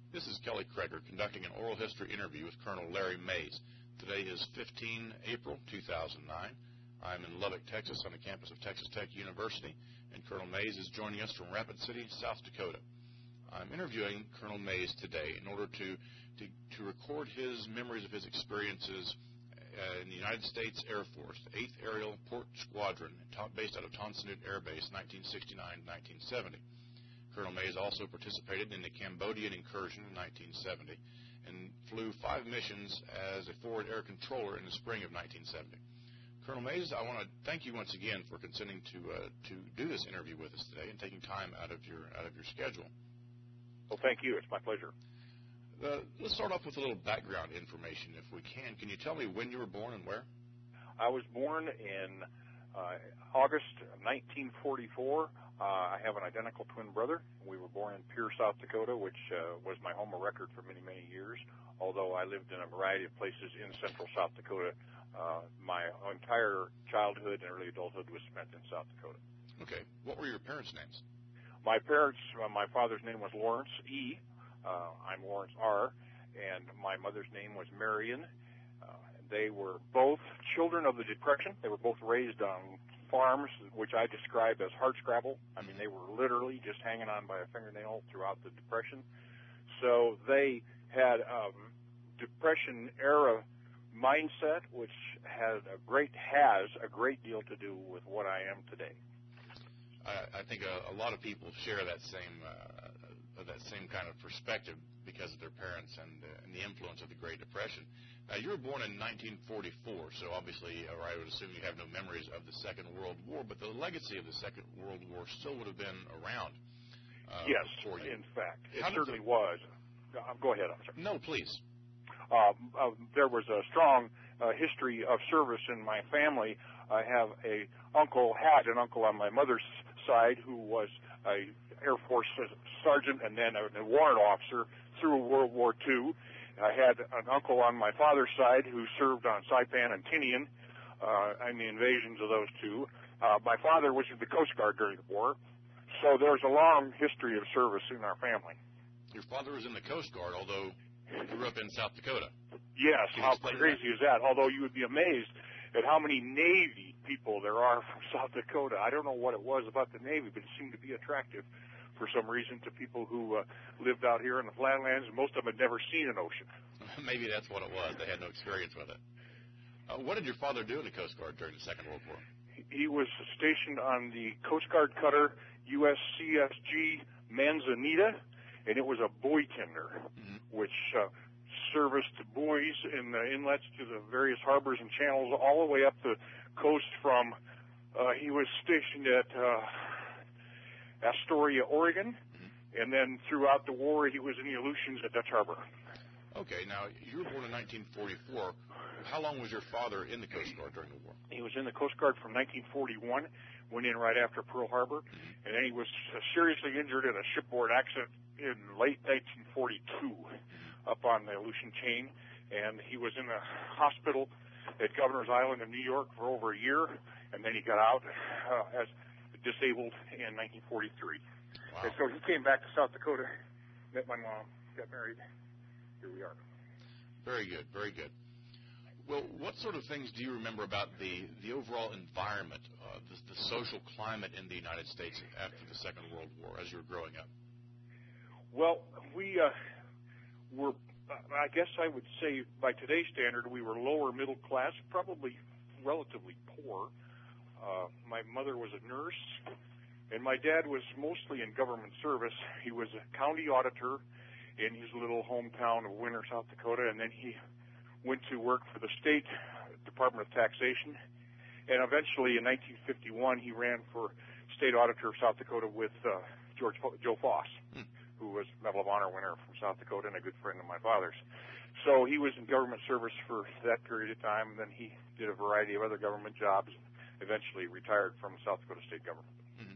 This is Kelly Kreger conducting an oral history interview with Colonel Larry Mays. Today is 15 April 2009. I'm in Lubbock, Texas on the campus of Texas Tech University, and Colonel Mays is joining us from Rapid City, South Dakota. I'm interviewing Colonel Mays today in order to record his memories of his experiences in the United States Air Force, the 8th Aerial Port Squadron, based out of Tan Son Nhut Air Base, 1969-1970. Colonel Mays also participated in the Cambodian incursion in 1970 and flew 5 missions as a forward air controller in the spring of 1970. Colonel Mays, I want to thank you once again for consenting to do this interview with us today and taking time out of your schedule. Well, thank you. It's my pleasure. Let's start off with a little background information, if we can. Can you tell me when you were born and where? I was born in August 1944. I have an identical twin brother. We were born in Pierre, South Dakota, which was my home of record for many, many years, although I lived in a variety of places in central South Dakota. My entire childhood and early adulthood was spent in South Dakota. Okay. What were your parents' names? My parents, my father's name was Lawrence E. I'm Lawrence R. And my mother's name was Marion. They were both children of the Depression. They were both raised on farms, which I describe as hardscrabble. I mean, they were literally just hanging on by a fingernail throughout the Depression. So they had a Depression-era mindset, which has a great deal to do with what I am today. I think a lot of people share that same kind of perspective because of their parents and the influence of the Great Depression. Now, you were born in 1944, so obviously, I would assume you have no memories of the Second World War, but the legacy of the Second World War still would have been around. Yes, for you. In fact, it certainly was. Go ahead, I'm sorry. No, please. There was a strong history of service in my family. I have had an uncle on my mother's side who was a Air Force sergeant and then a warrant officer through World War II. I had an uncle on my father's side who served on Saipan and Tinian in the invasions of those two. My father was in the Coast Guard during the war, so there's a long history of service in our family. Your father was in the Coast Guard, although he grew up in South Dakota. Yes, how crazy is that? Although you would be amazed at how many Navy people there are from South Dakota. I don't know what it was about the Navy, but it seemed to be attractive for some reason to people who lived out here in the flatlands, and most of them had never seen an ocean. Maybe that's what it was. They had no experience with it. What did your father do in the Coast Guard during the Second World War? He was stationed on the Coast Guard cutter USCSG Manzanita, and it was a buoy tender, which serviced buoys in the inlets to the various harbors and channels all the way up the coast from, he was stationed at Astoria, Oregon, and then throughout the war he was in the Aleutians at Dutch Harbor. Okay, now you were born in 1944. How long was your father in the Coast Guard during the war? He was in the Coast Guard from 1941, went in right after Pearl Harbor, and then he was seriously injured in a shipboard accident in late 1942 up on the Aleutian chain, and he was in a hospital at Governor's Island in New York for over a year, and then he got out as disabled in 1943. Wow. And so he came back to South Dakota, met my mom, got married. Here we are. Very good, very good. Well, what sort of things do you remember about the overall environment, the social climate in the United States after the Second World War as you were growing up? Well, we were, I guess I would say by today's standard, we were lower middle class, probably relatively poor. My mother was a nurse, and my dad was mostly in government service. He was a county auditor in his little hometown of Winter, South Dakota, and then he went to work for the State Department of Taxation. And eventually, in 1951, he ran for State Auditor of South Dakota with Joe Foss, who was Medal of Honor winner from South Dakota and a good friend of my father's. So he was in government service for that period of time, and then he did a variety of other government jobs, eventually retired from the South Dakota state government.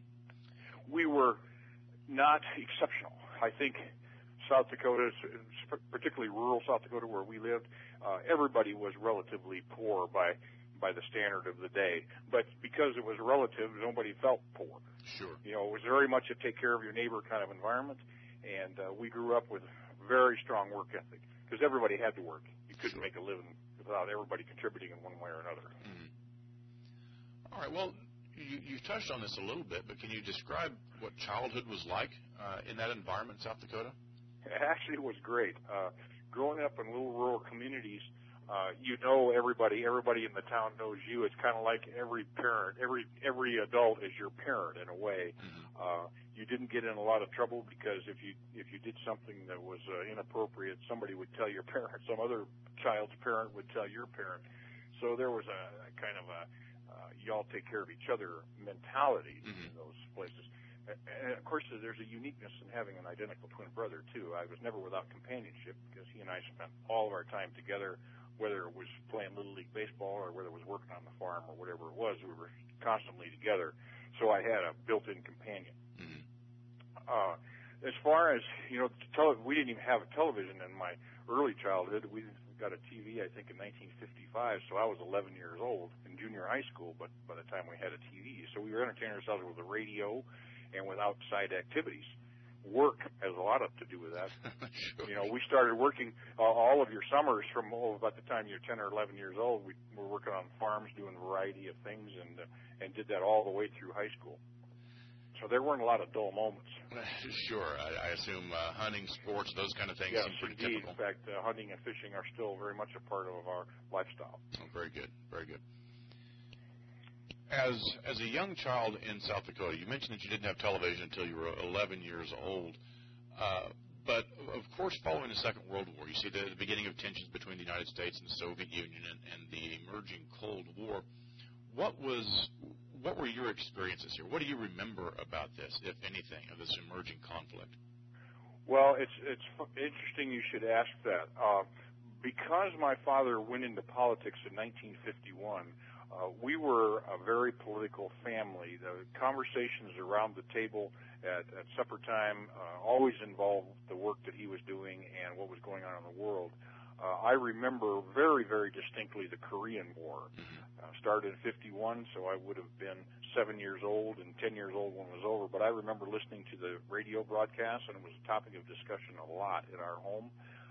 We were not exceptional. I think South Dakota, particularly rural South Dakota where we lived, everybody was relatively poor by the standard of the day. But because it was relative, nobody felt poor. Sure. You know, it was very much a take care of your neighbor kind of environment. And we grew up with very strong work ethic because everybody had to work. You couldn't make a living without everybody contributing in one way or another. Mm-hmm. All right. Well, you touched on this a little bit, but can you describe what childhood was like in that environment in South Dakota? Actually, it was great. Growing up in little rural communities, you know everybody. Everybody in the town knows you. It's kind of like every parent, every adult is your parent in a way. Mm-hmm. You didn't get in a lot of trouble because if you did something that was inappropriate, somebody would tell your parent. Some other child's parent would tell your parent. So there was a kind of a y'all take care of each other mentality mm-hmm. in those places. And of course, there's a uniqueness in having an identical twin brother too. I was never without companionship because he and I spent all of our time together, whether it was playing Little League baseball or whether it was working on the farm or whatever it was. We were constantly together, so I had a built-in companion. Mm-hmm. As far as we didn't even have a television in my early childhood. We got a TV, I think, in 1955, so I was 11 years old in junior high school. But by the time we had a TV, so we were entertaining ourselves with the radio and with outside activities. Work has a lot to do with that. Sure. We started working all of your summers from about the time you're 10 or 11 years old. We were working on farms, doing a variety of things, and did that all the way through high school. So there weren't a lot of dull moments. Sure. I assume hunting, sports, those kind of things Yes, seem pretty indeed. typical. In fact, hunting and fishing are still very much a part of our lifestyle. Oh, very good. Very good. As a young child in South Dakota, you mentioned that you didn't have television until you were 11 years old. But, of course, following the Second World War, you see the beginning of tensions between the United States and the Soviet Union and the emerging Cold War. What were your experiences here? What do you remember about this, if anything, of this emerging conflict? Well, it's interesting you should ask that. Because my father went into politics in 1951, we were a very political family. The conversations around the table at supper time always involved the work that he was doing and what was going on in the world. I remember very, very distinctly the Korean War. Started in 51, so I would have been 7 years old and 10 years old when it was over. But I remember listening to the radio broadcast, and it was a topic of discussion a lot in our home.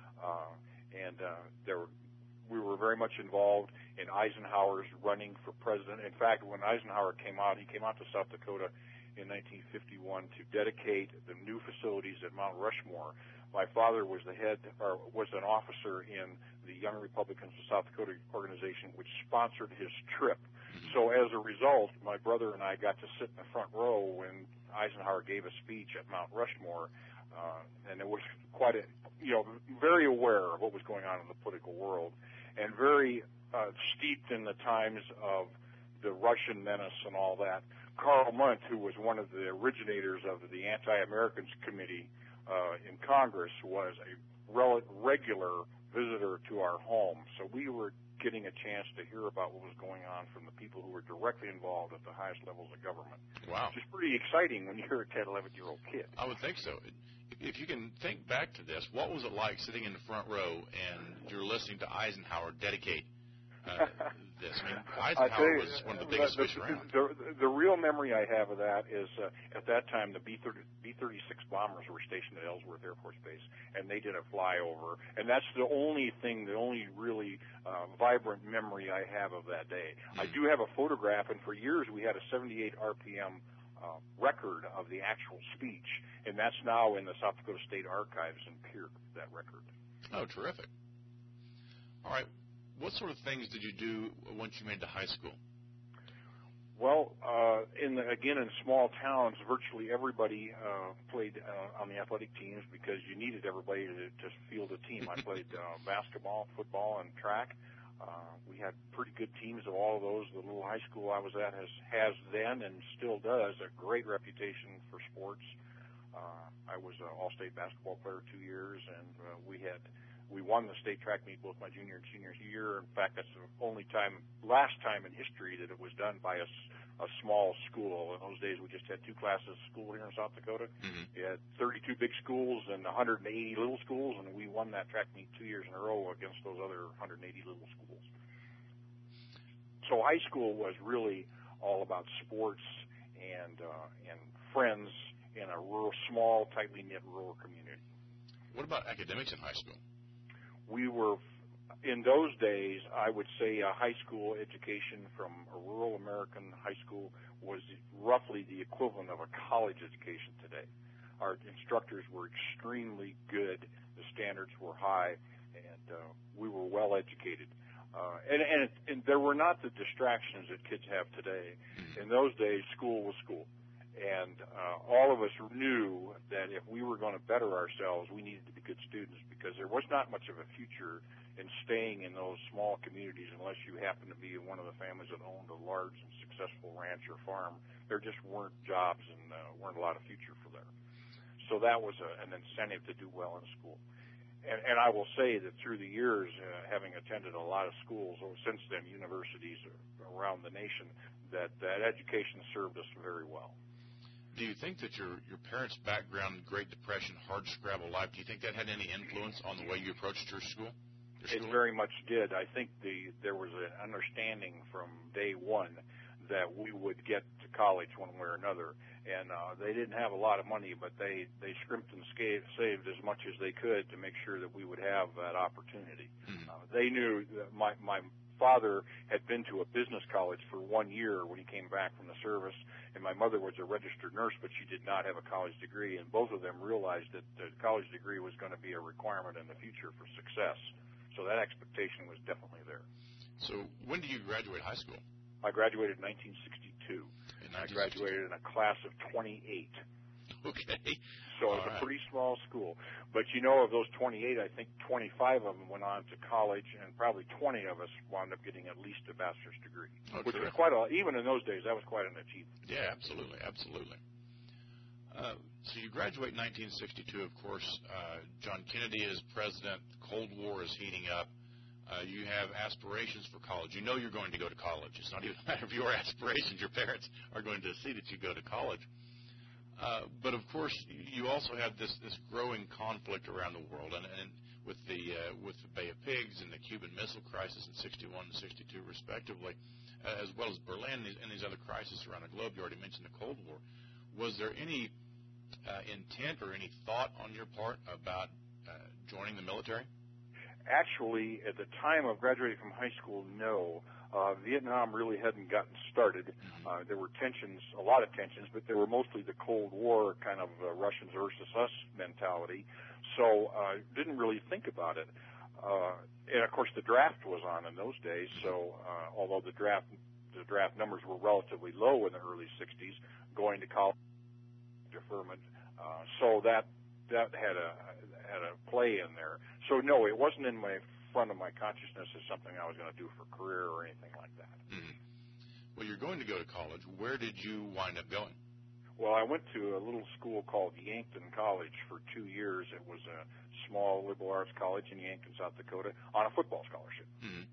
We were very much involved in Eisenhower's running for president. In fact, when Eisenhower came out, he came out to South Dakota in 1951 to dedicate the new facilities at Mount Rushmore. My father was was an officer in the Young Republicans of South Dakota organization, which sponsored his trip. So as a result, my brother and I got to sit in the front row when Eisenhower gave a speech at Mount Rushmore, and it was quite very aware of what was going on in the political world, and very steeped in the times of the Russian menace and all that. Karl Mundt, who was one of the originators of the Anti-Americans Committee in Congress, was a regular visitor to our home. So we were getting a chance to hear about what was going on from the people who were directly involved at the highest levels of government. Wow. Which is pretty exciting when you're a 10, 11-year-old kid. I would think so. If you can think back to this, what was it like sitting in the front row and you're listening to Eisenhower dedicate this? I mean, Eisenhower was one of the biggest fish around. The real memory I have of that is at that time the B-36 bombers were stationed at Ellsworth Air Force Base, and they did a flyover. And that's the only really vibrant memory I have of that day. I do have a photograph, and for years we had a 78 RPM record of the actual speech, and that's now in the South Dakota State Archives in Pierre, that record. Oh, terrific. All right. What sort of things did you do once you made it to high school? Well, in small towns, virtually everybody played on the athletic teams because you needed everybody to field a team. I played basketball, football, and track. We had pretty good teams of all of those. The little high school I was at has then and still does a great reputation for sports. I was an all-state basketball player 2 years, and we won the state track meet both my junior and senior year. In fact, that's the last time in history that it was done by a small school. In those days, we just had 2 classes of school here in South Dakota. Mm-hmm. We had 32 big schools and 180 little schools, and we won that track meet 2 years in a row against those other 180 little schools. So high school was really all about sports and friends in a rural, small, tightly knit rural community. What about academics in high school? We were, in those days, I would say a high school education from a rural American high school was roughly the equivalent of a college education today. Our instructors were extremely good, the standards were high, and we were well educated. And there were not the distractions that kids have today. In those days, school was school. And all of us knew that if we were going to better ourselves, we needed to be good students, because there was not much of a future in staying in those small communities unless you happened to be one of the families that owned a large and successful ranch or farm. There just weren't jobs and weren't a lot of future for there. So that was an incentive to do well in school. And I will say that through the years, having attended a lot of schools, or since then universities around the nation, that education served us very well. Do you think that your parents' background, Great Depression, hard-scrabble life, do you think that had any influence on the way you approached your school? It very much did. I think there was an understanding from day one that we would get to college one way or another. And they didn't have a lot of money, but they scrimped and saved as much as they could to make sure that we would have that opportunity. They knew that my father had been to a business college for 1 year when he came back from the service, and my mother was a registered nurse, but she did not have a college degree, and both of them realized that the college degree was going to be a requirement in the future for success. So that expectation was definitely there. So when did you graduate high school? I graduated in 1962. I graduated in a class of 28. Okay. So it was a pretty small school. But you know, of those 28, I think 25 of them went on to college, and probably 20 of us wound up getting at least a bachelor's degree, which was quite even in those days, that was quite an achievement. Yeah, absolutely, absolutely. So you graduate in 1962, of course. John Kennedy is president. The Cold War is heating up. You have aspirations for college. You know you're going to go to college. It's not even a matter of your aspirations. Your parents are going to see that you go to college. But, of course, you also have this growing conflict around the world, and with the Bay of Pigs and the Cuban Missile Crisis in 61 and 62, respectively, as well as Berlin and these other crises around the globe. You already mentioned the Cold War. Was there any intent or any thought on your part about joining the military? Actually, at the time of graduating from high school, no. Vietnam really hadn't gotten started. There were tensions, a lot of tensions, but they were mostly the Cold War kind of Russians versus us mentality. So didn't really think about it. And, of course, the draft was on in those days. So although the draft numbers were relatively low in the early 60s, going to college deferment. So that had a play in there. So no, it wasn't in my front of my consciousness as something I was going to do for career or anything like that. Mm-hmm. Well, you're going to go to college. Where did you wind up going? Well, I went to a little school called Yankton College for 2 years. It was a small liberal arts college in Yankton, South Dakota, on a football scholarship. Mm-hmm.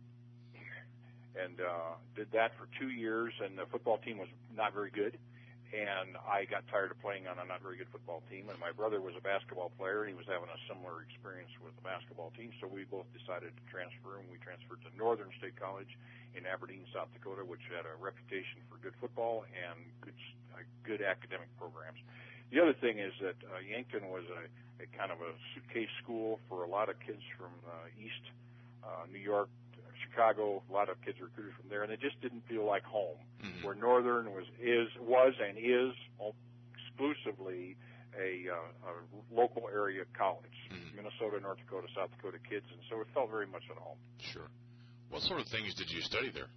And did that for 2 years, and the football team was not very good. And I got tired of playing on a not very good football team, and my brother was a basketball player, and he was having a similar experience with the basketball team, so we both decided to transfer, and we transferred to Northern State College in Aberdeen, South Dakota, which had a reputation for good football and good academic programs. The other thing is that Yankton was a kind of a suitcase school for a lot of kids from East New York, Chicago. A lot of kids recruited from there, and it just didn't feel like home. Mm-hmm. Where Northern was and is exclusively a local area college, Minnesota, North Dakota, South Dakota kids, and so it felt very much at home. Sure. What sort of things did you study there?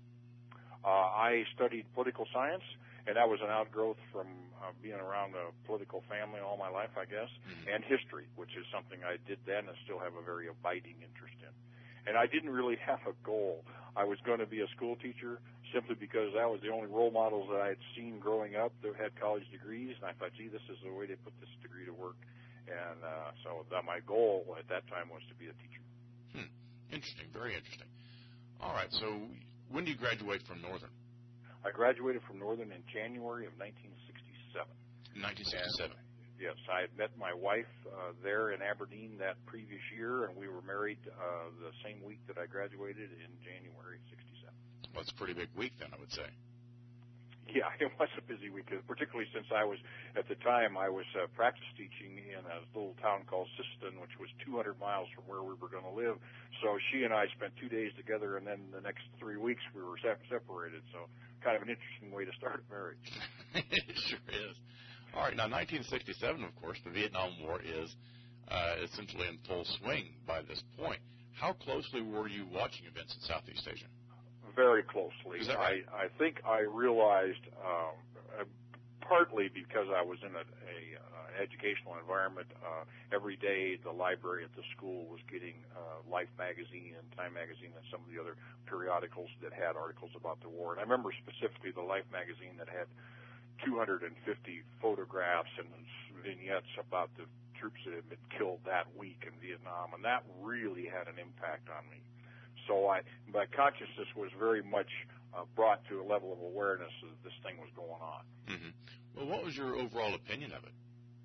I studied political science, and that was an outgrowth from being around a political family all my life, I guess, and history, which is something I did then and still have a very abiding interest in. And I didn't really have a goal. I was going to be a school teacher simply because that was the only role models that I had seen growing up that had college degrees, and I thought, gee, this is the way to put this degree to work. And so my goal at that time was to be a teacher. Interesting, very interesting. All right, so when do you graduate from Northern? I graduated from Northern in January of 1967. 1967. Yes, I had met my wife there in Aberdeen that previous year, and we were married the same week that I graduated in January of 67. Well, it's a pretty big week then, I would say. Yeah, it was a busy week, particularly since at the time, I was practice teaching in a little town called Siston, which was 200 miles from where we were going to live. So she and I spent 2 days together, and then the next 3 weeks we were separated. So kind of an interesting way to start a marriage. It sure is. All right, now 1967, of course, the Vietnam War is essentially in full swing by this point. How closely were you watching events in Southeast Asia? Very closely. Is that right? I think I realized, partly because I was in an educational environment, every day the library at the school was getting Life magazine and Time magazine and some of the other periodicals that had articles about the war. And I remember specifically the Life magazine that had 250 photographs and vignettes about the troops that had been killed that week in Vietnam, and that really had an impact on me. So my consciousness was very much brought to a level of awareness that this thing was going on. Mm-hmm. Well, what was your overall opinion of it?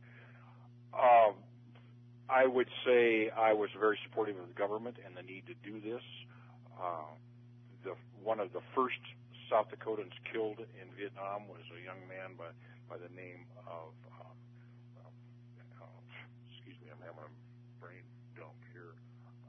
I would say I was very supportive of the government and the need to do this. One of the first South Dakotans killed in Vietnam was a young man by the name of, excuse me, I'm having a brain dump here.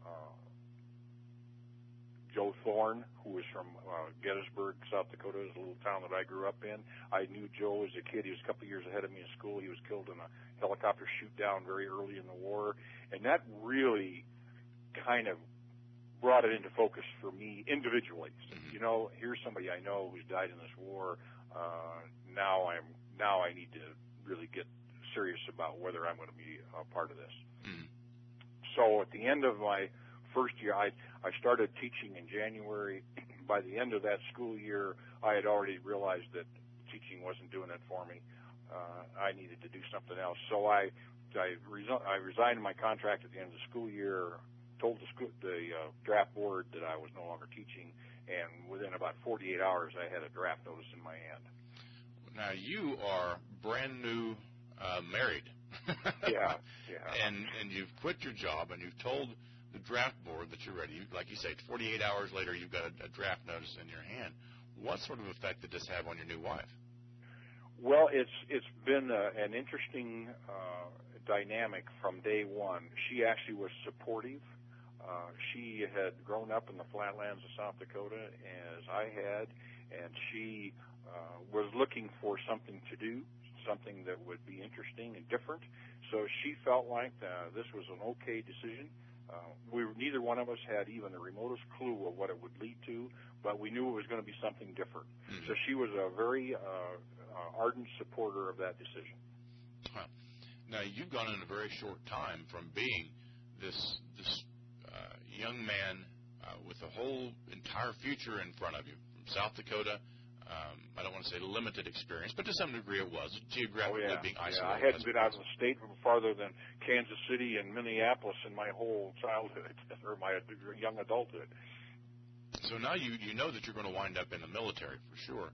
Joe Thorne, who was from Gettysburg, South Dakota, is a little town that I grew up in. I knew Joe as a kid. He was a couple of years ahead of me in school. He was killed in a helicopter shoot-down very early in the war, and that really kind of brought it into focus for me individually. Mm-hmm. You know, here's somebody I know who's died in this war. Now I need to really get serious about whether I'm going to be a part of this. Mm-hmm. So at the end of my first year, I started teaching in January. By the end of that school year, I had already realized that teaching wasn't doing it for me. I needed to do something else. So I resigned my contract at the end of the school year, told the draft board that I was no longer teaching, and within about 48 hours, I had a draft notice in my hand. Now, you are brand new married. Yeah. And you've quit your job, and you've told the draft board that you're ready. Like you say, 48 hours later, you've got a draft notice in your hand. What sort of effect did this have on your new wife? Well, it's been an interesting dynamic from day one. She actually was supportive. She had grown up in the flatlands of South Dakota as I had, and she was looking for something to do, something that would be interesting and different. So she felt like this was an okay decision. Neither one of us had even the remotest clue of what it would lead to, but we knew it was going to be something different. Mm-hmm. So she was a very ardent supporter of that decision. Huh. Now, you've gone in a very short time from being this young man with a whole entire future in front of you, from South Dakota. I don't want to say limited experience, but to some degree it was, geographically being isolated. Yeah, I hadn't been out of the state farther than Kansas City and Minneapolis in my whole childhood, or my young adulthood. So now you know that you're going to wind up in the military for sure.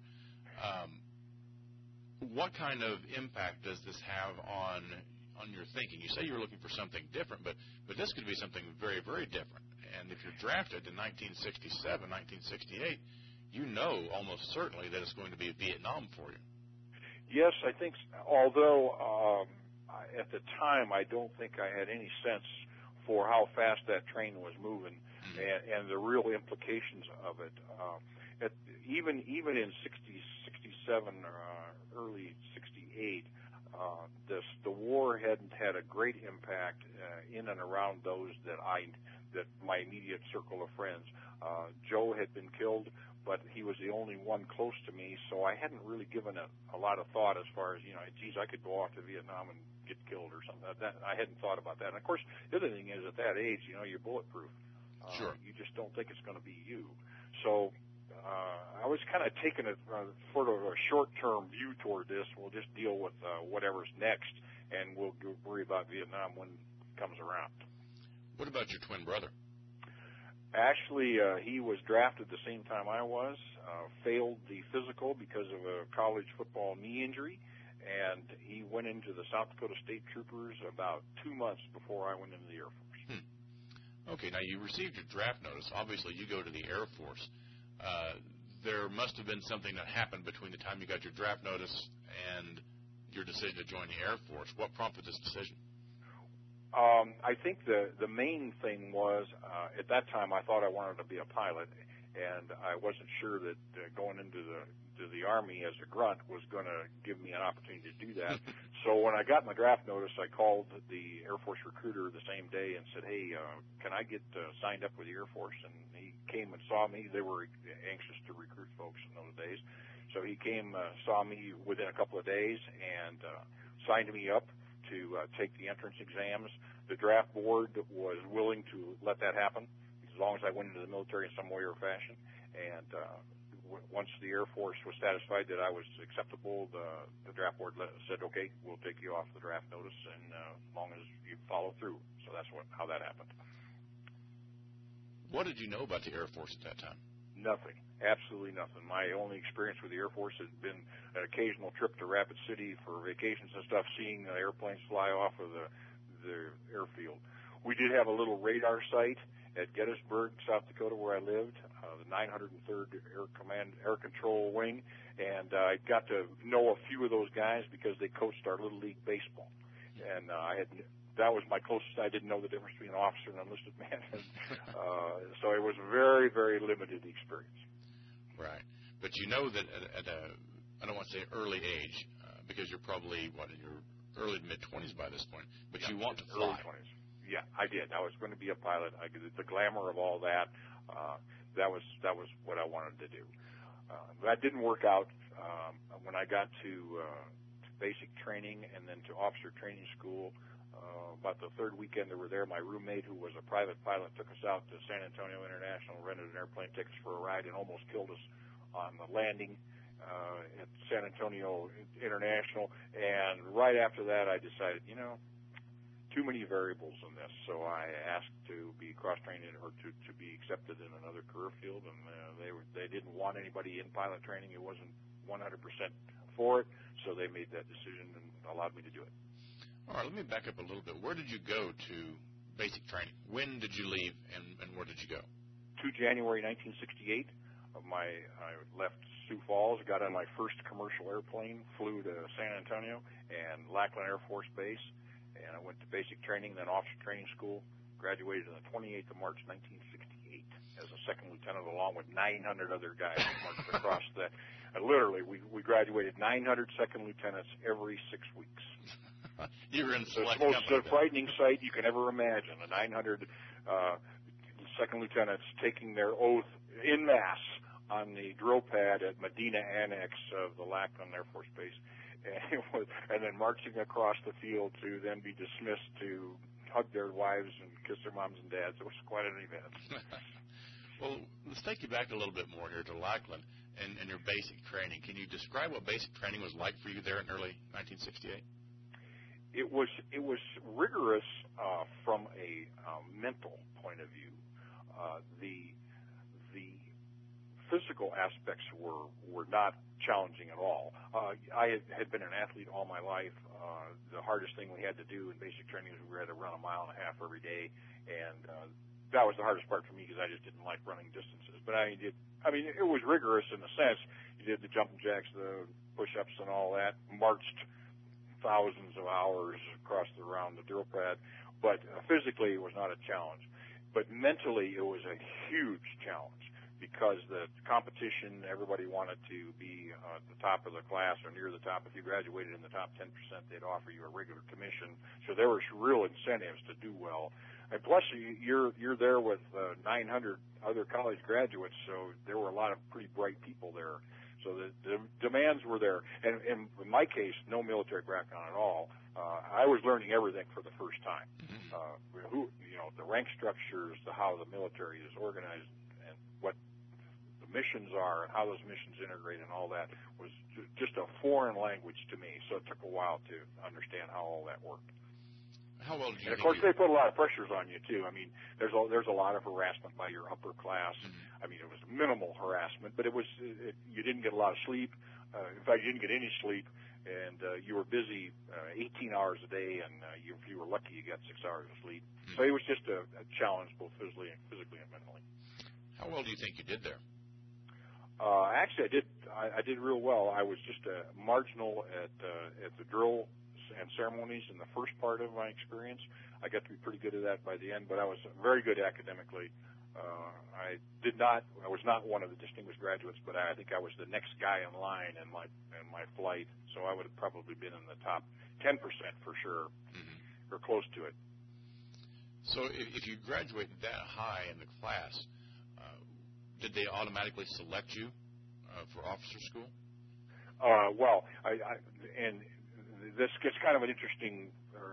What kind of impact does this have on your thinking? You say you're looking for something different, but this could be something very, very different. And if you're drafted in 1967, 1968, you know almost certainly that it's going to be Vietnam for you. Yes, I think, although at the time I don't think I had any sense for how fast that train was moving, mm-hmm. and the real implications of it. Even in 67, early 68, the war hadn't had a great impact in and around those that my immediate circle of friends. Joe had been killed, but he was the only one close to me, so I hadn't really given a lot of thought as far as, geez, I could go off to Vietnam and get killed or something. I hadn't thought about that. And, of course, the other thing is at that age, you're bulletproof. Sure. You just don't think it's going to be you. So I was kind of taking a sort of a short-term view toward this. We'll just deal with whatever's next, and we'll worry about Vietnam when it comes around. What about your twin brother? Actually, he was drafted the same time I was, failed the physical because of a college football knee injury, and he went into the South Dakota State Troopers about 2 months before I went into the Air Force. Okay, now you received your draft notice. Obviously, you go to the Air Force. there must have been something that happened between the time you got your draft notice and your decision to join the Air Force. What prompted this decision? I think the main thing was at that time I thought I wanted to be a pilot, and I wasn't sure that going into the Army as a grunt was going to give me an opportunity to do that. So when I got my draft notice, I called the Air Force recruiter the same day and said, hey, can I get signed up with the Air Force? And he came and saw me. They were anxious to recruit folks in those days. So he came, saw me within a couple of days, and signed me up to take the entrance exams. The draft board was willing to let that happen as long as I went into the military in some way or fashion. And once the Air Force was satisfied that I was acceptable, the draft board said, okay, we'll take you off the draft notice, and as long as you follow through. So that's how that happened. What did you know about the Air Force at that time? Nothing. Absolutely nothing. My only experience with the Air Force had been an occasional trip to Rapid City for vacations and stuff, seeing the airplanes fly off of the airfield. We did have a little radar site at Gettysburg, South Dakota, where I lived, the 903rd Air Control Wing, and I got to know a few of those guys because they coached our Little League baseball. And that was my closest. I didn't know the difference between an officer and an enlisted man. So it was very, very limited experience. Right. But you know that at a, I don't want to say early age, because you're probably, in your early to mid-20s by this point, but you want to fly. Early 20s. Yeah, I did. I was going to be a pilot. The glamour of all that, that was what I wanted to do. That didn't work out. When I got to basic training and then to officer training school, about the third weekend that we're there, my roommate, who was a private pilot, took us out to San Antonio International, rented an airplane tickets for a ride, and almost killed us on the landing at San Antonio International. And right after that, I decided, too many variables in this. So I asked to be cross-trained or to be accepted in another career field, and they didn't want anybody in pilot training. It wasn't 100% for it, so they made that decision and allowed me to do it. All right, let me back up a little bit. Where did you go to basic training? When did you leave, and where did you go? To January 1968. I left Sioux Falls, got on my first commercial airplane, flew to San Antonio and Lackland Air Force Base, and I went to basic training, then officer training school, graduated on the 28th of March 1968 as a second lieutenant, along with 900 other guys who marched across that. Literally, we graduated 900 second lieutenants every 6 weeks. You were in select the most company, frightening sight you can ever imagine. The 900 second lieutenants taking their oath en masse on the drill pad at Medina Annex of the Lackland Air Force Base, and then marching across the field to then be dismissed to hug their wives and kiss their moms and dads. It was quite an event. Well, let's take you back a little bit more here to Lackland and your basic training. Can you describe what basic training was like for you there in early 1968? It was rigorous from a mental point of view. The physical aspects were not challenging at all. I had been an athlete all my life. The hardest thing we had to do in basic training was we had to run 1.5 miles every day, and that was the hardest part for me because I just didn't like running distances. But it was rigorous in the sense you did the jumping jacks, the push-ups, and all that. Marched thousands of hours around the drill pad, but physically it was not a challenge. But mentally it was a huge challenge because the competition, everybody wanted to be at the top of the class or near the top. If you graduated in the top 10%, they'd offer you a regular commission. So there were real incentives to do well. And plus, you're there with 900 other college graduates, so there were a lot of pretty bright people there. So the demands were there. And in my case, no military background at all. I was learning everything for the first time. The rank structures, how the military is organized, and what the missions are, and how those missions integrate, and all that was just a foreign language to me. So it took a while to understand how all that worked. How well did you? And of course, they put a lot of pressures on you too. There's a lot of harassment by your upper class. Mm-hmm. It was minimal harassment, but you didn't get a lot of sleep. In fact, you didn't get any sleep, and you were busy 18 hours a day, and if you were lucky, you got 6 hours of sleep. Mm-hmm. So it was just a challenge, both physically and mentally. How well do you think you did there? Actually, I did real well. I was just a marginal at the drill and ceremonies in the first part of my experience. I got to be pretty good at that by the end, but I was very good academically. I was not one of the distinguished graduates, but I think I was the next guy in line in my flight, so I would have probably been in the top 10% for sure, or close to it. So if you graduate that high in the class, did they automatically select you for officer school? Well, and this gets kind of an interesting.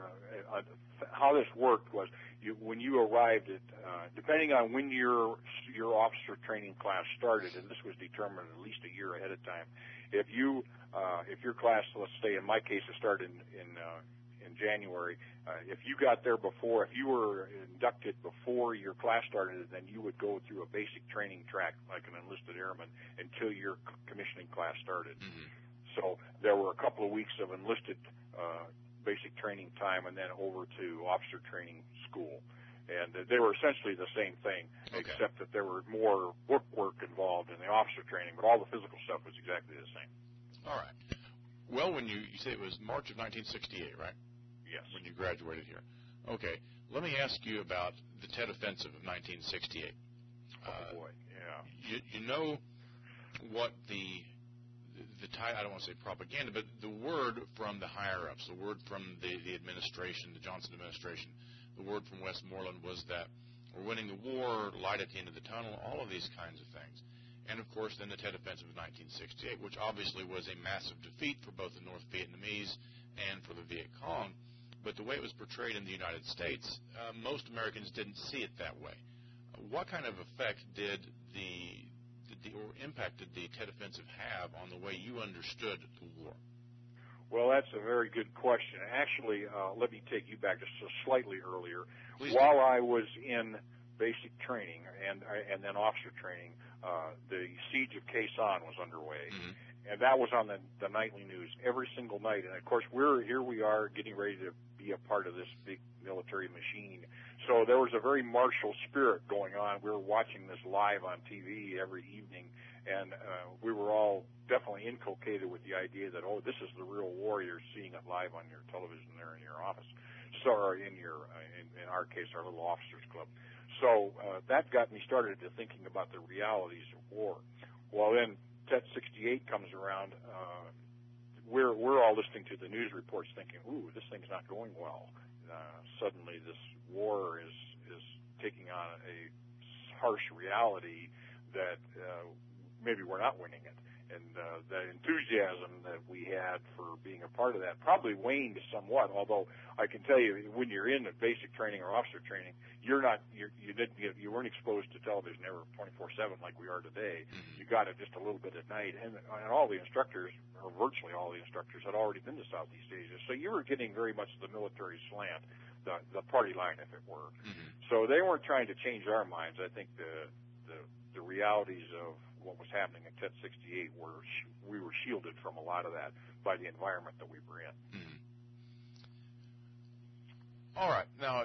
How this worked was when you arrived at, depending on when your officer training class started, and this was determined at least a year ahead of time. If your class, let's say in my case, it started in January. If you got there before, if you were inducted before your class started, then you would go through a basic training track like an enlisted airman until your commissioning class started. Mm-hmm. So there were a couple of weeks of enlisted basic training time and then over to officer training school. And they were essentially the same thing, except that there were more work involved in the officer training, but all the physical stuff was exactly the same. All right. Well, when you say it was March of 1968, right? Yes. When you graduated here. Okay. Let me ask you about the Tet Offensive of 1968. Oh, boy, yeah. You know what the I don't want to say propaganda, but the word from the higher-ups, the word from the administration, the Johnson administration, the word from Westmoreland was that we're winning the war, light at the end of the tunnel, all of these kinds of things. And, of course, then the Tet Offensive of 1968, which obviously was a massive defeat for both the North Vietnamese and for the Viet Cong. But the way it was portrayed in the United States, most Americans didn't see it that way. What kind of effect did or impact did the Tet Offensive have on the way you understood the war? Well, that's a very good question. Actually, let me take you back just slightly earlier. Please While I was in basic training and then officer training, the siege of Khe Sanh was underway. Mm-hmm. And that was on the nightly news every single night. And, of course, here we are getting ready to be a part of this big military machine. So there was a very martial spirit going on. We were watching this live on TV every evening, and we were all definitely inculcated with the idea that, this is the real war. You're seeing it live on your television there in your office. So, or in our case, our little officers club. So that got me started to thinking about the realities of war. Well, then Tet 68 comes around. We're all listening to the news reports thinking, this thing's not going well. Suddenly this war is taking on a harsh reality that maybe we're not winning it. And the enthusiasm that we had for being a part of that probably waned somewhat, although I can tell you when you're in a basic training or officer training, you weren't exposed to television ever 24/7 like we are today. You got it just a little bit at night, and all the instructors, or virtually all the instructors, had already been to Southeast Asia, so you were getting very much the military slant, the party line, if it were. Mm-hmm. So they weren't trying to change our minds. I think the realities of what was happening at Tet 68 we were shielded from a lot of that by the environment that we were in. Mm-hmm. All right. Now,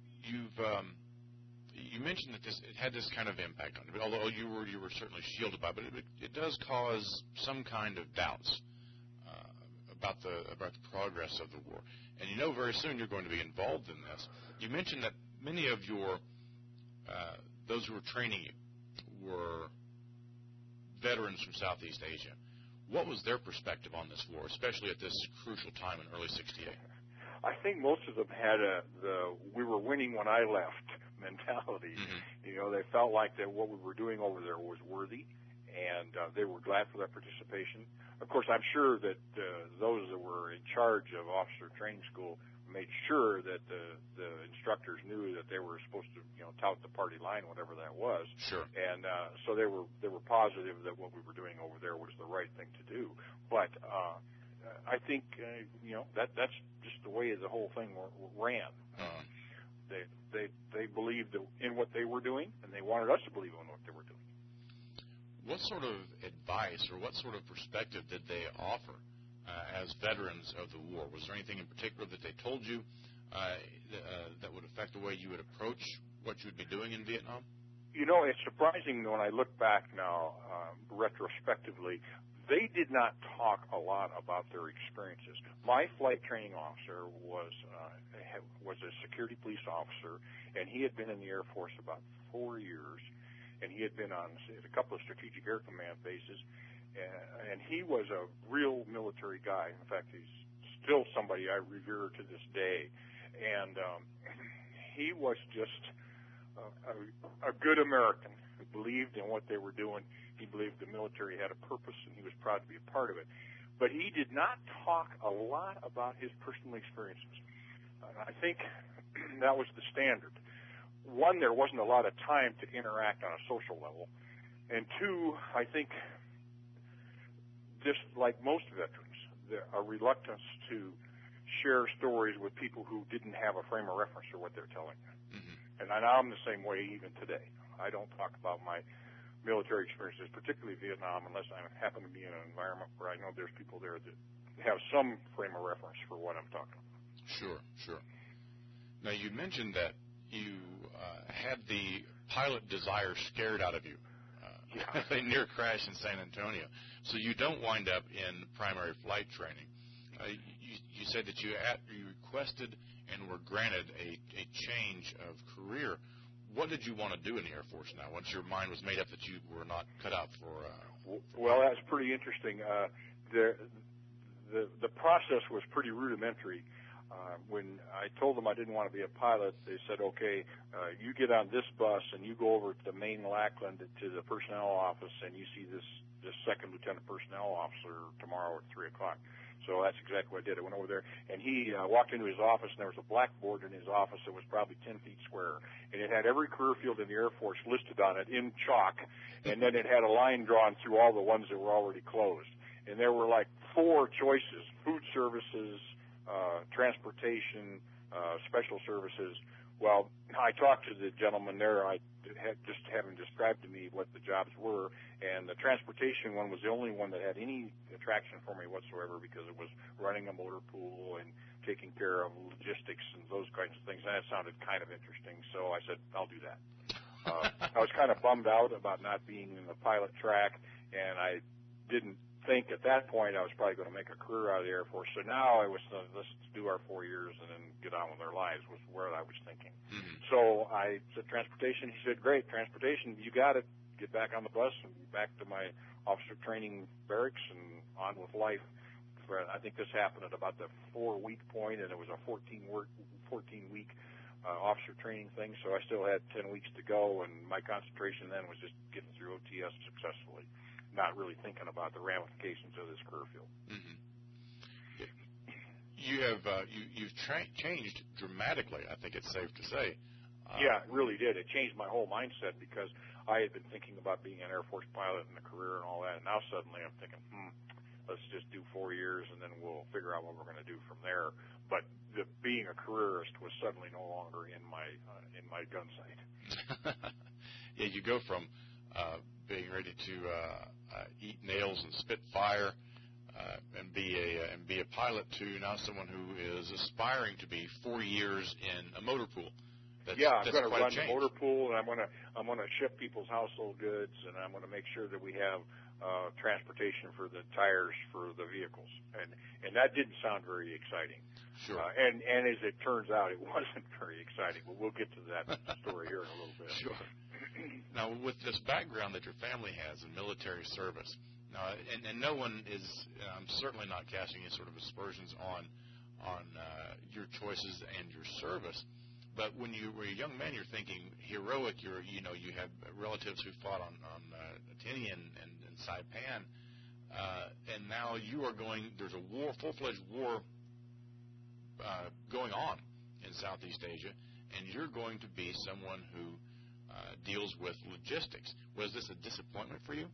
you mentioned that it had this kind of impact on you, although you were certainly shielded by it, but it does cause some kind of doubts about the progress of the war. And you know very soon you're going to be involved in this. You mentioned that many of your those who were training you were veterans from Southeast Asia. What was their perspective on this war, especially at this crucial time in early '68? I think most of them had we were winning when I left mentality. Mm-hmm. They felt like that what we were doing over there was worthy, and they were glad for that participation. Of course, I'm sure that those that were in charge of officer training school made sure that the instructors knew that they were supposed to, tout the party line, whatever that was. Sure. And so they were positive that what we were doing over there was the right thing to do. But I think that's just the way the whole thing ran. They believed in what they were doing, and they wanted us to believe in what they were doing. What sort of advice or what sort of perspective did they offer as veterans of the war? Was there anything in particular that they told you that would affect the way you would approach what you would be doing in Vietnam? You know, it's surprising when I look back now, retrospectively, they did not talk a lot about their experiences. My flight training officer was a security police officer, and he had been in the Air Force about 4 years, and he had been on a couple of strategic air command bases, and he was a real military guy. In fact, he's still somebody I revere to this day, and he was just a good American who believed in what they were doing. He believed the military had a purpose, and he was proud to be a part of it. But he did not talk a lot about his personal experiences. I think that was the standard. One, there wasn't a lot of time to interact on a social level. And two, I think, just like most veterans, a reluctance to share stories with people who didn't have a frame of reference for what they're telling you. Mm-hmm. And I'm the same way even today. I don't talk about my military experiences, particularly Vietnam, unless I happen to be in an environment where I know there's people there that have some frame of reference for what I'm talking about. Sure. Now, you mentioned that you had the pilot desire scared out of you. A near crash in San Antonio. So you don't wind up in primary flight training. You said that you requested and were granted a change of career. What did you want to do in the Air Force now, once your mind was made up that you were not cut out for Well, that's pretty interesting. The process was pretty rudimentary. When I told them I didn't want to be a pilot, they said, okay, you get on this bus and you go over to the main Lackland to the personnel office, and you see this second lieutenant personnel officer tomorrow at 3 o'clock. So that's exactly what I did. I went over there, and he walked into his office, and there was a blackboard in his office that was probably 10 feet square. And it had every career field in the Air Force listed on it in chalk, and then it had a line drawn through all the ones that were already closed. And there were like 4 choices: food services, transportation, special services. Well, I talked to the gentleman there. I had just having described to me what the jobs were, and the transportation one was the only one that had any attraction for me whatsoever, because it was running a motor pool and taking care of logistics and those kinds of things, and that sounded kind of interesting. So I said, I'll do that. I was kind of bummed out about not being in the pilot track, and I didn't think at that point I was probably going to make a career out of the Air Force. So now I was, let's do our 4 years and then get on with our lives, was where I was thinking. Mm-hmm. So I said, transportation. He said, great, transportation, you got it. Get back on the bus and back to my officer training barracks and on with life. I think this happened at about the 4-week point, and it was a 14-week officer training thing. So I still had 10 weeks to go, and my concentration then was just getting through OTS successfully, not really thinking about the ramifications of this career field. Mm-hmm. You've changed dramatically, I think it's safe to say. Yeah, it really did. It changed my whole mindset, because I had been thinking about being an Air Force pilot and a career and all that, and now suddenly I'm thinking, let's just do 4 years and then we'll figure out what we're going to do from there. But being a careerist was suddenly no longer in my gun sight. Yeah, you go from being ready to eat nails and spit fire and be a pilot to now someone who is aspiring to be 4 years in a motor pool. I'm going to run the motor pool, and I'm going to ship people's household goods, and I'm going to make sure that we have transportation for the tires for the vehicles, and that didn't sound very exciting. Sure. And as it turns out, it wasn't very exciting. But we'll get to that story here in a little bit. Sure. Now, with this background that your family has in military service, now, and no one is, I'm certainly not casting any sort of aspersions on your choices and your service. But when you were a young man, you're thinking heroic. You have relatives who fought on Tinian and Saipan, and now you are going. There's a war, full-fledged war going on in Southeast Asia, and you're going to be someone who deals with logistics. Was this a disappointment for you?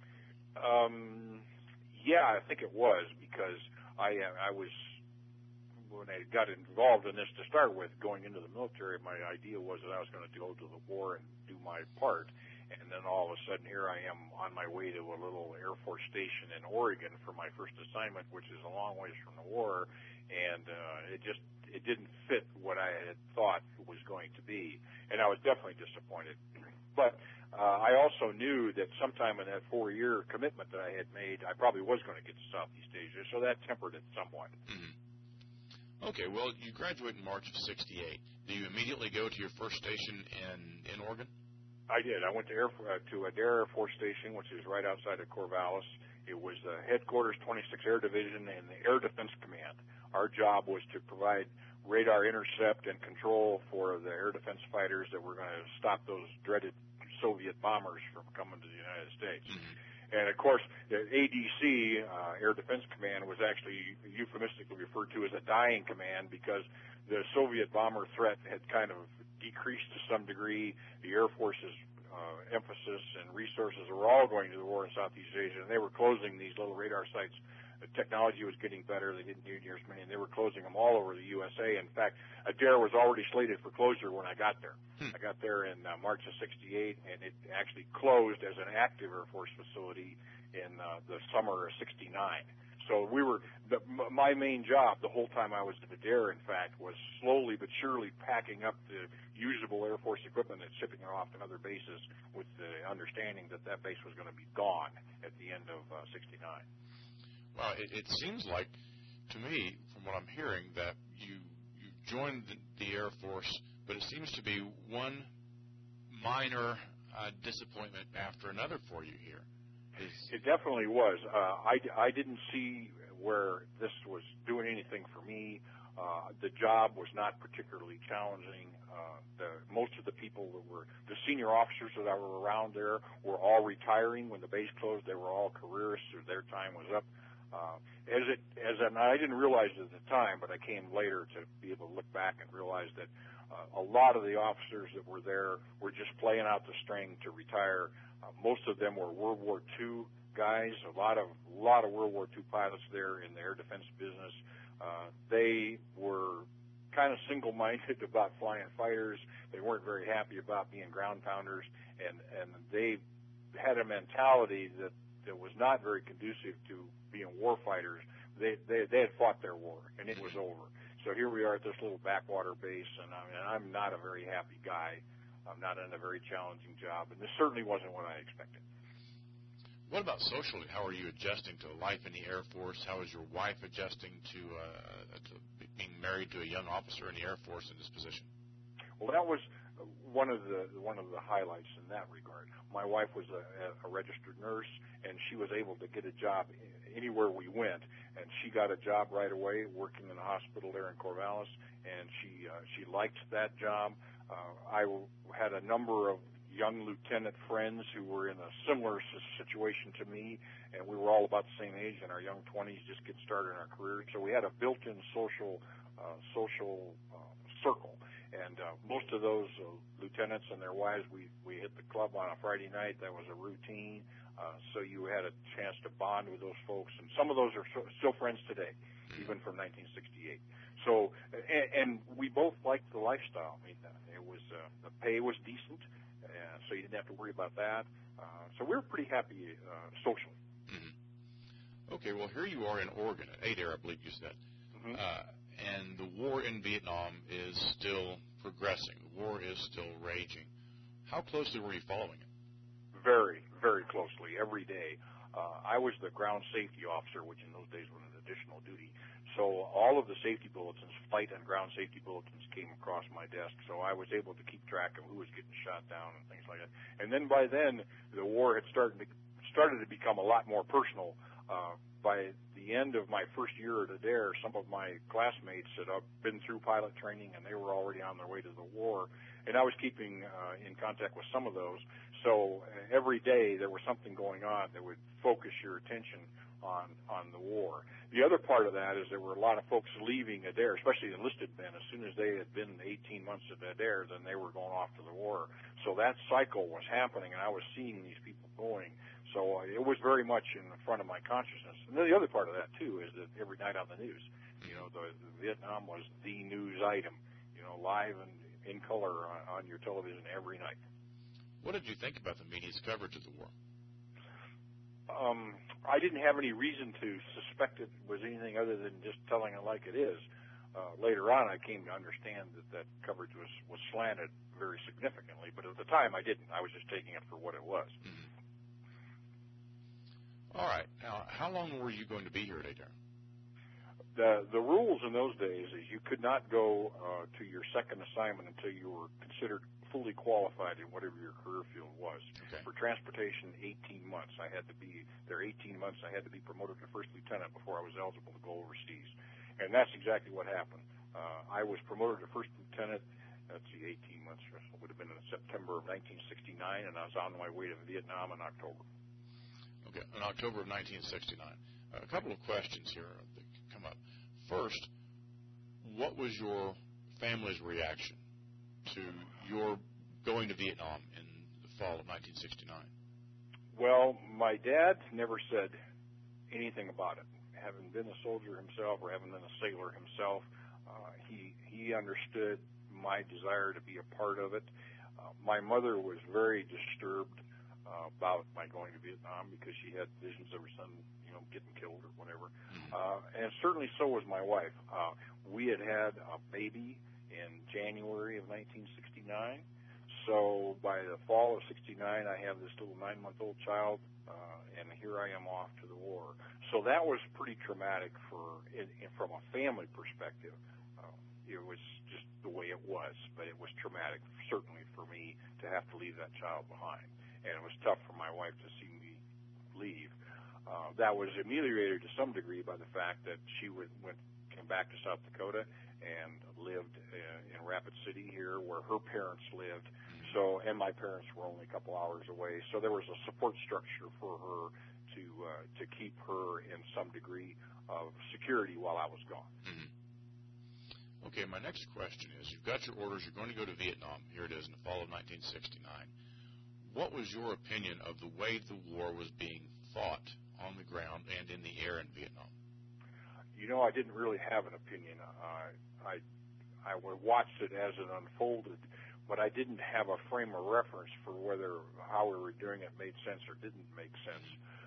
Yeah, I think it was, because I was. When I got involved in this to start with, going into the military, my idea was that I was going to go to the war and do my part. And then all of a sudden, here I am on my way to a little Air Force station in Oregon for my first assignment, which is a long ways from the war. And it it didn't fit what I had thought it was going to be, and I was definitely disappointed. But I also knew that sometime in that 4-year commitment that I had made, I probably was going to get to Southeast Asia, so that tempered it somewhat. Mm-hmm. Okay, well, you graduate in March of '68. Do you immediately go to your first station in Oregon? I did. I went to Adair Air Force Station, which is right outside of Corvallis. It was the headquarters, 26th Air Division, and the Air Defense Command. Our job was to provide radar intercept and control for the air defense fighters that were going to stop those dreaded Soviet bombers from coming to the United States. Mm-hmm. And, of course, the ADC, Air Defense Command, was actually euphemistically referred to as a dying command because the Soviet bomber threat had kind of decreased to some degree. The Air Force's emphasis and resources were all going to the war in Southeast Asia, and they were closing these little radar sites. The technology was getting better. They didn't need near as many, and they were closing them all over the USA. In fact, Adair was already slated for closure when I got there. I got there in March of '68, and it actually closed as an active Air Force facility in the summer of '69. So my main job the whole time I was at Adair, in fact, was slowly but surely packing up the usable Air Force equipment and shipping it off to other bases with the understanding that that base was going to be gone at the end of '69. Well, it seems like, to me, from what I'm hearing, that you joined the Air Force, but it seems to be one minor disappointment after another for you here. It definitely was. I didn't see where this was doing anything for me. The job was not particularly challenging. Most of the people that were the senior officers that were around there were all retiring when the base closed. They were all careerists, or their time was up. I didn't realize it at the time, but I came later to be able to look back and realize that a lot of the officers that were there were just playing out the string to retire. Most of them were World War II guys. A lot of World War II pilots there in the air defense business. They were kind of single-minded about flying fighters. They weren't very happy about being ground pounders, and they had a mentality that was not very conducive to being war fighters. They had fought their war, and it was over. So here we are at this little backwater base, and I'm not a very happy guy. I'm not in a very challenging job, and this certainly wasn't what I expected. What about socially? How are you adjusting to life in the Air Force? How is your wife adjusting to being married to a young officer in the Air Force in this position? Well, that was one of the highlights in that regard. My wife was a registered nurse, and she was able to get a job anywhere we went, and she got a job right away working in the hospital there in Corvallis, and she liked that job. I had a number of young lieutenant friends who were in a similar situation to me, and we were all about the same age in our young 20s, just getting started in our careers. So we had a built-in social circle. And most of those lieutenants and their wives, we hit the club on a Friday night. That was a routine. So you had a chance to bond with those folks. And some of those are still friends today, even from 1968. So, and we both liked the lifestyle. I mean, it was the pay was decent, so you didn't have to worry about that. So we were pretty happy socially. Mm-hmm. Okay, well, here you are in Oregon at Adair, I believe you said. Mm-hmm. And the war in Vietnam is still progressing. The war is still raging. How closely were you following it? Very, very closely, every day. I was the ground safety officer, which in those days was an additional duty. So all of the safety bulletins, flight and ground safety bulletins, came across my desk. So I was able to keep track of who was getting shot down and things like that. And then by then, the war had started to become a lot more personal. By the end of my first year at Adair, some of my classmates had been through pilot training, and they were already on their way to the war. And I was keeping in contact with some of those. So every day there was something going on that would focus your attention on the war. The other part of that is there were a lot of folks leaving Adair, especially enlisted men. As soon as they had been 18 months at Adair, then they were going off to the war. So that cycle was happening, and I was seeing these people going. So it was very much in front of my consciousness. And then the other part of that, too, is that every night on the news, the Vietnam was the news item, live and in color on your television every night. What did you think about the media's coverage of the war? I didn't have any reason to suspect it was anything other than just telling it like it is. Later on, I came to understand that coverage was slanted very significantly, but at the time I didn't. I was just taking it for what it was. Mm-hmm. All right. Now, how long were you going to be here at Adair? The rules in those days is you could not go to your second assignment until you were considered fully qualified in whatever your career field was. Okay. For transportation, 18 months. I had to be there 18 months. I had to be promoted to first lieutenant before I was eligible to go overseas. And that's exactly what happened. I was promoted to first lieutenant, let's see, 18 months, it would have been in September of 1969, and I was on my way to Vietnam in October. Okay, in October of 1969. A couple of questions here that come up. First, what was your family's reaction to your going to Vietnam in the fall of 1969? Well, my dad never said anything about it. Having been a soldier himself or having been a sailor himself, he understood my desire to be a part of it. My mother was very disturbed about my going to Vietnam because she had visions of her son, getting killed or whatever. And certainly so was my wife. We had a baby in January of 1969. So by the fall of 69, I have this little 9-month-old child, and here I am off to the war. So that was pretty traumatic from a family perspective. It was just the way it was, but it was traumatic, certainly for me, to have to leave that child behind. And it was tough for my wife to see me leave. That was ameliorated to some degree by the fact that she came back to South Dakota and lived in Rapid City here where her parents lived. So, and my parents were only a couple hours away. So there was a support structure for her to keep her in some degree of security while I was gone. Mm-hmm. Okay, my next question is, you've got your orders, you're going to go to Vietnam. Here it is in the fall of 1969. What was your opinion of the way the war was being fought on the ground and in the air in Vietnam? I didn't really have an opinion. I watched it as it unfolded, but I didn't have a frame of reference for whether how we were doing it made sense or didn't make sense.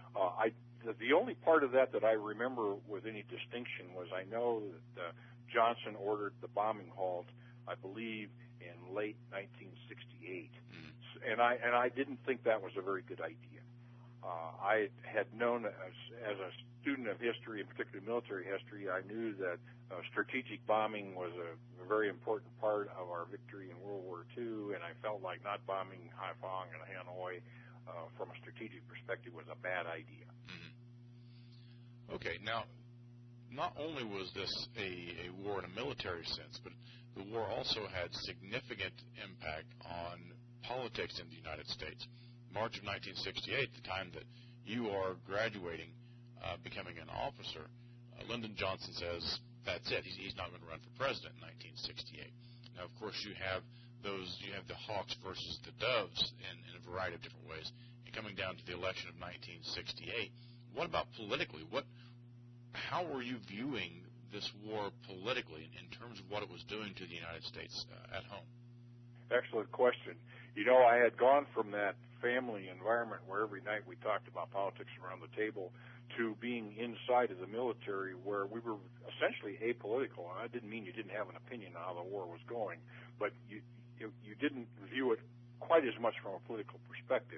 The only part of that I remember with any distinction was I know that Johnson ordered the bombing halt, I believe, in late 1968, and I didn't think that was a very good idea. I had known as a student of history, and particularly military history, I knew that strategic bombing was a very important part of our victory in World War II, and I felt like not bombing Haiphong and Hanoi from a strategic perspective was a bad idea. Mm-hmm. Okay, now, not only was this a war in a military sense, but the war also had significant impact on politics in the United States. March of 1968, the time that you are graduating, becoming an officer, Lyndon Johnson says that's it. He's not going to run for president in 1968. Now, of course, you have the hawks versus the doves in a variety of different ways. And coming down to the election of 1968, what about politically? How were you viewing this war politically in terms of what it was doing to the United States at home? Excellent question. I had gone from that family environment where every night we talked about politics around the table to being inside of the military where we were essentially apolitical. And I didn't mean you didn't have an opinion on how the war was going, but you didn't view it quite as much from a political perspective.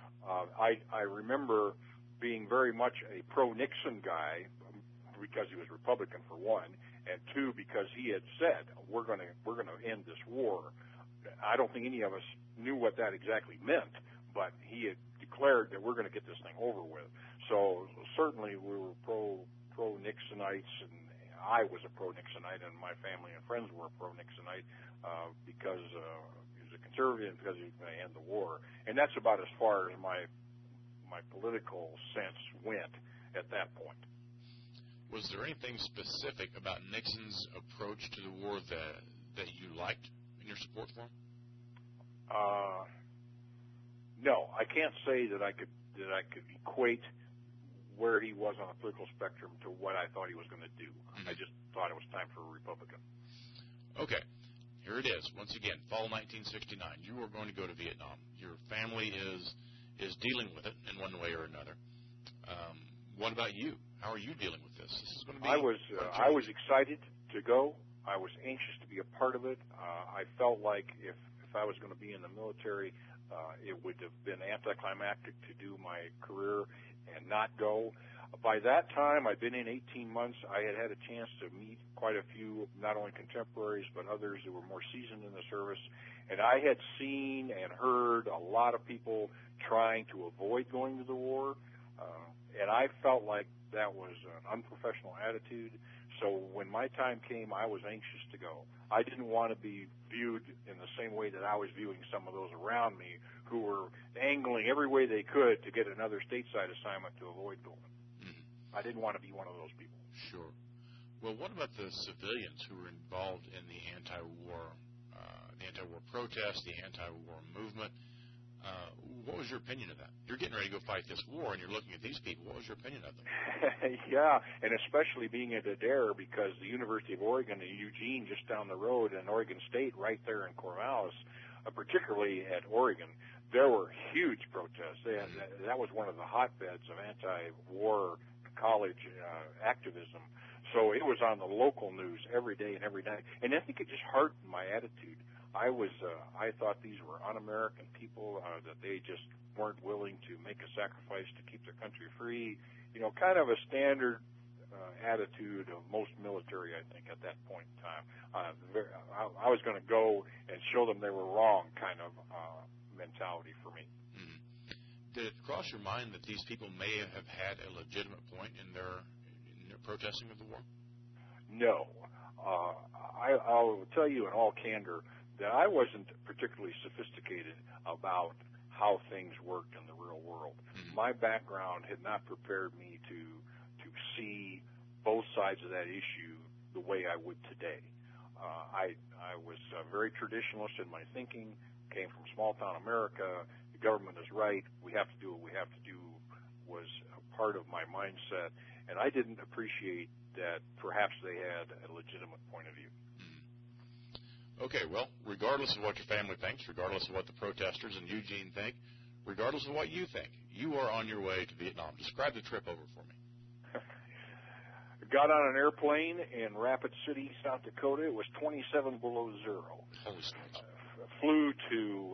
I remember being very much a pro-Nixon guy because he was Republican, for one, and two, because he had said, we're going to end this war. I don't think any of us knew what that exactly meant, but he had declared that we're going to get this thing over with. So certainly we were pro-Nixonites, and I was a pro-Nixonite, and my family and friends were pro-Nixonite because he was a conservative and because he was going to end the war. And that's about as far as my political sense went at that point. Was there anything specific about Nixon's approach to the war that you liked in your support for him? No, I can't say that I could equate where he was on the political spectrum to what I thought he was going to do. Mm-hmm. I just thought it was time for a Republican. Okay, here it is. Once again, fall 1969. You are going to go to Vietnam. Your family is dealing with it in one way or another. What about you? How are you dealing with this? This is going to be. I was excited to go. I was anxious to be a part of it. I felt like if I was going to be in the military, it would have been anticlimactic to do my career and not go. By that time, I'd been in 18 months. I had had a chance to meet quite a few, not only contemporaries, but others who were more seasoned in the service. And I had seen and heard a lot of people trying to avoid going to the war. And I felt like that was an unprofessional attitude. So when my time came, I was anxious to go. I didn't want to be viewed in the same way that I was viewing some of those around me who were angling every way they could to get another stateside assignment to avoid going. I didn't want to be one of those people. Sure. Well, what about the civilians who were involved in the anti-war protest, the anti-war movement? What was your opinion of that? You're getting ready to go fight this war, and you're looking at these people. What was your opinion of them? Yeah, and especially being at Adair, because the University of Oregon and Eugene just down the road, and Oregon State right there in Corvallis, particularly at Oregon, there were huge protests. That was one of the hotbeds of anti-war college activism. So it was on the local news every day and every night. And I think it just hardened my attitude. I thought these were un-American people, that they just weren't willing to make a sacrifice to keep their country free. You know, kind of a standard attitude of most military, I think, at that point in time. I was going to go and show them they were wrong kind of mentality for me. Mm-hmm. Did it cross your mind that these people may have had a legitimate point in their protesting of the war? No. I'll tell you in all candor that I wasn't particularly sophisticated about how things worked in the real world. Mm-hmm. My background had not prepared me to see both sides of that issue the way I would today. I was very traditionalist in my thinking, came from small-town America. The government is right. We have to do what we have to do was a part of my mindset, and I didn't appreciate that perhaps they had a legitimate point of view. Okay, well, regardless of what your family thinks, regardless of what the protesters in Eugene think, regardless of what you think, you are on your way to Vietnam. Describe the trip over for me. Got on an airplane in Rapid City, South Dakota. It was 27 below zero. Holy smokes. Flew to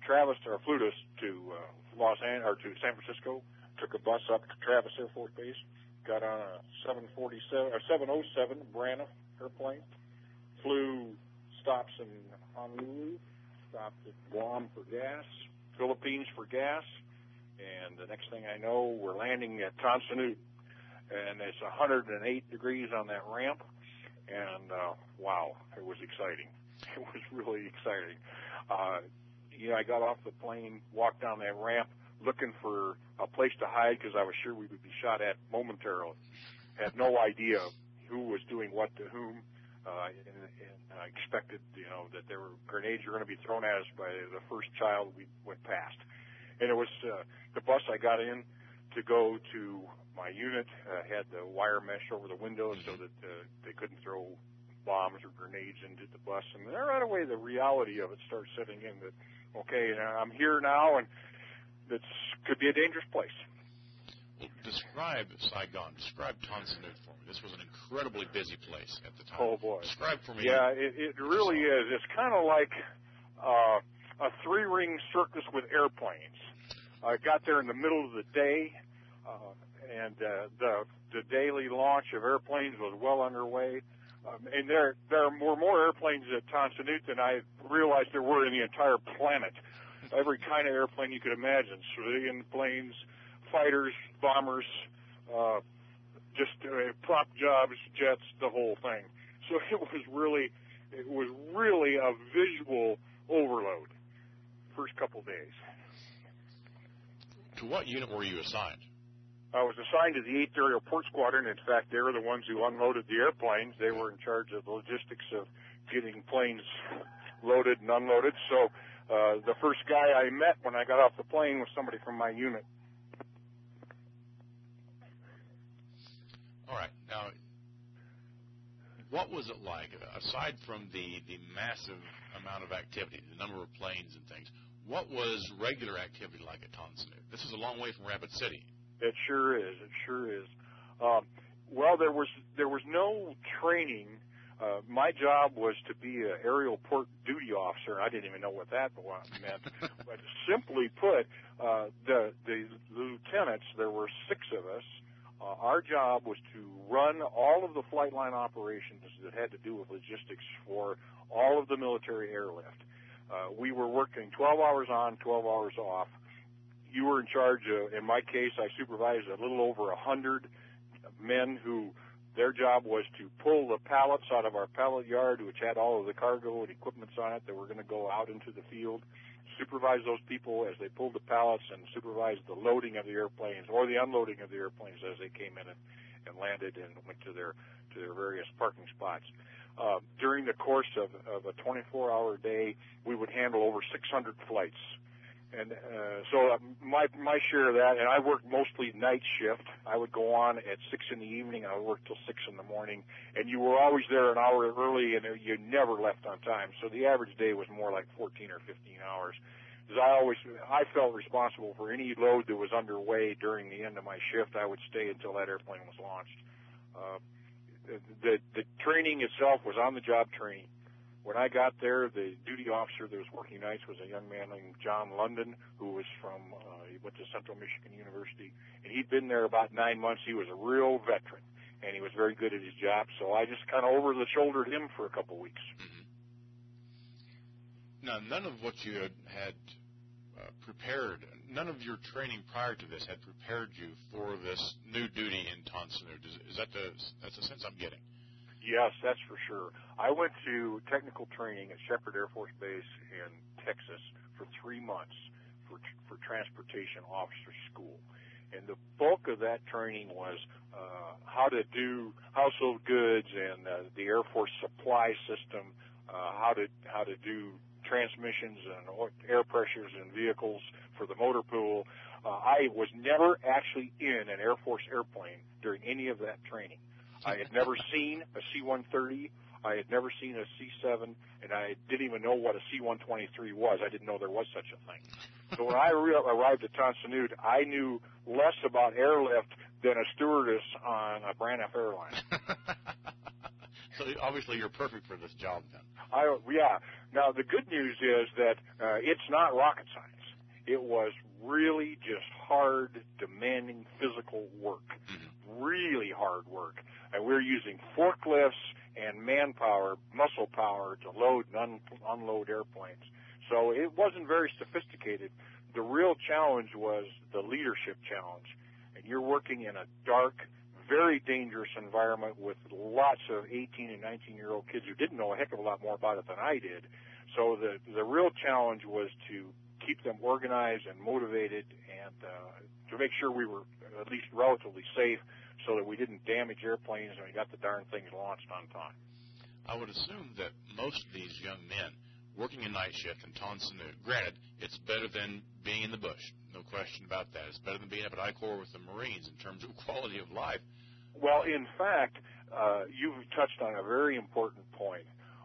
Los Angeles or to San Francisco. Took a bus up to Travis Air Force Base. Got on a 707 Brana airplane. Stops in Honolulu. Stopped at Guam for gas. Philippines for gas. And the next thing I know, we're landing at Tan Son Nhut. And it's 108 degrees on that ramp. And, wow, it was exciting. It was really exciting. I got off the plane, walked down that ramp, looking for a place to hide because I was sure we would be shot at momentarily. Had no idea who was doing what to whom. And I expected, that there were grenades were going to be thrown at us by the first child we went past. And it was the bus I got in to go to my unit, had the wire mesh over the windows so that they couldn't throw bombs or grenades into the bus. And then right away the reality of it starts setting in that, okay, I'm here now, and this could be a dangerous place. Well, describe Saigon. Describe Tan Son Nhut for me. This was an incredibly busy place at the time. Oh, boy. Describe for me. Yeah, it really is. It's kind of like a three-ring circus with airplanes. I got there in the middle of the day, and the daily launch of airplanes was well underway. And there were more airplanes at Tan Son Nhut than I realized there were in the entire planet. Every kind of airplane you could imagine, civilian planes, fighters, bombers, just prop jobs, jets, the whole thing. So it was really a visual overload first couple days. To what unit were you assigned? I was assigned to the 8th Aerial Port Squadron. In fact, they were the ones who unloaded the airplanes. They were in charge of the logistics of getting planes loaded and unloaded. So the first guy I met when I got off the plane was somebody from my unit. All right. Now, what was it like, aside from the massive amount of activity, the number of planes and things, what was regular activity like at Tan Son Nhut? This is a long way from Rapid City. It sure is. Well, there was no training My job was to be an aerial port duty officer. I didn't even know what that meant. But simply put, the lieutenants, there were 6 of us. Our job was to run all of the flight line operations that had to do with logistics for all of the military airlift. We were working 12 hours on, 12 hours off. You were in charge of, in my case, I supervised a little over 100 men who their job was to pull the pallets out of our pallet yard, which had all of the cargo and equipments on it that were going to go out into the field, supervise those people as they pulled the pallets, and supervise the loading of the airplanes or the unloading of the airplanes as they came in and landed and went to their various parking spots. During the course of a 24-hour day, we would handle over 600 flights. And so my share of that, and I worked mostly night shift. I would go on at 6 in the evening. I would work till 6 in the morning. And you were always there an hour early, and you never left on time. So the average day was more like 14 or 15 hours. Because I felt responsible for any load that was underway during the end of my shift. I would stay until that airplane was launched. The training itself was on-the-job training. When I got there, the duty officer that was working nights was a young man named John London, who was he went to Central Michigan University, and he'd been there about 9 months. He was a real veteran, and he was very good at his job, so I just kind of over-the-shouldered him for a couple of weeks. Mm-hmm. Now, none of what you had prepared, none of your training prior to this had prepared you for this new duty in Tonsanud. That's the sense I'm getting? Yes, that's for sure. I went to technical training at Shepherd Air Force Base in Texas for 3 months for transportation officer school. And the bulk of that training was how to do household goods and the Air Force supply system, how to do transmissions and air pressures in vehicles for the motor pool. I was never actually in an Air Force airplane during any of that training. I had never seen a C-130. I had never seen a C-7, and I didn't even know what a C-123 was. I didn't know there was such a thing. So when I arrived at Tonsanud, I knew less about airlift than a stewardess on a Braniff airline. So obviously you're perfect for this job then. Yeah. Now, the good news is that it's not rocket science. It was really just hard, demanding physical work, really hard work. And we're using forklifts and manpower, muscle power to load and unload airplanes. So it wasn't very sophisticated. The real challenge was the leadership challenge. And you're working in a dark, very dangerous environment with lots of 18 and 19-year-old kids who didn't know a heck of a lot more about it than I did. So the real challenge was to keep them organized and motivated and to make sure we were at least relatively safe so that we didn't damage airplanes and we got the darn things launched on time. I would assume that most of these young men working a night shift in Tonsanud, granted, it's better than being in the bush, no question about that. It's better than being up at I-Corps with the Marines in terms of quality of life. Well, in fact, you've touched on a very important point.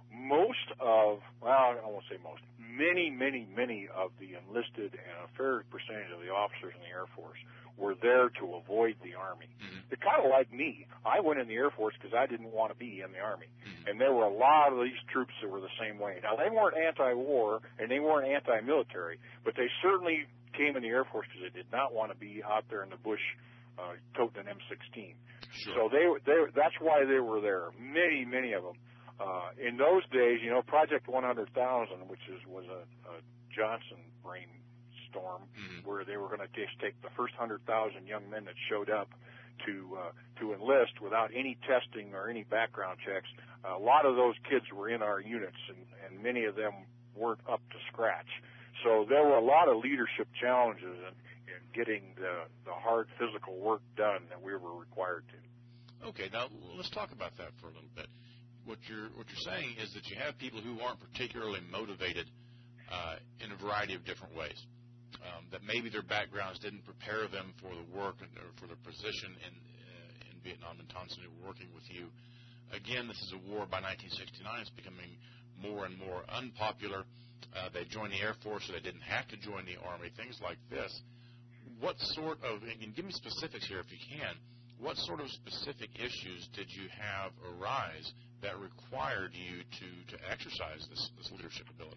I won't say most, many of the enlisted and a fair percentage of the officers in the Air Force were there to avoid the Army. Mm-hmm. They're kind of like me. I went in the Air Force because I didn't want to be in the Army. Mm-hmm. And there were a lot of these troops that were the same way. Now, they weren't anti-war and they weren't anti-military, but they certainly came in the Air Force because they did not want to be out there in the bush toting an M16. Sure. So that's why they were there, many of them. In those days, Project 100,000, which was a Johnson brainstorm, where they were going to just take the first 100,000 young men that showed up to enlist without any testing or any background checks. A lot of those kids were in our units, and many of them weren't up to scratch. So there were a lot of leadership challenges in getting the hard physical work done that we were required to. Okay, now let's talk about that for a little bit. What you're saying is that you have people who aren't particularly motivated in a variety of different ways. That maybe their backgrounds didn't prepare them for the work or for their position in Vietnam and Tonsanud working with you. Again, this is a war by 1969. It's becoming more and more unpopular. They joined the Air Force, so they didn't have to join the Army, things like this. What sort of, and give me specifics here if you can, what sort of specific issues did you have arise that required you to exercise this leadership ability?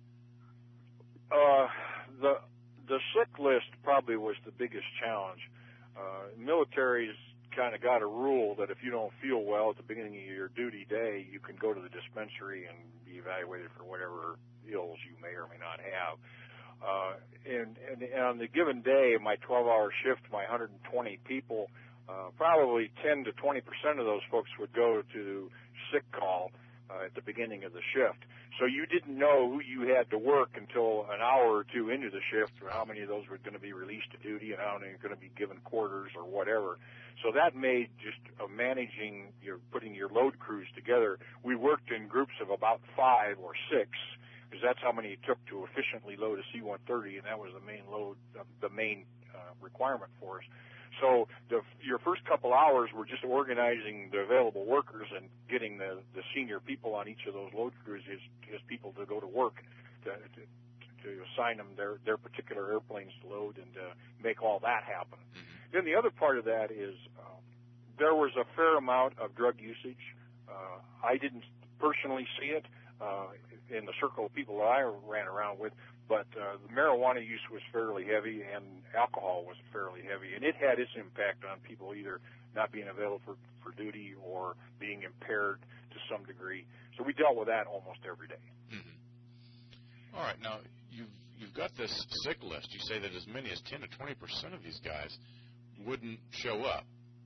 The sick list probably was the biggest challenge. Military's kind of got a rule that if you don't feel well at the beginning of your duty day, you can go to the dispensary and be evaluated for whatever ills you may or may not have. And on the given day, my 12-hour shift, my 120 people, probably 10 to 20% of those folks would go to sick call at the beginning of the shift. So you didn't know who you had to work until an hour or two into the shift, or how many of those were going to be released to duty and how many are going to be given quarters or whatever. So that made just managing putting your load crews together. We worked in groups of about 5 or 6, because that's how many it took to efficiently load a C-130, and that was the main load, the main requirement for us. So your first couple hours were just organizing the available workers and getting the senior people on each of those load crews as people to go to work to assign them their particular airplanes to load and to make all that happen. Mm-hmm. Then the other part of that is there was a fair amount of drug usage. I didn't personally see it in the circle of people that I ran around with, but the marijuana use was fairly heavy and alcohol was fairly heavy, and it had its impact on people either not being available for duty or being impaired to some degree. So we dealt with that almost every day. Mm-hmm. All right, now you've got this sick list. You say that as many as 10 to 20% of these guys wouldn't show up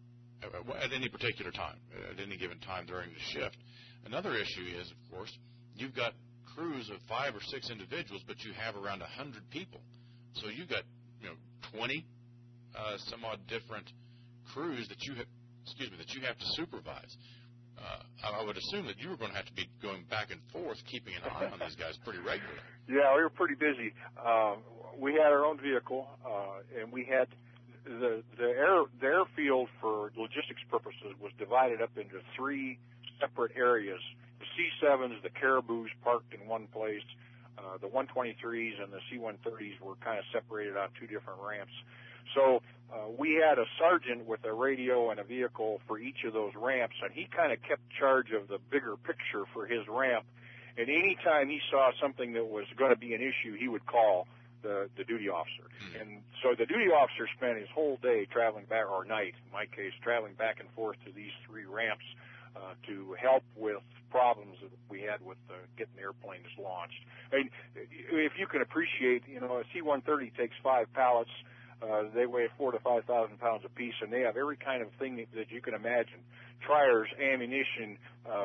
at any particular time, at any given time during the shift. Another issue is, of course, you've got crews of 5 or 6 individuals, but you have around 100 people. So you've got 20 some odd different crews that you have to supervise. I would assume that you were going to have to be going back and forth, keeping an eye on these guys pretty regularly. Yeah, we were pretty busy. We had our own vehicle, and we had the airfield for logistics purposes was divided up into 3 separate areas. The C-7s, the Caribous parked in one place. The 123s and the C-130s were kind of separated on 2 different ramps. So we had a sergeant with a radio and a vehicle for each of those ramps, and he kind of kept charge of the bigger picture for his ramp. And any time he saw something that was going to be an issue, he would call the duty officer. Mm-hmm. And so the duty officer spent his whole day traveling back, or night in my case, traveling back and forth to these 3 ramps to help with problems that we had with getting the airplanes launched. I mean, if you can appreciate, a C-130 takes 5 pallets. They weigh 4,000 to 5,000 pounds apiece, and they have every kind of thing that you can imagine: tires, ammunition,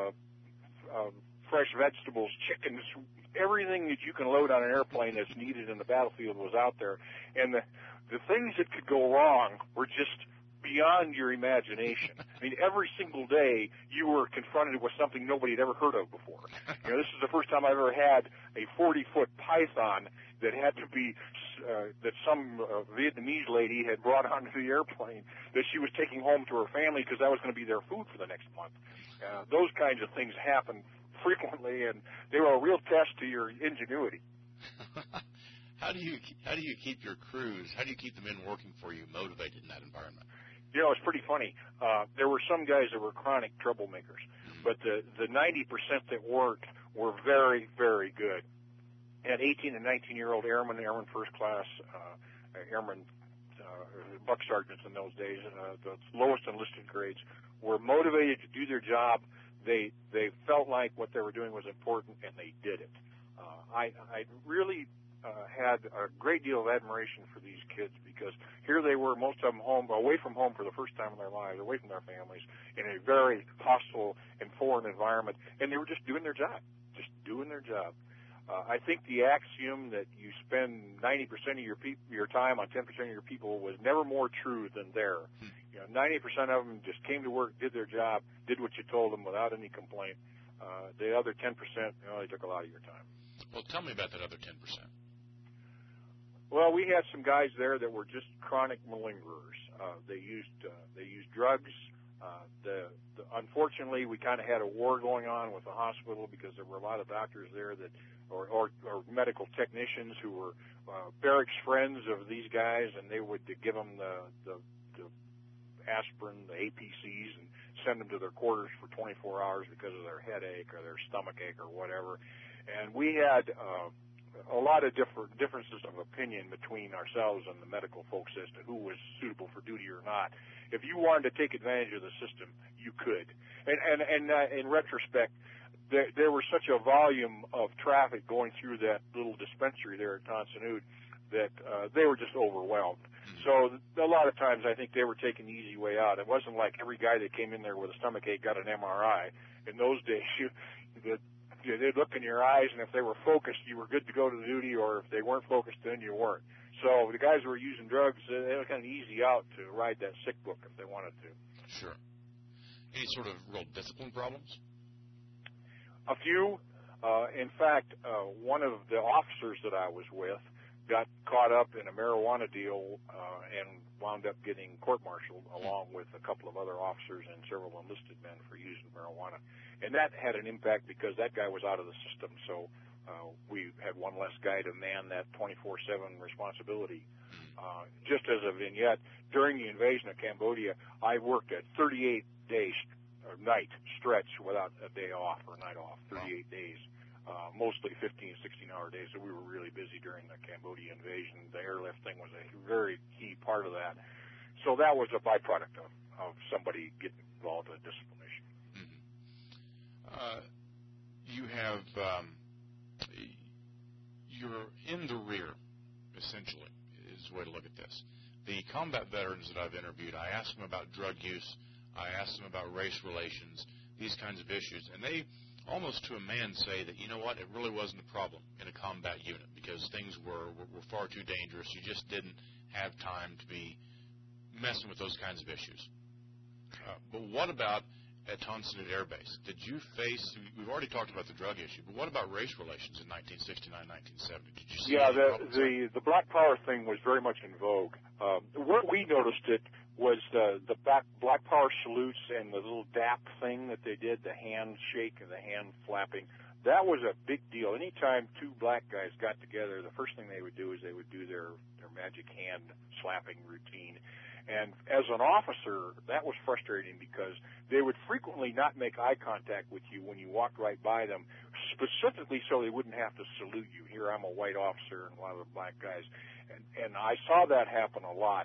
fresh vegetables, chickens, everything that you can load on an airplane that's needed in the battlefield was out there. And the things that could go wrong were just beyond your imagination. I mean, every single day you were confronted with something nobody had ever heard of before. This is the first time I've ever had a 40-foot python that had to be, that some Vietnamese lady had brought onto the airplane that she was taking home to her family because that was going to be their food for the next month. Those kinds of things happen frequently, and they were a real test to your ingenuity. How do you keep your crews, how do you keep the men working for you motivated in that environment? It's pretty funny. There were some guys that were chronic troublemakers, but the 90% that worked were very, very good. And 18 and 19-year-old airmen first class, airmen, buck sergeants in those days, the lowest enlisted grades, were motivated to do their job. They felt like what they were doing was important, and they did it. I really had a great deal of admiration for these kids because here they were, most of them away from home for the first time in their lives, away from their families, in a very hostile and foreign environment, and they were just doing their job. I think the axiom that you spend 90% of your time on 10% of your people was never more true than there. 90% of them just came to work, did their job, did what you told them without any complaint. The other 10%, they took a lot of your time. Well, tell me about that other 10%. Well, we had some guys there that were just chronic malingerers. They used drugs. Unfortunately, we kind of had a war going on with the hospital because there were a lot of doctors there that, or medical technicians who were barracks friends of these guys, and they would give them the aspirin, the APCs, and send them to their quarters for 24 hours because of their headache or their stomach ache or whatever. And we had a lot of differences of opinion between ourselves and the medical folks as to who was suitable for duty or not. If you wanted to take advantage of the system, you could. And in retrospect, there was such a volume of traffic going through that little dispensary there at Tonsanute that they were just overwhelmed. So a lot of times I think they were taking the easy way out. It wasn't like every guy that came in there with a stomach ache got an MRI. In those days, they'd look in your eyes, and if they were focused, you were good to go to duty, or if they weren't focused, then you weren't. So the guys who were using drugs, they were kind of easy out to ride that sick book if they wanted to. Sure. Any sort of real discipline problems? A few. In fact, one of the officers that I was with got caught up in a marijuana deal and wound up getting court-martialed along with a couple of other officers and several enlisted men for using marijuana. And that had an impact because that guy was out of the system, so we had one less guy to man that 24/7 responsibility. Just as a vignette, during the invasion of Cambodia, I worked a 38-day night stretch without a day off or a night off, 38 days. Mostly 15, 16-hour days, so we were really busy during the Cambodia invasion. The airlift thing was a very key part of that. So that was a byproduct of somebody getting involved in a discipline issue. Mm-hmm. You have, you're in the rear, essentially, is the way to look at this. The combat veterans that I've interviewed, I asked them about drug use, I asked them about race relations, these kinds of issues, and they almost to a man say that, you know what, it really wasn't a problem in a combat unit because things were far too dangerous. You just didn't have time to be messing with those kinds of issues. But what about at Tonsanute Air Base? Did you face, we've already talked about the drug issue, but what about race relations in 1969, 1970? Did you see the black power thing was very much in vogue. Where we noticed it was the black power salutes and the little dap thing that they did, the handshake and the hand flapping. That was a big deal. Anytime two black guys got together, the first thing they would do is they would do their magic hand slapping routine. And as an officer, that was frustrating because they would frequently not make eye contact with you when you walked right by them, specifically so they wouldn't have to salute you. Here I'm a white officer and a lot of the black guys. And I saw that happen a lot.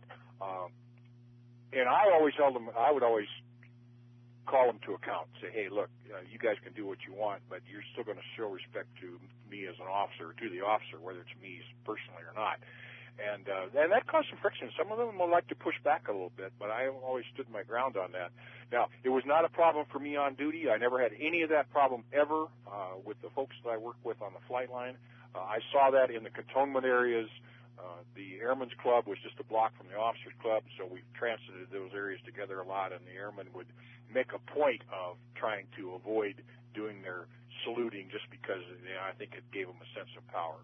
And I would always call them to account, say, hey, look, you guys can do what you want, but you're still going to show respect to me as an officer, to the officer, whether it's me personally or not. And that caused some friction. Some of them would like to push back a little bit, but I always stood my ground on that. Now, it was not a problem for me on duty. I never had any of that problem ever with the folks that I worked with on the flight line. I saw that in the cantonment areas. The Airmen's Club was just a block from the Officers Club, so we transited those areas together a lot, and the airmen would make a point of trying to avoid doing their saluting just because I think it gave them a sense of power.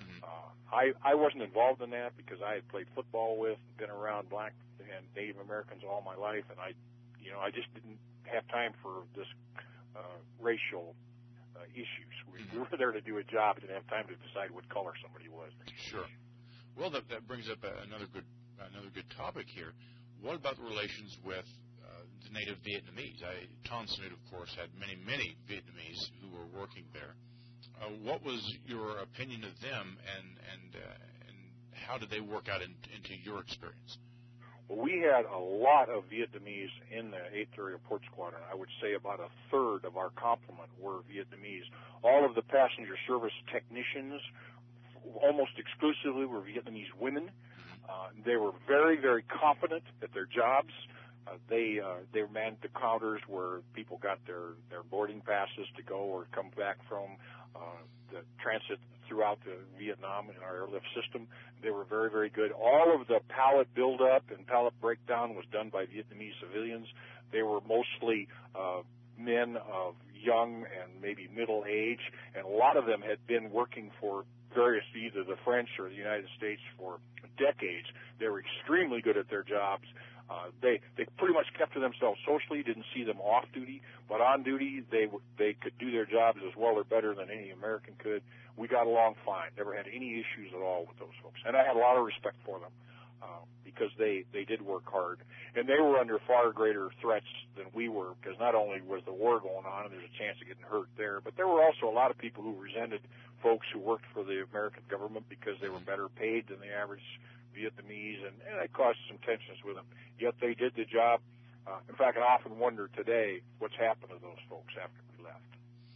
I wasn't involved in that because I had played football with, been around black and Native Americans all my life, and I just didn't have time for this racial issues. We were there to do a job, didn't have time to decide what color somebody was. Sure. Well, that brings up another good topic here. What about the relations with the native Vietnamese? Tonsanute, of course, had many Vietnamese who were working there. What was your opinion of them, and how did they work out into your experience? Well, we had a lot of Vietnamese in the 8th Area Port Squadron. I would say about a third of our complement were Vietnamese. All of the passenger service technicians almost exclusively were Vietnamese women. They were very, very competent at their jobs. They manned the counters where people got their boarding passes to go or come back from the transit throughout Vietnam in our airlift system. They were very, very good. All of the pallet buildup and pallet breakdown was done by Vietnamese civilians. They were mostly men of young and maybe middle age, and a lot of them had been working for either the French or the United States for decades. They were extremely good at their jobs. They pretty much kept to themselves socially, didn't see them off duty, but on duty they could do their jobs as well or better than any American could. We got along fine. Never had any issues at all with those folks, and I had a lot of respect for them. because they did work hard. And they were under far greater threats than we were, because not only was the war going on and there's a chance of getting hurt there, but there were also a lot of people who resented folks who worked for the American government because they were better paid than the average Vietnamese, and it caused some tensions with them. Yet they did the job. In fact, I often wonder today what's happened to those folks after we left.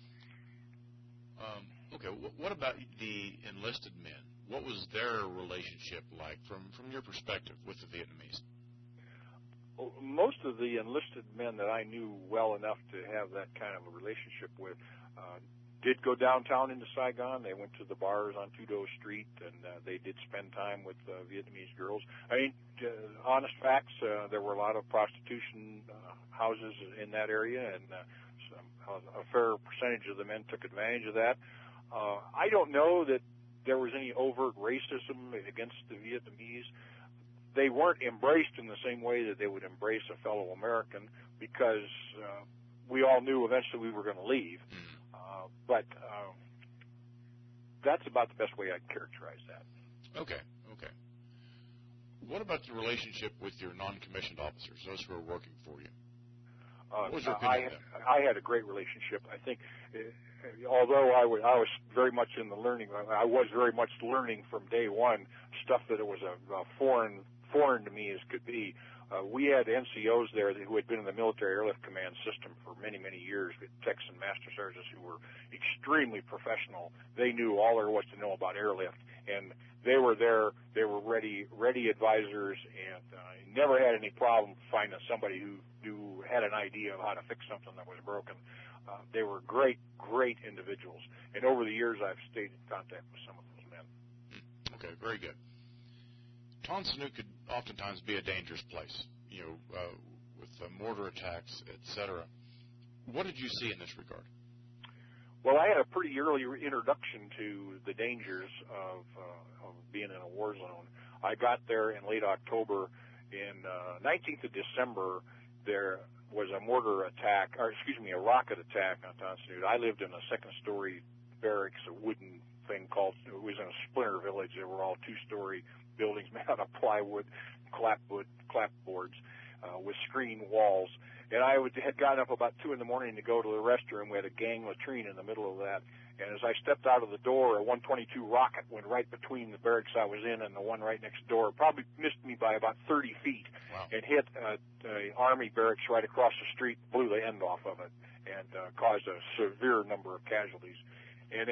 Okay, what about the enlisted men? What was their relationship like from your perspective with the Vietnamese? Well, most of the enlisted men that I knew well enough to have that kind of a relationship with did go downtown into Saigon. They went to the bars on Tudo Street, and they did spend time with Vietnamese girls. I mean, honest facts, there were a lot of prostitution houses in that area, and a fair percentage of the men took advantage of that. I don't know that there was any overt racism against the Vietnamese. They weren't embraced in the same way that they would embrace a fellow American, because we all knew eventually we were going to leave. But that's about the best way I'd characterize that. Okay. What about the relationship with your non-commissioned officers, those who are working for you? What was your opinion of them? I had a great relationship. I think, although I was very much in the learning, I was very much learning from day one stuff that it was a foreign to me as could be. We had NCOs there who had been in the military airlift command system for many, many years, techs and master sergeants who were extremely professional. They knew all there was to know about airlift, and they were there. They were ready advisors, and never had any problem finding somebody who had an idea of how to fix something that was broken. They were great individuals, and over the years I've stayed in contact with some of those men. Okay, very good. Tan Son Nhut could oftentimes be a dangerous place, with mortar attacks, etc. What did you see in this regard? Well, I had a pretty early introduction to the dangers of being in a war zone. I got there in late October. In 19th of December, there was a a rocket attack on Tan Son Nhut. I lived in a second-story barracks, a wooden thing it was in a splinter village. They were all two-story buildings made out of plywood, clapboards, with screen walls. And I had gotten up about 2 in the morning to go to the restroom. We had a gang latrine in the middle of that. And as I stepped out of the door, a 122 rocket went right between the barracks I was in and the one right next door. Probably missed me by about 30 feet. Wow. And hit the Army barracks right across the street, blew the end off of it, and caused a severe number of casualties. And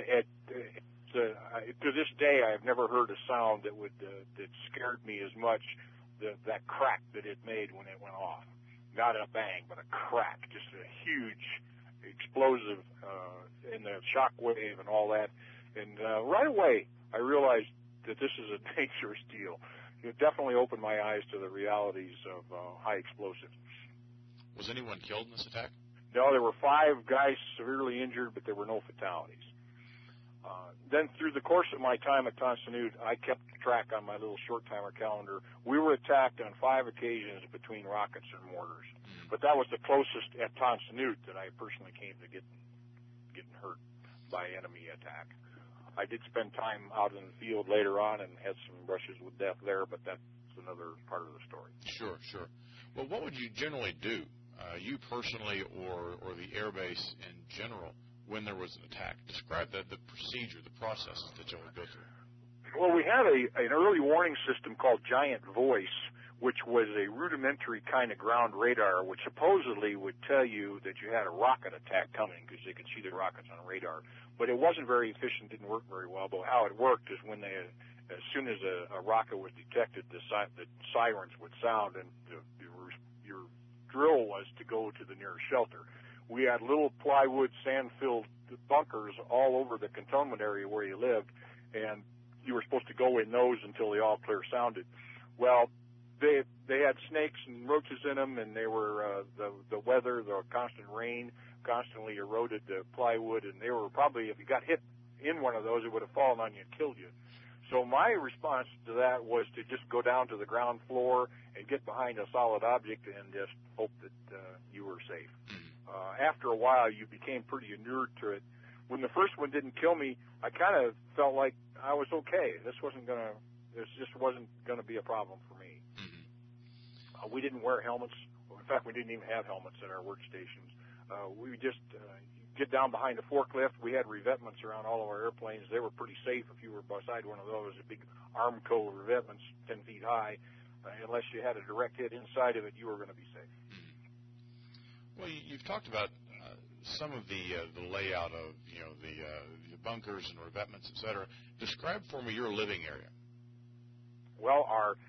to this day, I have never heard a sound that scared me as much. That crack that it made when it went off, not a bang, but a crack, just a huge explosive, in the shock wave and all that. And right away, I realized that this is a dangerous deal. It definitely opened my eyes to the realities of high explosives. Was anyone killed in this attack? No, there were 5 guys severely injured, but there were no fatalities. Then through the course of my time at Tan Son Nhut, I kept track on my little short-timer calendar. We were attacked on 5 occasions between rockets and mortars. But that was the closest at Tan Son Nhut that I personally came to getting hurt by enemy attack. I did spend time out in the field later on and had some brushes with death there, but that's another part of the story. Sure. Well, what would you generally do, you personally or the airbase in general, when there was an attack? Describe the procedure, the processes that you would go through. Well, we had an early warning system called Giant Voice, which was a rudimentary kind of ground radar, which supposedly would tell you that you had a rocket attack coming because they could see the rockets on radar. But it wasn't very efficient, didn't work very well. But how it worked is as soon as a rocket was detected, the sirens would sound, and your drill was to go to the nearest shelter. We had little plywood, sand-filled bunkers all over the cantonment area where you lived, and you were supposed to go in those until the all-clear sounded. Well, they had snakes and roaches in them, and they were the weather, the constant rain, constantly eroded the plywood, and they were probably, if you got hit in one of those, it would have fallen on you and killed you. So my response to that was to just go down to the ground floor and get behind a solid object and just hope that you were safe. After a while, you became pretty inured to it. When the first one didn't kill me, I kind of felt like I was okay. This wasn't going to this just wasn't going to be a problem for me. Mm-hmm. We didn't wear helmets. In fact, we didn't even have helmets at our workstations. We would just get down behind the forklift. We had revetments around all of our airplanes. They were pretty safe if you were beside one of those, big Armco revetments 10 feet high. Unless you had a direct hit inside of it, you were going to be safe. Mm-hmm. Well, you've talked about some of the layout of the bunkers and revetments, et cetera. Describe for me your living area. Well,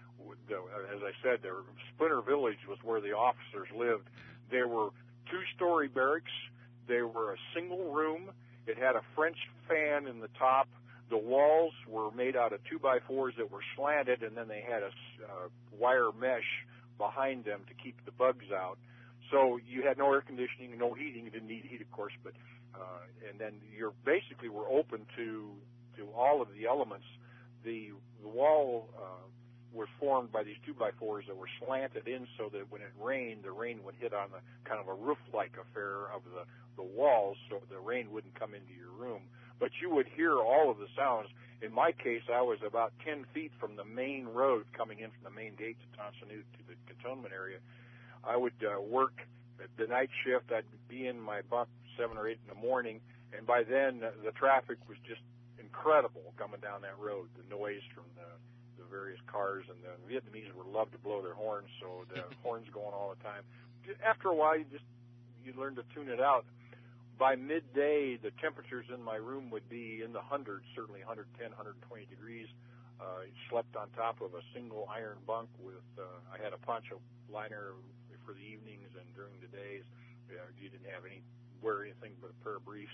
as I said, the Splinter Village was where the officers lived. There were 2-story barracks. They were a single room. It had a French fan in the top. The walls were made out of 2x4s that were slanted, and then they had a wire mesh behind them to keep the bugs out. So you had no air conditioning, no heating. You didn't need heat, of course, but and then you basically were open to all of the elements. The wall was formed by these 2x4s that were slanted in so that when it rained, the rain would hit on the kind of a roof-like affair of the walls, so the rain wouldn't come into your room. But you would hear all of the sounds. In my case, I was about 10 feet from the main road coming in from the main gate to Tonsonhoot to the cantonment area. I would work at the night shift. I'd be in my bunk 7 or 8 in the morning, and by then the traffic was just incredible coming down that road. The noise from the various cars, and the Vietnamese would love to blow their horns, so the horns going all the time. After a while, you learn to tune it out. By midday, the temperatures in my room would be in the hundreds, certainly 110, 120 degrees. Slept on top of a single iron bunk with, I had a poncho liner for the evenings and during the days. You didn't wear anything but a pair of briefs,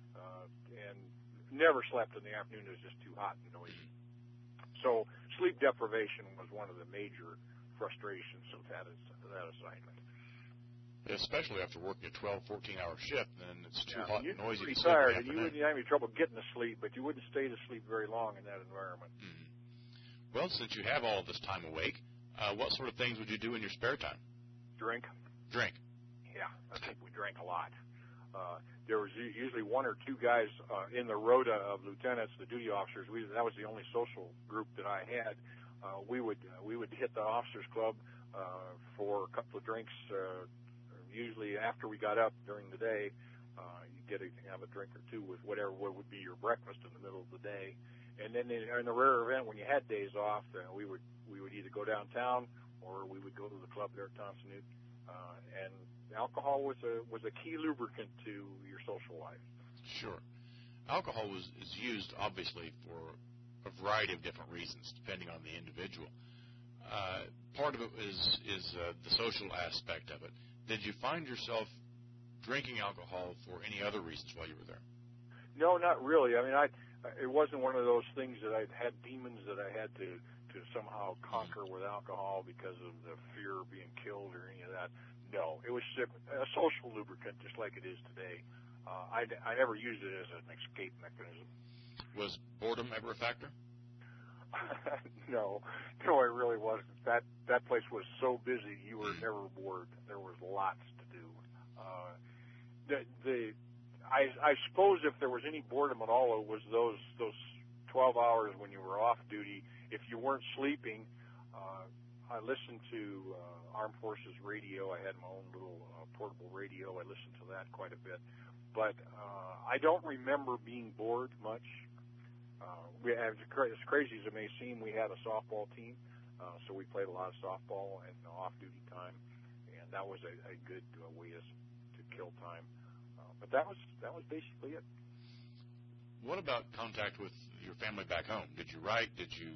and never slept in the afternoon. It was just too hot and noisy. So sleep deprivation was one of the major frustrations of that assignment. Especially after working a 12, 14-hour shift, then it's too hot and noisy to sleep. Tired, and you wouldn't have any trouble getting to sleep, but you wouldn't stay to sleep very long in that environment. Mm-hmm. Well, since you have all of this time awake, what sort of things would you do in your spare time? Drink. Drink. Yeah, I think we drank a lot. There was usually 1 or 2 guys in the rota of lieutenants, the duty officers. That was the only social group that I had. We would hit the officers' club for a couple of drinks. Usually after we got up during the day, you have a drink or two with what would be your breakfast in the middle of the day. And then in the rare event when you had days off, we would either go downtown or we would go to the club there at Tonsonhoot. And alcohol was a key lubricant to your social life. Sure. Alcohol is used, obviously, for a variety of different reasons, depending on the individual. Part of it is the social aspect of it. Did you find yourself drinking alcohol for any other reasons while you were there? No, not really. I mean, it wasn't one of those things that I had demons that I had to somehow conquer with alcohol because of the fear of being killed or any of that. No, it was a social lubricant, just like it is today. I never used it as an escape mechanism. Was boredom ever a factor? No, it really wasn't. That place was so busy, you were never bored. There was lots to do. I suppose if there was any boredom at all, it was those 12 hours when you were off duty. If you weren't sleeping, I listened to Armed Forces radio. I had my own little portable radio. I listened to that quite a bit. But I don't remember being bored much. As crazy as it may seem, we had a softball team, so we played a lot of softball in off-duty time, and that was a good way to kill time. But that was basically it. What about contact with your family back home? Did you write? Did you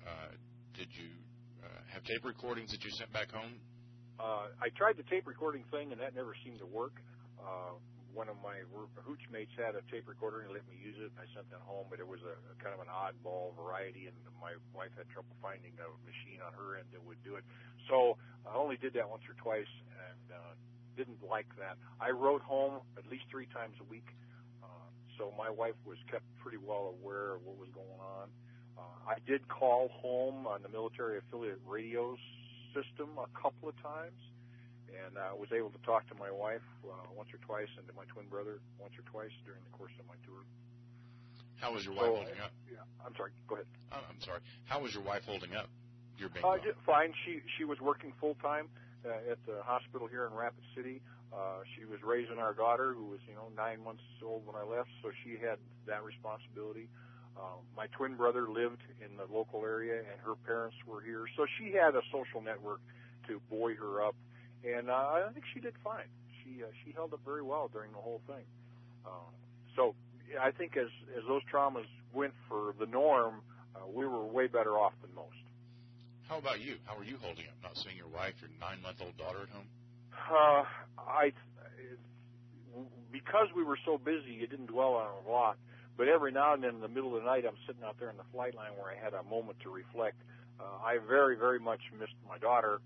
have tape recordings that you sent back home? I tried the tape recording thing, and that never seemed to work. One of my hooch mates had a tape recorder and let me use it. I sent that home, but it was a kind of an oddball variety, and my wife had trouble finding a machine on her end that would do it. So I only did that once or twice and didn't like that. I wrote home at least 3 times a week, so my wife was kept pretty well aware of what was going on. I did call home on the military affiliate radio system a couple of times, and I was able to talk to my wife once or twice and to my twin brother once or twice during the course of my tour. How was your wife holding up? Yeah, I'm sorry. Go ahead. I'm sorry. How was your wife holding up? You're being fine. She was working full time at the hospital here in Rapid City. She was raising our daughter, who was 9 months old when I left, so she had that responsibility. My twin brother lived in the local area, and her parents were here, so she had a social network to buoy her up, and I think she did fine. She held up very well during the whole thing. So I think as those traumas went for the norm, we were way better off than most. How about you? How are you holding up? Not seeing your wife, your 9-month-old daughter at home? Because we were so busy, it didn't dwell on it a lot. But every now and then in the middle of the night, I'm sitting out there in the flight line where I had a moment to reflect. I very, very much missed my daughter.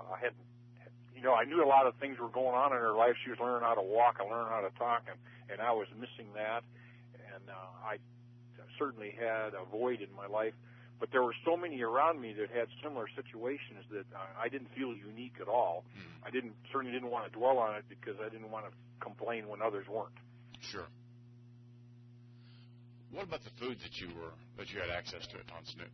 I knew a lot of things were going on in her life. She was learning how to walk and learning how to talk, and I was missing that. And I certainly had a void in my life. But there were so many around me that had similar situations that I didn't feel unique at all. I certainly didn't want to dwell on it because I didn't want to complain when others weren't. Sure. What about the food that you had access to at Tonsanoot?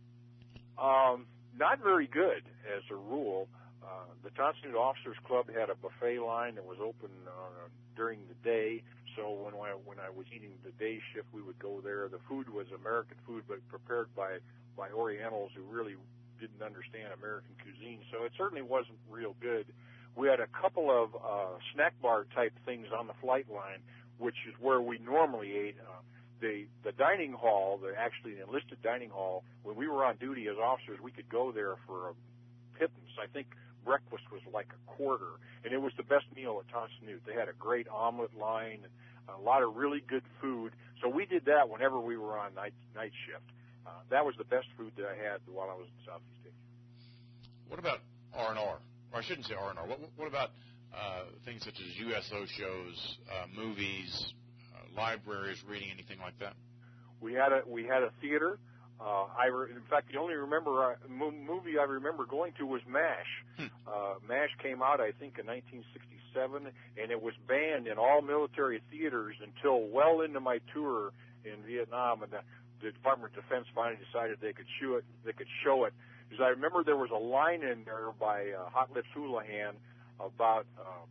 Not very good as a rule. The Tonsanoot Officers Club had a buffet line that was open during the day. So when I was eating the day shift, we would go there. The food was American food, but prepared by Orientals who really didn't understand American cuisine. So it certainly wasn't real good. We had a couple of snack bar type things on the flight line, which is where we normally ate. The dining hall, the enlisted dining hall, when we were on duty as officers, we could go there for a pittance. I think breakfast was like $0.25, and it was the best meal at Tonsanoot. They had a great omelet line and a lot of really good food. So we did that whenever we were on night shift. That was the best food that I had while I was in Southeast Asia. What about R&R? Or I shouldn't say R&R. What about things such as USO shows, movies, libraries, reading, anything like that? We had a theater. In fact, the only movie I remember going to was MASH. MASH came out, I think, in 1967, and it was banned in all military theaters until well into my tour in Vietnam, and the Department of Defense finally decided they could show it. Because I remember there was a line in there by Hot Lips Houlihan about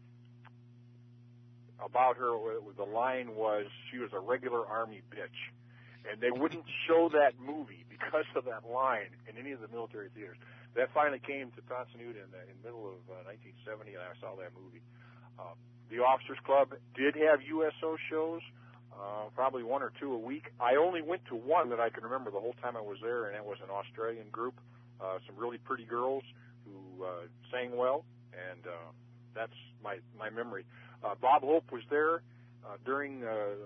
her. The line was she was a regular Army bitch. And they wouldn't show that movie because of that line in any of the military theaters. That finally came to Tonsanoot in the middle of 1970, and I saw that movie. The Officers Club did have USO shows, probably 1 or 2 a week. I only went to one that I can remember the whole time I was there, and it was an Australian group, some really pretty girls who sang well, and that's my memory. Bob Hope was there during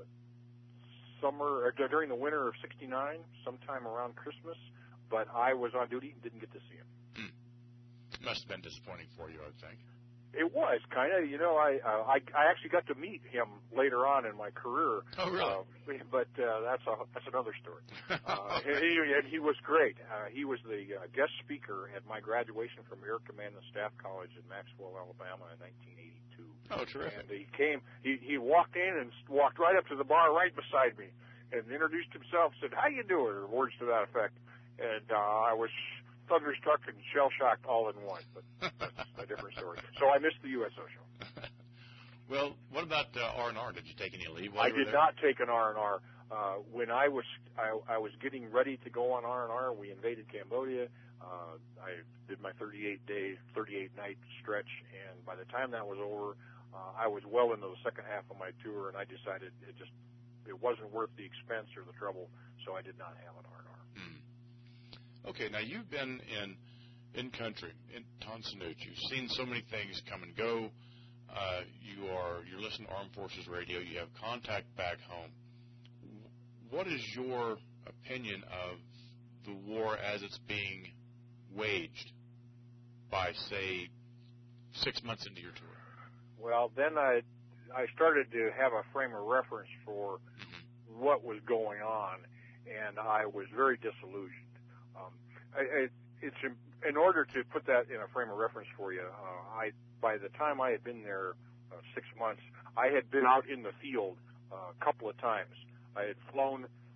during the winter of '69, sometime around Christmas, but I was on duty and didn't get to see him. It must have been disappointing for you, I think. It was kind of, I actually got to meet him later on in my career. Oh, really? But that's another story. And he was great. He was the guest speaker at my graduation from Air Command and Staff College in Maxwell, Alabama, in 1982. Oh, terrific! And he came. He walked in and walked right up to the bar right beside me, and introduced himself. Said, "How you doing?" or words to that effect. And I was thunderstruck and shell-shocked all in one, but that's a different story. So I missed the USO show. Well, what about R&R? Did you take any leave? I did not take an R&R. When I was getting ready to go on R&R, we invaded Cambodia. I did my 38-night stretch, and by the time that was over, I was well into the second half of my tour, and I decided it wasn't worth the expense or the trouble, so I did not have an R&R. Okay, now you've been in country, in Tonsanoot. You've seen so many things come and go. You're listening to Armed Forces Radio. You have contact back home. What is your opinion of the war as it's being waged by, say, 6 months into your tour? Well, then I started to have a frame of reference for what was going on, and I was very disillusioned. It's in order to put that in a frame of reference for you, by the time I had been there 6 months, I had been out in the field a couple of times. I had flown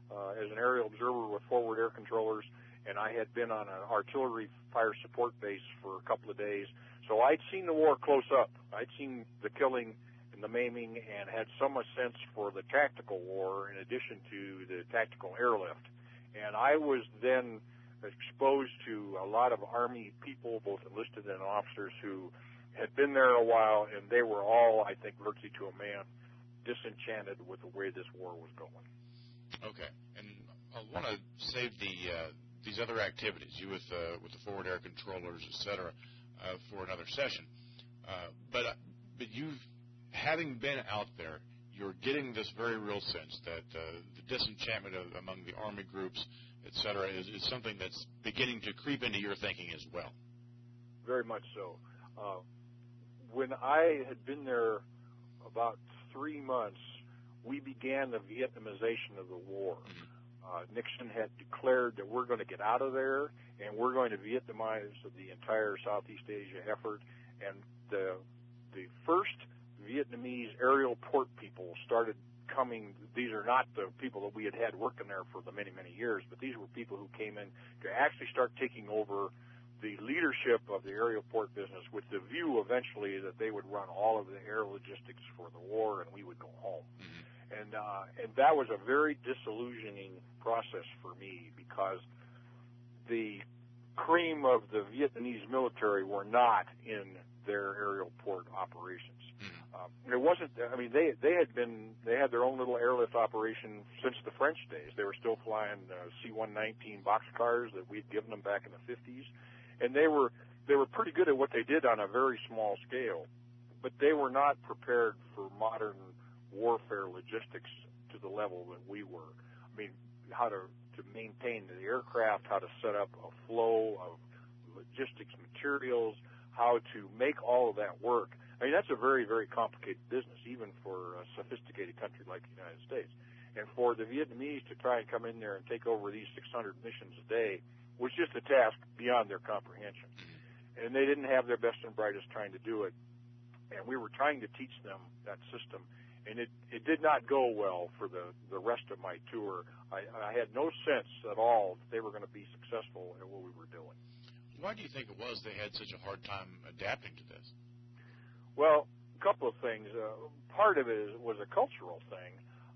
as an aerial observer with forward air controllers, and I had been on an artillery fire support base for a couple of days. So I'd seen the war close up. I'd seen the killing and the maiming and had so much sense for the tactical war in addition to the tactical airlift. And I was then exposed to a lot of Army people, both enlisted and officers, who had been there a while, and they were all, I think, virtually to a man, disenchanted with the way this war was going. Okay, and I want to save these other activities, you with the forward air controllers, et cetera, for another session. But you, having been out there, you're getting this very real sense that the disenchantment among the Army groups, et cetera, is something that's beginning to creep into your thinking as well. Very much so. When I had been there about 3 months, we began the Vietnamization of the war. Nixon had declared that we're going to get out of there and we're going to Vietnamize the entire Southeast Asia effort. And the first Vietnamese aerial port people started coming. These are not the people that we had working there for the many, many years, but these were people who came in to actually start taking over the leadership of the aerial port business with the view eventually that they would run all of the air logistics for the war and we would go home. And that was a very disillusioning process for me because the cream of the Vietnamese military were not in their aerial port operations. It wasn't. I mean, they had their own little airlift operation since the French days. They were still flying C-119 boxcars that we'd given them back in the 50s, and they were pretty good at what they did on a very small scale, but they were not prepared for modern warfare logistics to the level that we were. I mean, how to maintain the aircraft, how to set up a flow of logistics materials, how to make all of that work. I mean, that's a very, very complicated business, even for a sophisticated country like the United States. And for the Vietnamese to try and come in there and take over these 600 missions a day was just a task beyond their comprehension. And they didn't have their best and brightest trying to do it. And we were trying to teach them that system. And it did not go well for the rest of my tour. I had no sense at all that they were going to be successful at what we were doing. Why do you think it was they had such a hard time adapting to this? Well, a couple of things. Part of it was a cultural thing.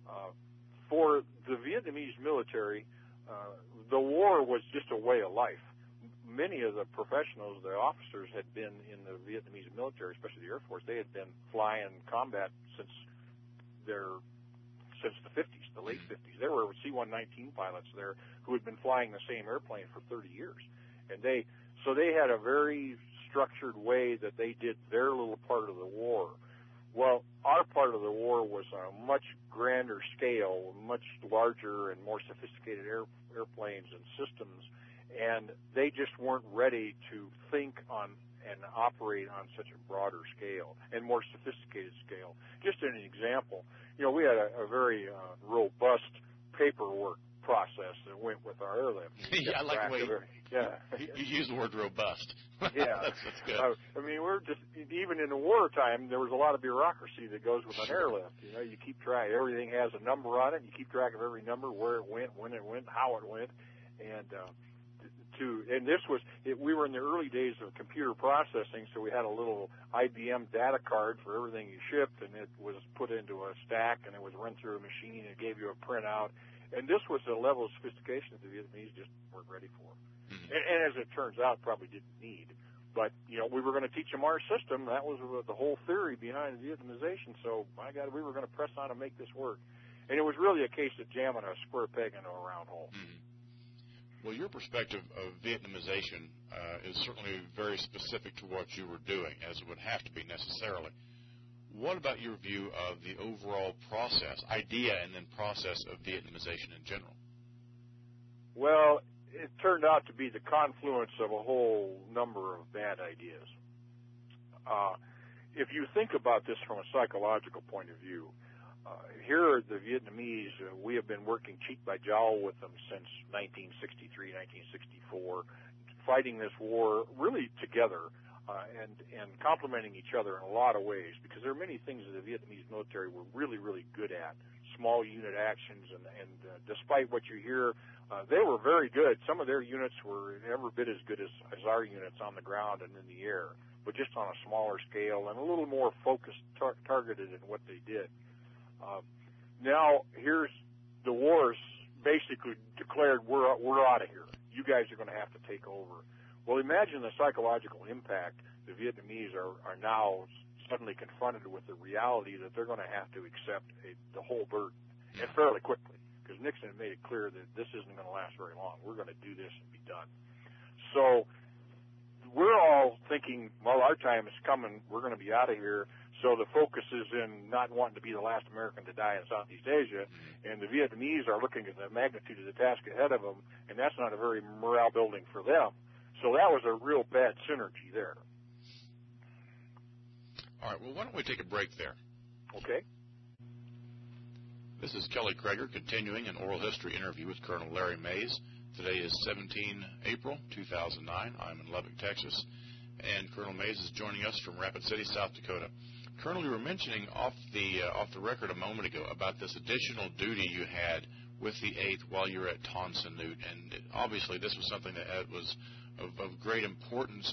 For the Vietnamese military, the war was just a way of life. Many of the professionals, the officers, had been in the Vietnamese military, especially the Air Force. They had been flying combat since the 50s, the late 50s. There were C-119 pilots there who had been flying the same airplane for 30 years. And so they had a very structured way that they did their little part of the war. Well, our part of the war was on a much grander scale, much larger and more sophisticated airplanes and systems, and they just weren't ready to think on and operate on such a broader scale and more sophisticated scale. Just an example, we had a very robust paperwork process that went with our airlift. Yeah, I like the way you use the word robust. Yeah. that's good. I mean, we're just, even in the wartime, there was a lot of bureaucracy that goes with an airlift. You keep track. Everything has a number on it. You keep track of every number, where it went, when it went, how it went. And we were in the early days of computer processing, so we had a little IBM data card for everything you shipped, and it was put into a stack, and it was run through a machine, and it gave you a printout. And this was a level of sophistication that the Vietnamese just weren't ready for. And as it turns out, probably didn't need. But, we were going to teach them our system. That was the whole theory behind Vietnamization. So, my God, we were going to press on and make this work. And it was really a case of jamming a square peg into a round hole. Well, your perspective of Vietnamization is certainly very specific to what you were doing, as it would have to be necessarily. What about your view of the overall idea and then process of Vietnamization in general? Well, it turned out to be the confluence of a whole number of bad ideas. If you think about this from a psychological point of view, here are the Vietnamese. We have been working cheek by jowl with them since 1963, 1964, fighting this war really together and complementing each other in a lot of ways, because there are many things that the Vietnamese military were really, really good at. small unit actions, and despite what you hear, they were very good. Some of their units were every bit as good as our units on the ground and in the air, but just on a smaller scale and a little more focused, targeted in what they did. Now, here's the wars basically declared, we're out of here. You guys are going to have to take over. Well, imagine the psychological impact. The Vietnamese are now suddenly confronted with the reality that they're going to have to accept the whole burden, and fairly quickly, because Nixon had made it clear that this isn't going to last very long. We're going to do this and be done. So we're all thinking, well, our time is coming. We're going to be out of here. So the focus is in not wanting to be the last American to die in Southeast Asia, and the Vietnamese are looking at the magnitude of the task ahead of them, and that's not a very morale building for them. So that was a real bad synergy there. All right, well, why don't we take a break there? Okay. This is Kelly Krager continuing an oral history interview with Colonel Larry Mays. Today is 17 April 2009. I'm in Lubbock, Texas, and Colonel Mays is joining us from Rapid City, South Dakota. Colonel, you were mentioning off the record a moment ago about this additional duty you had with the 8th while you were at Tan Son Nhut, and obviously this was something that was of great importance,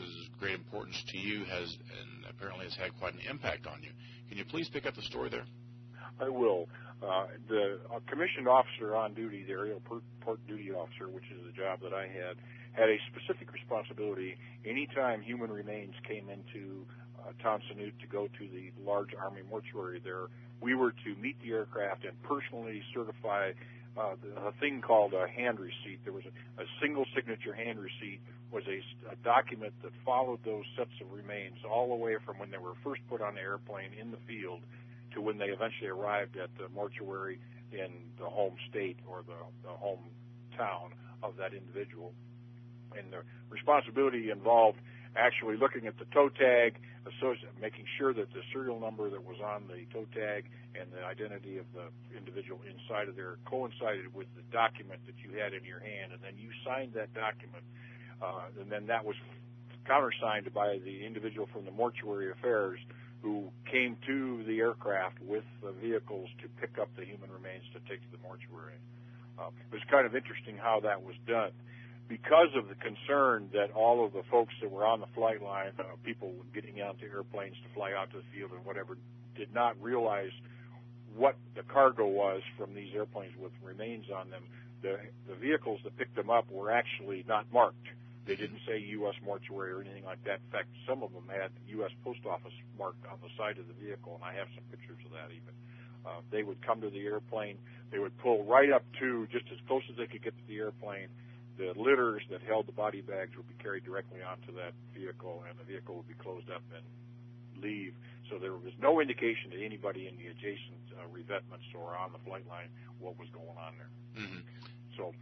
to you, and apparently has had quite an impact on you. Can you please pick up the story there? I will. The commissioned officer on duty, the aerial port duty officer, which is the job that I had a specific responsibility anytime human remains came into Tan Son Nhut to go to the large Army mortuary there. We were to meet the aircraft and personally certify a thing called a hand receipt. There was a single signature hand receipt, was a document that followed those sets of remains all the way from when they were first put on the airplane in the field to when they eventually arrived at the mortuary in the home state or the home town of that individual. And the responsibility involved actually looking at the toe tag, making sure that the serial number that was on the toe tag and the identity of the individual inside of there coincided with the document that you had in your hand, and then you signed that document, and then that was countersigned by the individual from the mortuary affairs who came to the aircraft with the vehicles to pick up the human remains to take to the mortuary. It was kind of interesting how that was done. Because of the concern that all of the folks that were on the flight line, people getting onto airplanes to fly out to the field and whatever, did not realize what the cargo was from these airplanes with remains on them, the vehicles that picked them up were actually not marked. They didn't say U.S. mortuary or anything like that. In fact, some of them had U.S. Post Office marked on the side of the vehicle, and I have some pictures of that even. They would come to the airplane. They would pull right up to, just as close as they could get to the airplane. The litters that held the body bags would be carried directly onto that vehicle, and the vehicle would be closed up and leave. So there was no indication to anybody in the adjacent revetments or on the flight line what was going on there. Mm-hmm. So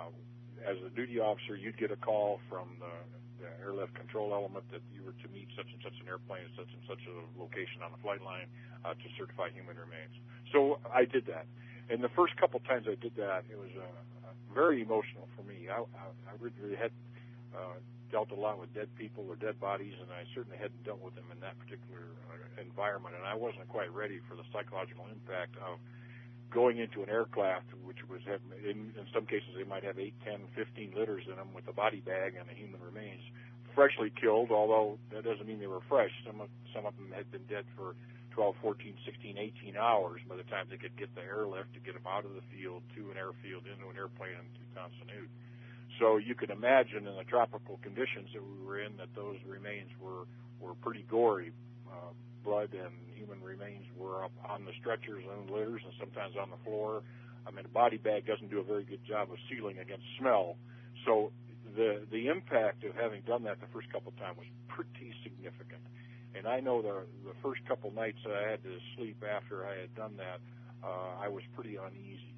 as a duty officer, you'd get a call from the airlift control element that you were to meet such and such an airplane at such and such a location on the flight line to certify human remains. So I did that. And the first couple times I did that, it was very emotional for me. I really had dealt a lot with dead people or dead bodies, and I certainly hadn't dealt with them in that particular environment, and I wasn't quite ready for the psychological impact of going into an aircraft, which was, in some cases, they might have 8, 10, 15 litters in them with a body bag and the human remains, freshly killed, although that doesn't mean they were fresh. Some of them had been dead for 12, 14, 16, 18 hours by the time they could get the airlift to get them out of the field to an airfield, into an airplane, and to Tan Son Nhut. So you can imagine in the tropical conditions that we were in that those remains were pretty gory. Blood and human remains were up on the stretchers and litters and sometimes on the floor. I mean, a body bag doesn't do a very good job of sealing against smell. So the impact of having done that the first couple of times was pretty significant. And I know the first couple nights that I had to sleep after I had done that, I was pretty uneasy.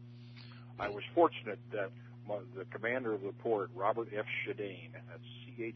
I was fortunate that the commander of the port, Robert F. Chedane, that's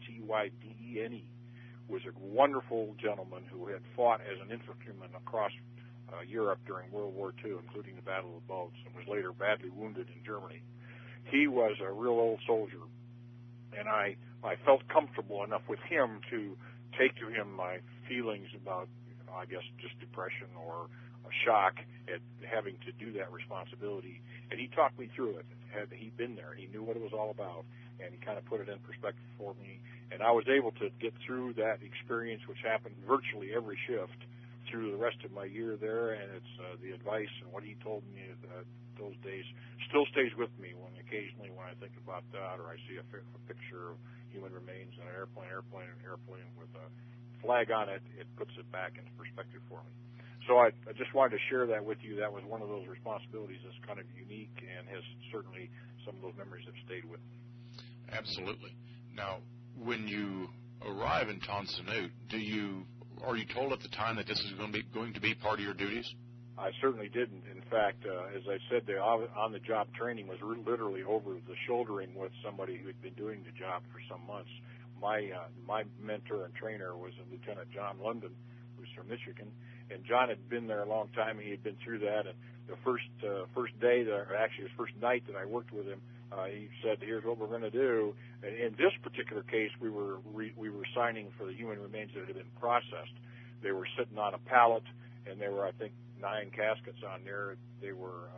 Cheydene, was a wonderful gentleman who had fought as an infantryman across Europe during World War II, including the Battle of the Bulge, and was later badly wounded in Germany. He was a real old soldier, and I felt comfortable enough with him to take to him my feelings about, I guess, just depression or shock at having to do that responsibility. And he talked me through it. Had he been there, he knew what it was all about, and he kind of put it in perspective for me. And I was able to get through that experience, which happened virtually every shift through the rest of my year there. And it's the advice and what he told me those days still stays with me when occasionally when I think about that, or I see a picture of human remains in an airplane with a flag on it, it puts it back into perspective for me. So I just wanted to share that with you. That was one of those responsibilities that's kind of unique and has certainly some of those memories have stayed with me. Absolutely. Now, when you arrive in Tan Son Nhut, are you told at the time that this is going to be part of your duties? I certainly didn't. In fact, as I said, the on-the-job training was literally over the shouldering with somebody who had been doing the job for some months. My mentor and trainer was Lieutenant John London, who's from Michigan, and John had been there a long time. He had been through that, and the first day, his first night that I worked with him, he said, "Here's what we're going to do." And in this particular case, we were signing for the human remains that had been processed. They were sitting on a pallet, and there were, I think, 9 caskets on there. They were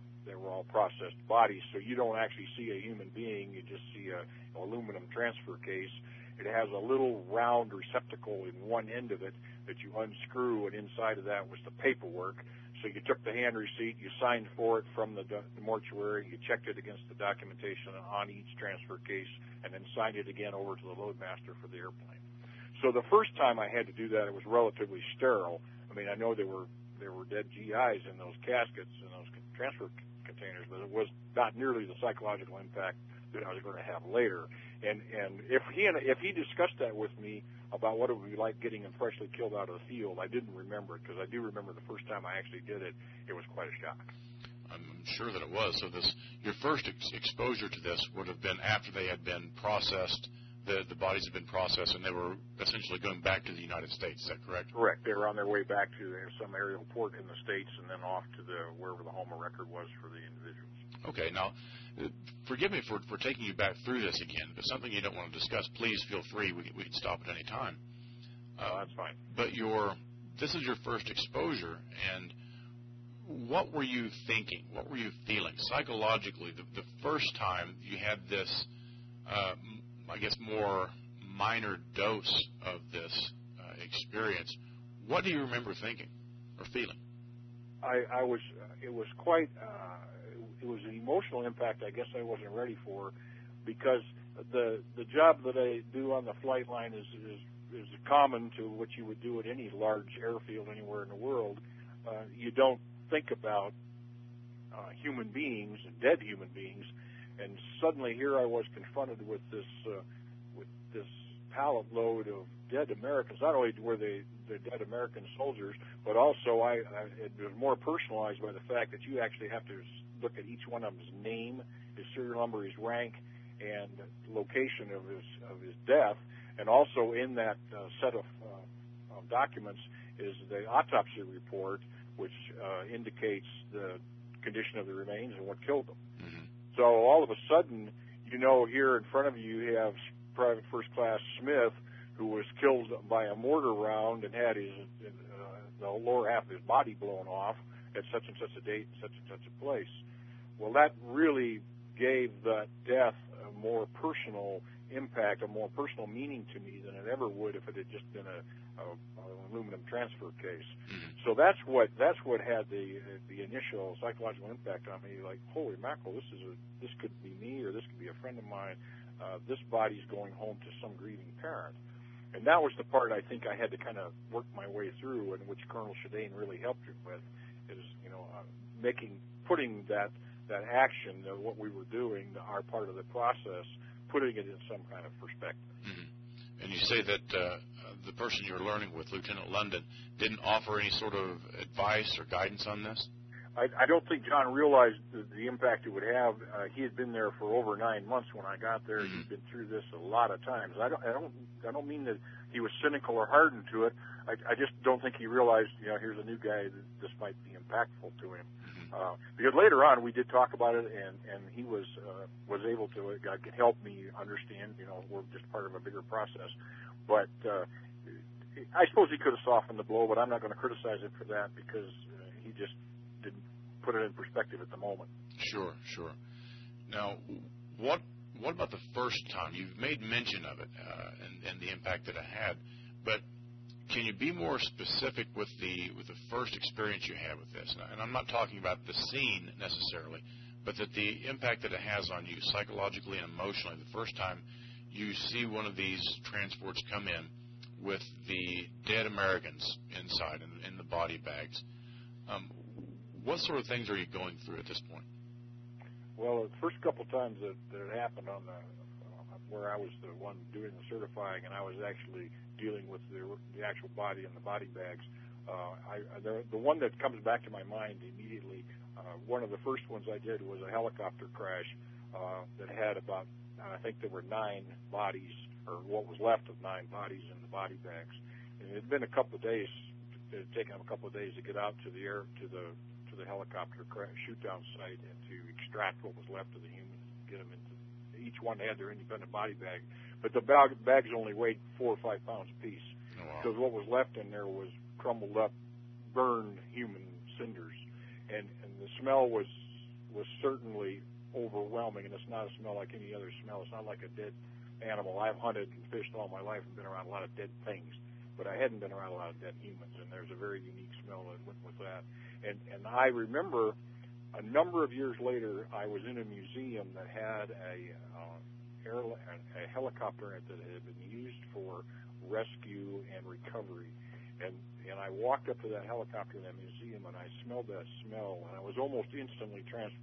all processed bodies, so you don't actually see a human being. You just see an aluminum transfer case. It has a little round receptacle in one end of it that you unscrew, and inside of that was the paperwork. So you took the hand receipt, you signed for it from the mortuary, you checked it against the documentation on each transfer case, and then signed it again over to the loadmaster for the airplane. So the first time I had to do that, it was relatively sterile. I mean, I know there were dead GIs in those caskets and those transfer containers, but it was not nearly the psychological impact that I was going to have later. And if he discussed that with me about what it would be like getting him freshly killed out of the field, I didn't remember it, because I do remember the first time I actually did it, it was quite a shock. I'm sure that it was. So your first exposure to this would have been after they had been processed, the bodies had been processed, and they were essentially going back to the United States. Is that correct? Correct. They were on their way back to some aerial port in the States, and then off to wherever the home of record was for the individuals. Okay. Now, forgive me for taking you back through this again. If it's something you don't want to discuss, please feel free. We can stop at any time. That's fine. But this is your first exposure, and what were you thinking? What were you feeling psychologically the first time you had this, I guess, more minor dose of this experience? What do you remember thinking or feeling? It was an emotional impact I guess I wasn't ready for, because the job that I do on the flight line is common to what you would do at any large airfield anywhere in the world. You don't think about human beings, dead human beings, and suddenly here I was confronted with this pallet load of dead Americans. Not only were they dead American soldiers, but also it was more personalized by the fact that you actually have to look at each one of them's name, his serial number, his rank, and location of his death. And also in that set of documents is the autopsy report, which indicates the condition of the remains and what killed them. Mm-hmm. So all of a sudden, here in front of you have Private First Class Smith, who was killed by a mortar round and had the lower half of his body blown off at such and such a date, such and such a place. Well, that really gave that death a more personal impact, a more personal meaning to me than it ever would if it had just been an aluminum transfer case. Mm-hmm. So that's what had the initial psychological impact on me. Like, holy mackerel, this could be me, or this could be a friend of mine. This body's going home to some grieving parent. And that was the part I think I had to kind of work my way through, and which Colonel Shedane really helped me with, is putting that action, what we were doing, our part of the process, putting it in some kind of perspective. Mm-hmm. And you say that the person you're learning with, Lieutenant London, didn't offer any sort of advice or guidance on this? I don't think John realized the impact it would have. He had been there for over 9 months when I got there. Mm-hmm. He'd been through this a lot of times. I don't mean that he was cynical or hardened to it. I just don't think he realized, here's a new guy that this might be impactful to him. Mm-hmm. Because later on we did talk about it, and he was able to help me understand. We're just part of a bigger process. But I suppose he could have softened the blow, but I'm not going to criticize him for that, because he just didn't put it in perspective at the moment. Sure. Now, what about the first time? You've made mention of it and the impact that it had, but can you be more specific with the first experience you had with this? And I'm not talking about the scene necessarily, but that the impact that it has on you psychologically and emotionally the first time you see one of these transports come in with the dead Americans inside in the body bags. What sort of things are you going through at this point? Well, the first couple times that it happened on where I was the one doing the certifying, and I was actually dealing with the actual body and the body bags, the one that comes back to my mind immediately, one of the first ones I did was a helicopter crash that had about, I think there were 9 bodies, or what was left of 9 bodies in the body bags. And it had been a couple of days. It had taken them a couple of days to get out to the helicopter shoot down site and to extract what was left of the humans, get them into. Each one had their independent body bag, but the bags only weighed 4 or 5 pounds apiece. Oh, wow. Because what was left in there was crumbled up, burned human cinders, and the smell was certainly overwhelming. And it's not a smell like any other smell. It's not like a dead animal. I've hunted and fished all my life and been around a lot of dead things, but I hadn't been around a lot of dead humans, and there's a very unique smell that went with that. And I remember a number of years later, I was in a museum that had a helicopter in it that had been used for rescue and recovery. And I walked up to that helicopter in that museum, and I smelled that smell, and I was almost instantly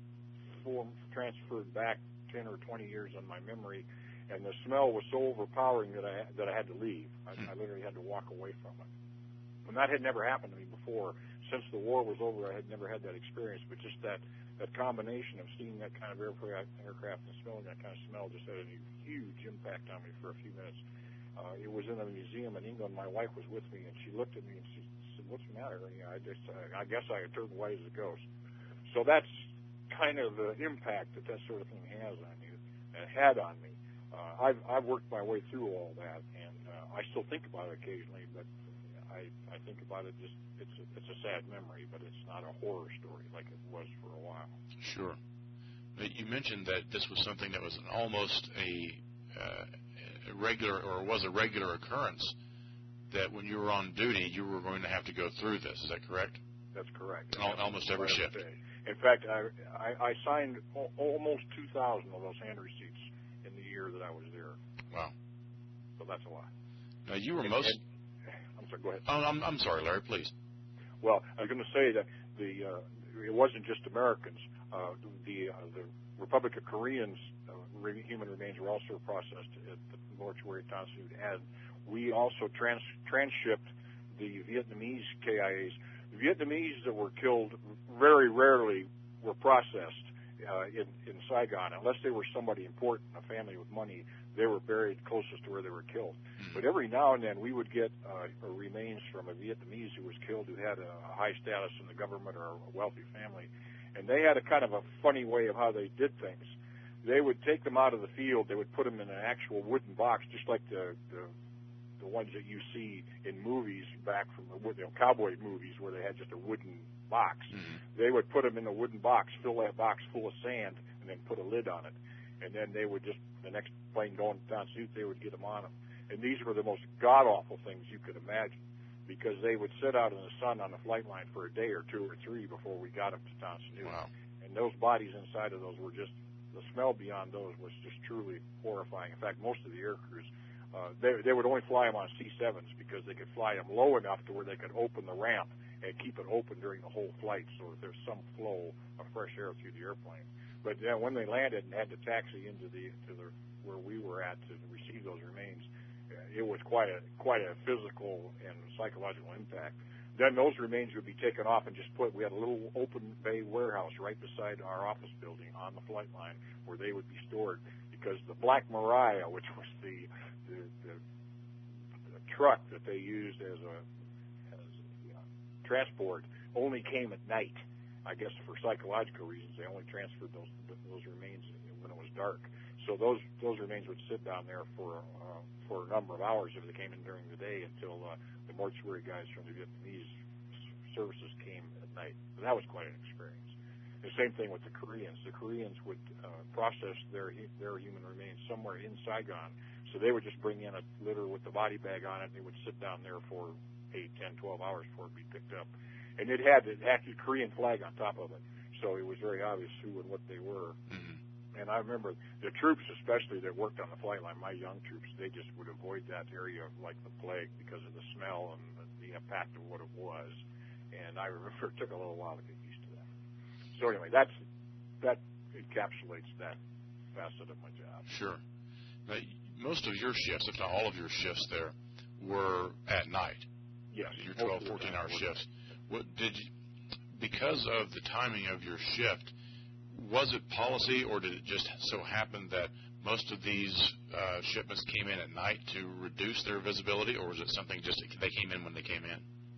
transferred back 10 or 20 years on my memory. And the smell was so overpowering that I had to leave. I literally had to walk away from it. And that had never happened to me before. Since the war was over, I had never had that experience. But just that combination of seeing that kind of aircraft and smelling that kind of smell just had a huge impact on me for a few minutes. It was in a museum in England. My wife was with me, and she looked at me and she said, "What's the matter?" And, I guess I had turned white as a ghost. So that's kind of the impact that sort of thing has on you, had on me. I've worked my way through all that, and I still think about it occasionally, but I think about it just, it's a sad memory, but it's not a horror story like it was for a while. Sure. You mentioned that this was something that was almost a regular, or was a regular occurrence, that when you were on duty, you were going to have to go through this. Is that correct? That's correct. Almost every shift. In fact, I signed almost 2,000 of those hand receipts in the year that I was there. Wow. So that's a lot. Now, you were I'm sorry, go ahead. I'm sorry, Larry, please. Well, I was going to say that it wasn't just Americans. The Republic of Koreans' human remains were also processed at the mortuary at Tan Son Nhut, and we also transshipped the Vietnamese KIAs. The Vietnamese that were killed very rarely were processed in Saigon, unless they were somebody important, a family with money. They were buried closest to where they were killed. But every now and then we would get remains from a Vietnamese who was killed, who had a high status in the government or a wealthy family. And they had a kind of a funny way of how they did things. They would take them out of the field. They would put them in an actual wooden box, just like the ones that you see in movies back from the cowboy movies where they had just a wooden box. They would put them in a wooden box, fill that box full of sand, and then put a lid on it. And then they would just, the next plane going to Tan Son Nhut, they would get them on them. And these were the most god-awful things you could imagine, because they would sit out in the sun on the flight line for a day or 2 or 3 before we got them to Tan Son Nhut. Wow. And those bodies inside of those were just, the smell beyond those was just truly horrifying. In fact, most of the air crews, they would only fly them on C-7s because they could fly them low enough to where they could open the ramp and keep it open during the whole flight so that there's some flow of fresh air through the airplane. But when they landed and had to taxi into where we were at to receive those remains, it was quite a physical and psychological impact. Then those remains would be taken off and just we had a little open bay warehouse right beside our office building on the flight line where they would be stored, because the Black Maria, which was the truck that they used as a transport, only came at night. I guess for psychological reasons, they only transferred those remains when it was dark. So those remains would sit down there for a number of hours if they came in during the day until the mortuary guys from the Vietnamese services came at night. And that was quite an experience. The same thing with the Koreans. The Koreans would process their human remains somewhere in Saigon. So they would just bring in a litter with the body bag on it, and they would sit down there for 8, 10, 12 hours before it would be picked up. And it had the Korean flag on top of it. So it was very obvious who and what they were. Mm-hmm. And I remember the troops, especially that worked on the flight line, my young troops, they just would avoid that area like the plague because of the smell and the impact of what it was. And I remember it took a little while to get used to that. So anyway, that encapsulates that facet of my job. Sure. Now, most of your shifts, if not all of your shifts there, were at night. Yes. Your 12, 14-hour shifts. What did you, because of the timing of your shift, was it policy, or did it just so happen that most of these shipments came in at night to reduce their visibility, or was it something just they came in when they came in?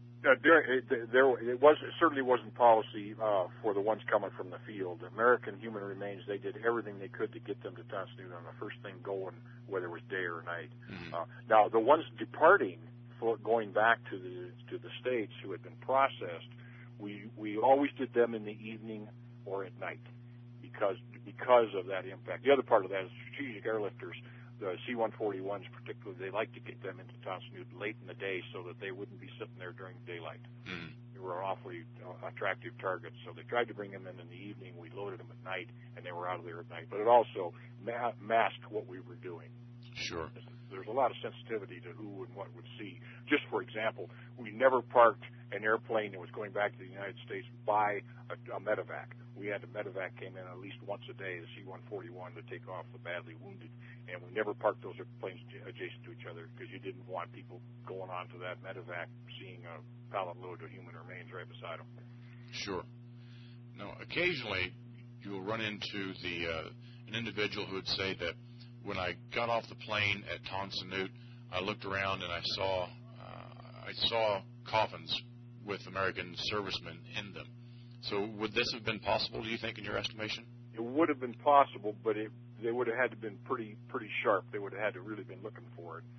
It certainly wasn't policy for the ones coming from the field. American Human Remains, they did everything they could to get them to Tonsanut on the first thing going, whether it was day or night. Mm-hmm. Now, the ones departing, going back to the States who had been processed, we always did them in the evening or at night because of that impact. The other part of that is strategic airlifters. The C-141s particularly, they like to get them into Tonsanut late in the day so that they wouldn't be sitting there during daylight. Mm. They were awfully attractive targets, so they tried to bring them in the evening. We loaded them at night, and they were out of there at night. But it also masked what we were doing. Sure. There's a lot of sensitivity to who and what would see. Just for example, we never parked an airplane that was going back to the United States by a medevac. We had a medevac came in at least once a day, the C-141, to take off the badly wounded, and we never parked those airplanes adjacent to each other because you didn't want people going on to that medevac seeing a pallet load of human remains right beside them. Sure. Now, occasionally you'll run into an individual who would say that when I got off the plane at Tonsanut, I looked around and I saw coffins with American servicemen in them. So would this have been possible, do you think, in your estimation? It would have been possible, but they would have had to been pretty sharp. They would have had to really been looking for it.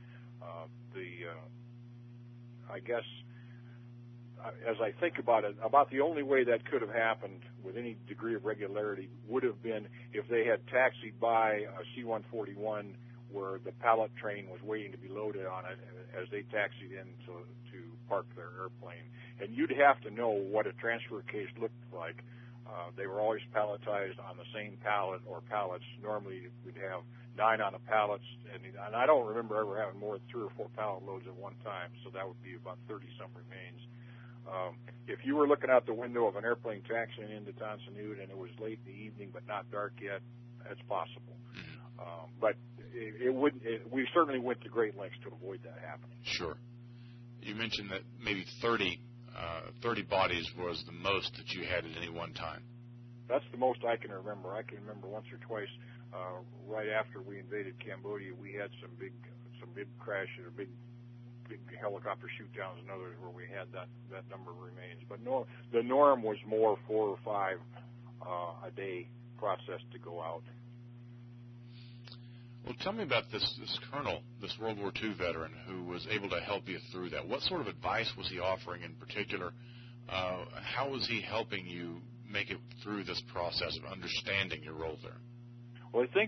I guess, as I think about it, about the only way that could have happened with any degree of regularity would have been if they had taxied by a C-141 where the pallet train was waiting to be loaded on it as they taxied in to park their airplane. And you'd have to know what a transfer case looked like. They were always palletized on the same pallet or pallets. Normally we'd have 9 on the pallets, and I don't remember ever having more than 3 or 4 pallet loads at one time, so that would be about 30-some remains. If you were looking out the window of an airplane taxiing into Tonsanut and it was late in the evening but not dark yet, that's possible. But we certainly went to great lengths to avoid that happening. Sure. You mentioned that maybe 30 bodies was the most that you had at any one time. That's the most I can remember. I can remember once or twice right after we invaded Cambodia, we had some big crashes or big helicopter shoot downs and others where we had that number of remains. But no, the norm was more 4 or 5 a day process to go out. Well, tell me about this colonel, this World War II veteran who was able to help you through that. What sort of advice was he offering in particular? How was he helping you make it through this process of understanding your role there? Well, I think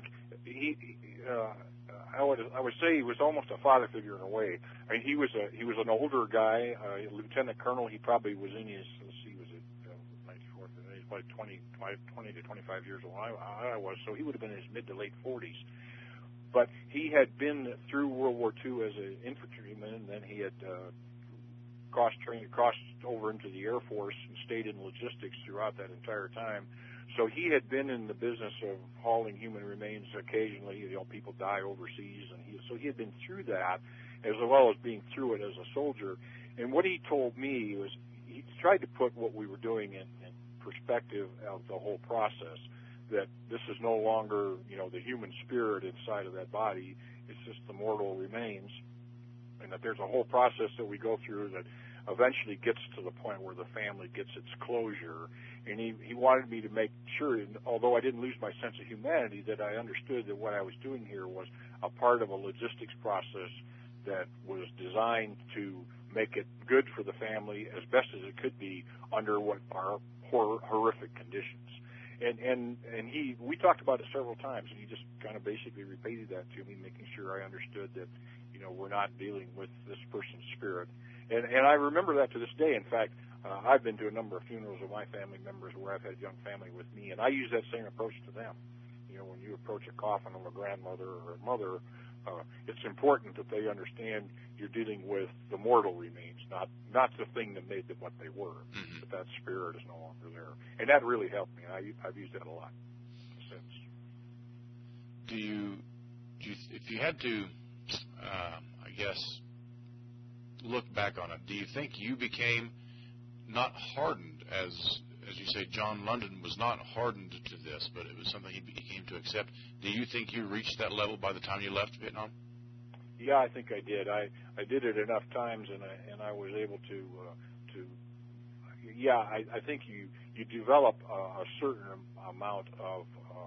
I would say he was almost a father figure in a way. I mean, he was an older guy, a lieutenant colonel. He probably was in his, he was at 94, he was probably 20 to 25 years old. I was, so he would have been in his mid to late 40s. But he had been through World War II as an infantryman, and then he had crossed over into the Air Force and stayed in logistics throughout that entire time. So he had been in the business of hauling human remains occasionally. You know, people die overseas, and so he had been through that as well as being through it as a soldier. And what he told me was he tried to put what we were doing in perspective of the whole process. That this is no longer, the human spirit inside of that body. It's just the mortal remains, and that there's a whole process that we go through that eventually gets to the point where the family gets its closure. And he wanted me to make sure, although I didn't lose my sense of humanity, that I understood that what I was doing here was a part of a logistics process that was designed to make it good for the family as best as it could be under what are horrific conditions. And we talked about it several times, and he just kind of basically repeated that to me, making sure I understood that, we're not dealing with this person's spirit. And I remember that to this day. In fact, I've been to a number of funerals of my family members where I've had young family with me, and I use that same approach to them. When you approach a coffin of a grandmother or a mother, it's important that they understand you're dealing with the mortal remains, not the thing that made them what they were. Mm-hmm. But that spirit is no longer there, and that really helped me. I've used that a lot since. If you had to, I guess, look back on it, do you think you became not hardened, as you say, John London was not hardened to this, but it was something he came to accept? Do you think you reached that level by the time you left Vietnam? Yeah, I think I did. I did it enough times, and I was able to. Yeah, I think you develop a certain amount of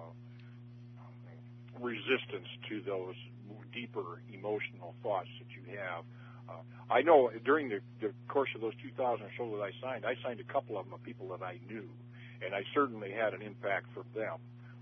resistance to those deeper emotional thoughts that you have. I know during the course of those 2,000 or so that I signed a couple of them of people that I knew, and I certainly had an impact for them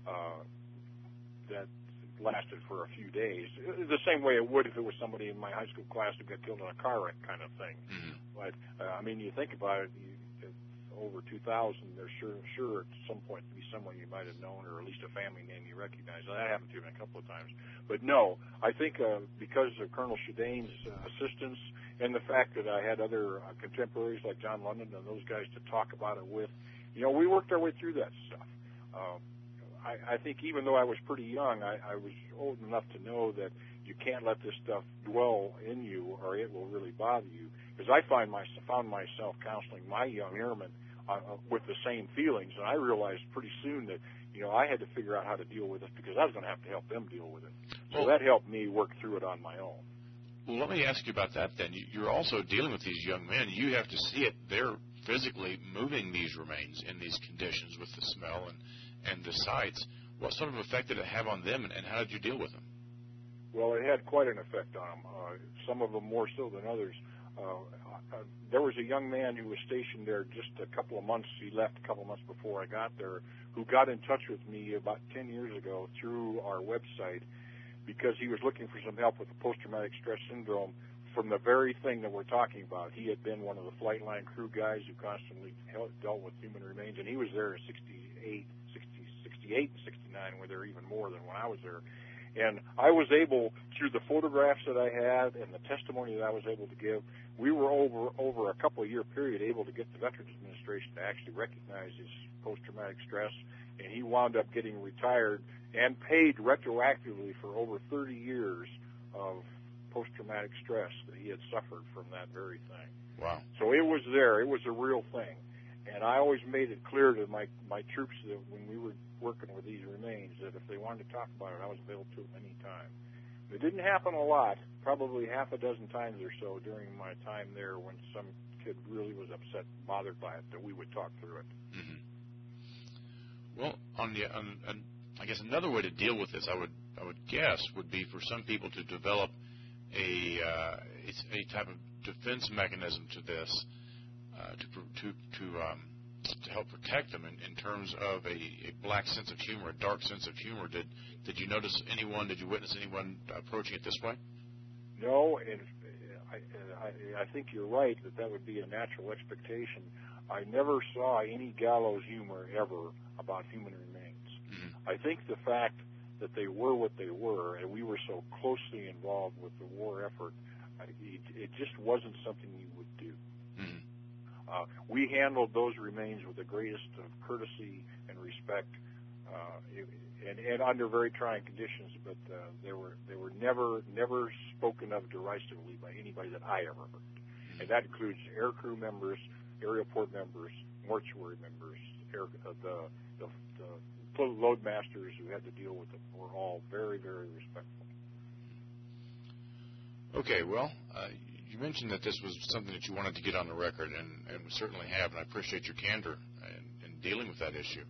that lasted for a few days, the same way it would if it was somebody in my high school class who got killed in a car wreck kind of thing. Mm-hmm. But, you think about it, over 2,000, there's sure at some point to be someone you might have known, or at least a family name you recognize. And that happened to me a couple of times. But no, I think because of Colonel Shadane's assistance and the fact that I had other contemporaries like John London and those guys to talk about it with, we worked our way through that stuff. I think even though I was pretty young, I was old enough to know that you can't let this stuff dwell in you or it will really bother you. Because I found myself counseling my young airmen with the same feelings, and I realized pretty soon that, I had to figure out how to deal with it because I was going to have to help them deal with it. So that helped me work through it on my own. Well, let me ask you about that then. You're also dealing with these young men. You have to see it. They're physically moving these remains in these conditions with the smell and the sights. What sort of effect did it have on them, and how did you deal with them? Well, it had quite an effect on them, some of them more so than others. There was a young man who was stationed there just a couple of months. He left a couple of months before I got there, who got in touch with me about 10 years ago through our website because he was looking for some help with the post-traumatic stress syndrome from the very thing that we're talking about. He had been one of the flight line crew guys who constantly dealt with human remains, and he was there in 68 and 69, where there were even more than when I was there. And I was able, through the photographs that I had and the testimony that I was able to give, we were over a couple of year period able to get the Veterans Administration to actually recognize his post-traumatic stress, and he wound up getting retired and paid retroactively for over 30 years of post-traumatic stress that he had suffered from that very thing. Wow. So it was there. It was a real thing. And I always made it clear to my troops that when we were working with these remains that if they wanted to talk about it, I was available to them any time. It didn't happen a lot, probably half a dozen times or so during my time there when some kid really was upset and bothered by it, that we would talk through it. Mm-hmm. Well, I guess another way to deal with this, I would guess, would be for some people to develop a type of defense mechanism to this, to help protect them in terms of a black sense of humor, a dark sense of humor. Did you notice anyone? Did you witness anyone approaching it this way? No, and I think you're right that would be a natural expectation. I never saw any gallows humor ever about human remains. Mm-hmm. I think the fact that they were what they were, and we were so closely involved with the war effort, it just wasn't something you would do. Mm-hmm. We handled those remains with the greatest of courtesy and respect, and under very trying conditions. But they were never spoken of derisively by anybody that I ever heard, and that includes air crew members, aerial port members, mortuary members, the load masters who had to deal with them were all very, very respectful. Okay, well. You mentioned that this was something that you wanted to get on the record, and we certainly have, and I appreciate your candor in dealing with that issue.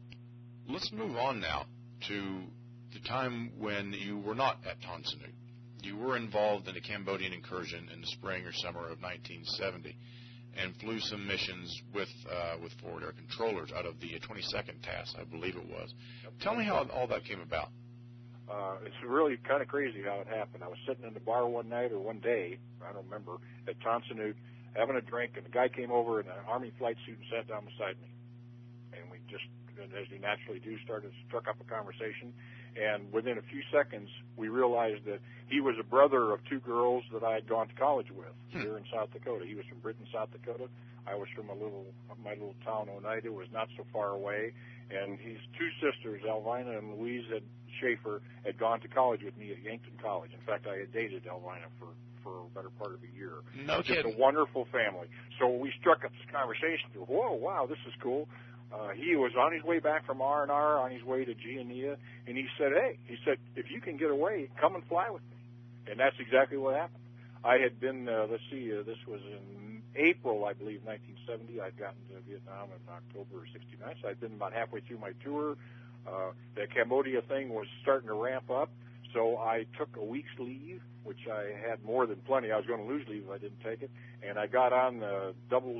Let's move on now to the time when you were not at Tan Son Nhut. you were involved in a Cambodian incursion in the spring or summer of 1970 and flew some missions with forward air controllers out of the 22nd task, I believe it was. Yep. Tell me how all that came about. It's really kind of crazy how it happened. I was sitting in the bar one night or one day, I don't remember, at Tonsanut, having a drink, and the guy came over in an Army flight suit and sat down beside me. And we just, as we naturally do, struck up a conversation. And within a few seconds, we realized that he was a brother of two girls that I had gone to college with here in South Dakota. He was from Britain, South Dakota. I was from my little town, Oneida. It was not so far away. And his two sisters, Elvina and Louise Schaefer, had gone to college with me at Yankton College. In fact, I had dated Elvina for a better part of a year. No Just kidding. a wonderful family. So we struck up this conversation. Whoa, wow, this is cool. He was on his way back from R&R, on his way to Giania, and he said, if you can get away, come and fly with me. And that's exactly what happened. I had been, this was in April, I believe, 1970. I'd gotten to Vietnam in October of 69, so I'd been about halfway through my tour. The Cambodia thing was starting to ramp up, so I took a week's leave, which I had more than plenty. I was going to lose leave if I didn't take it, and I got on the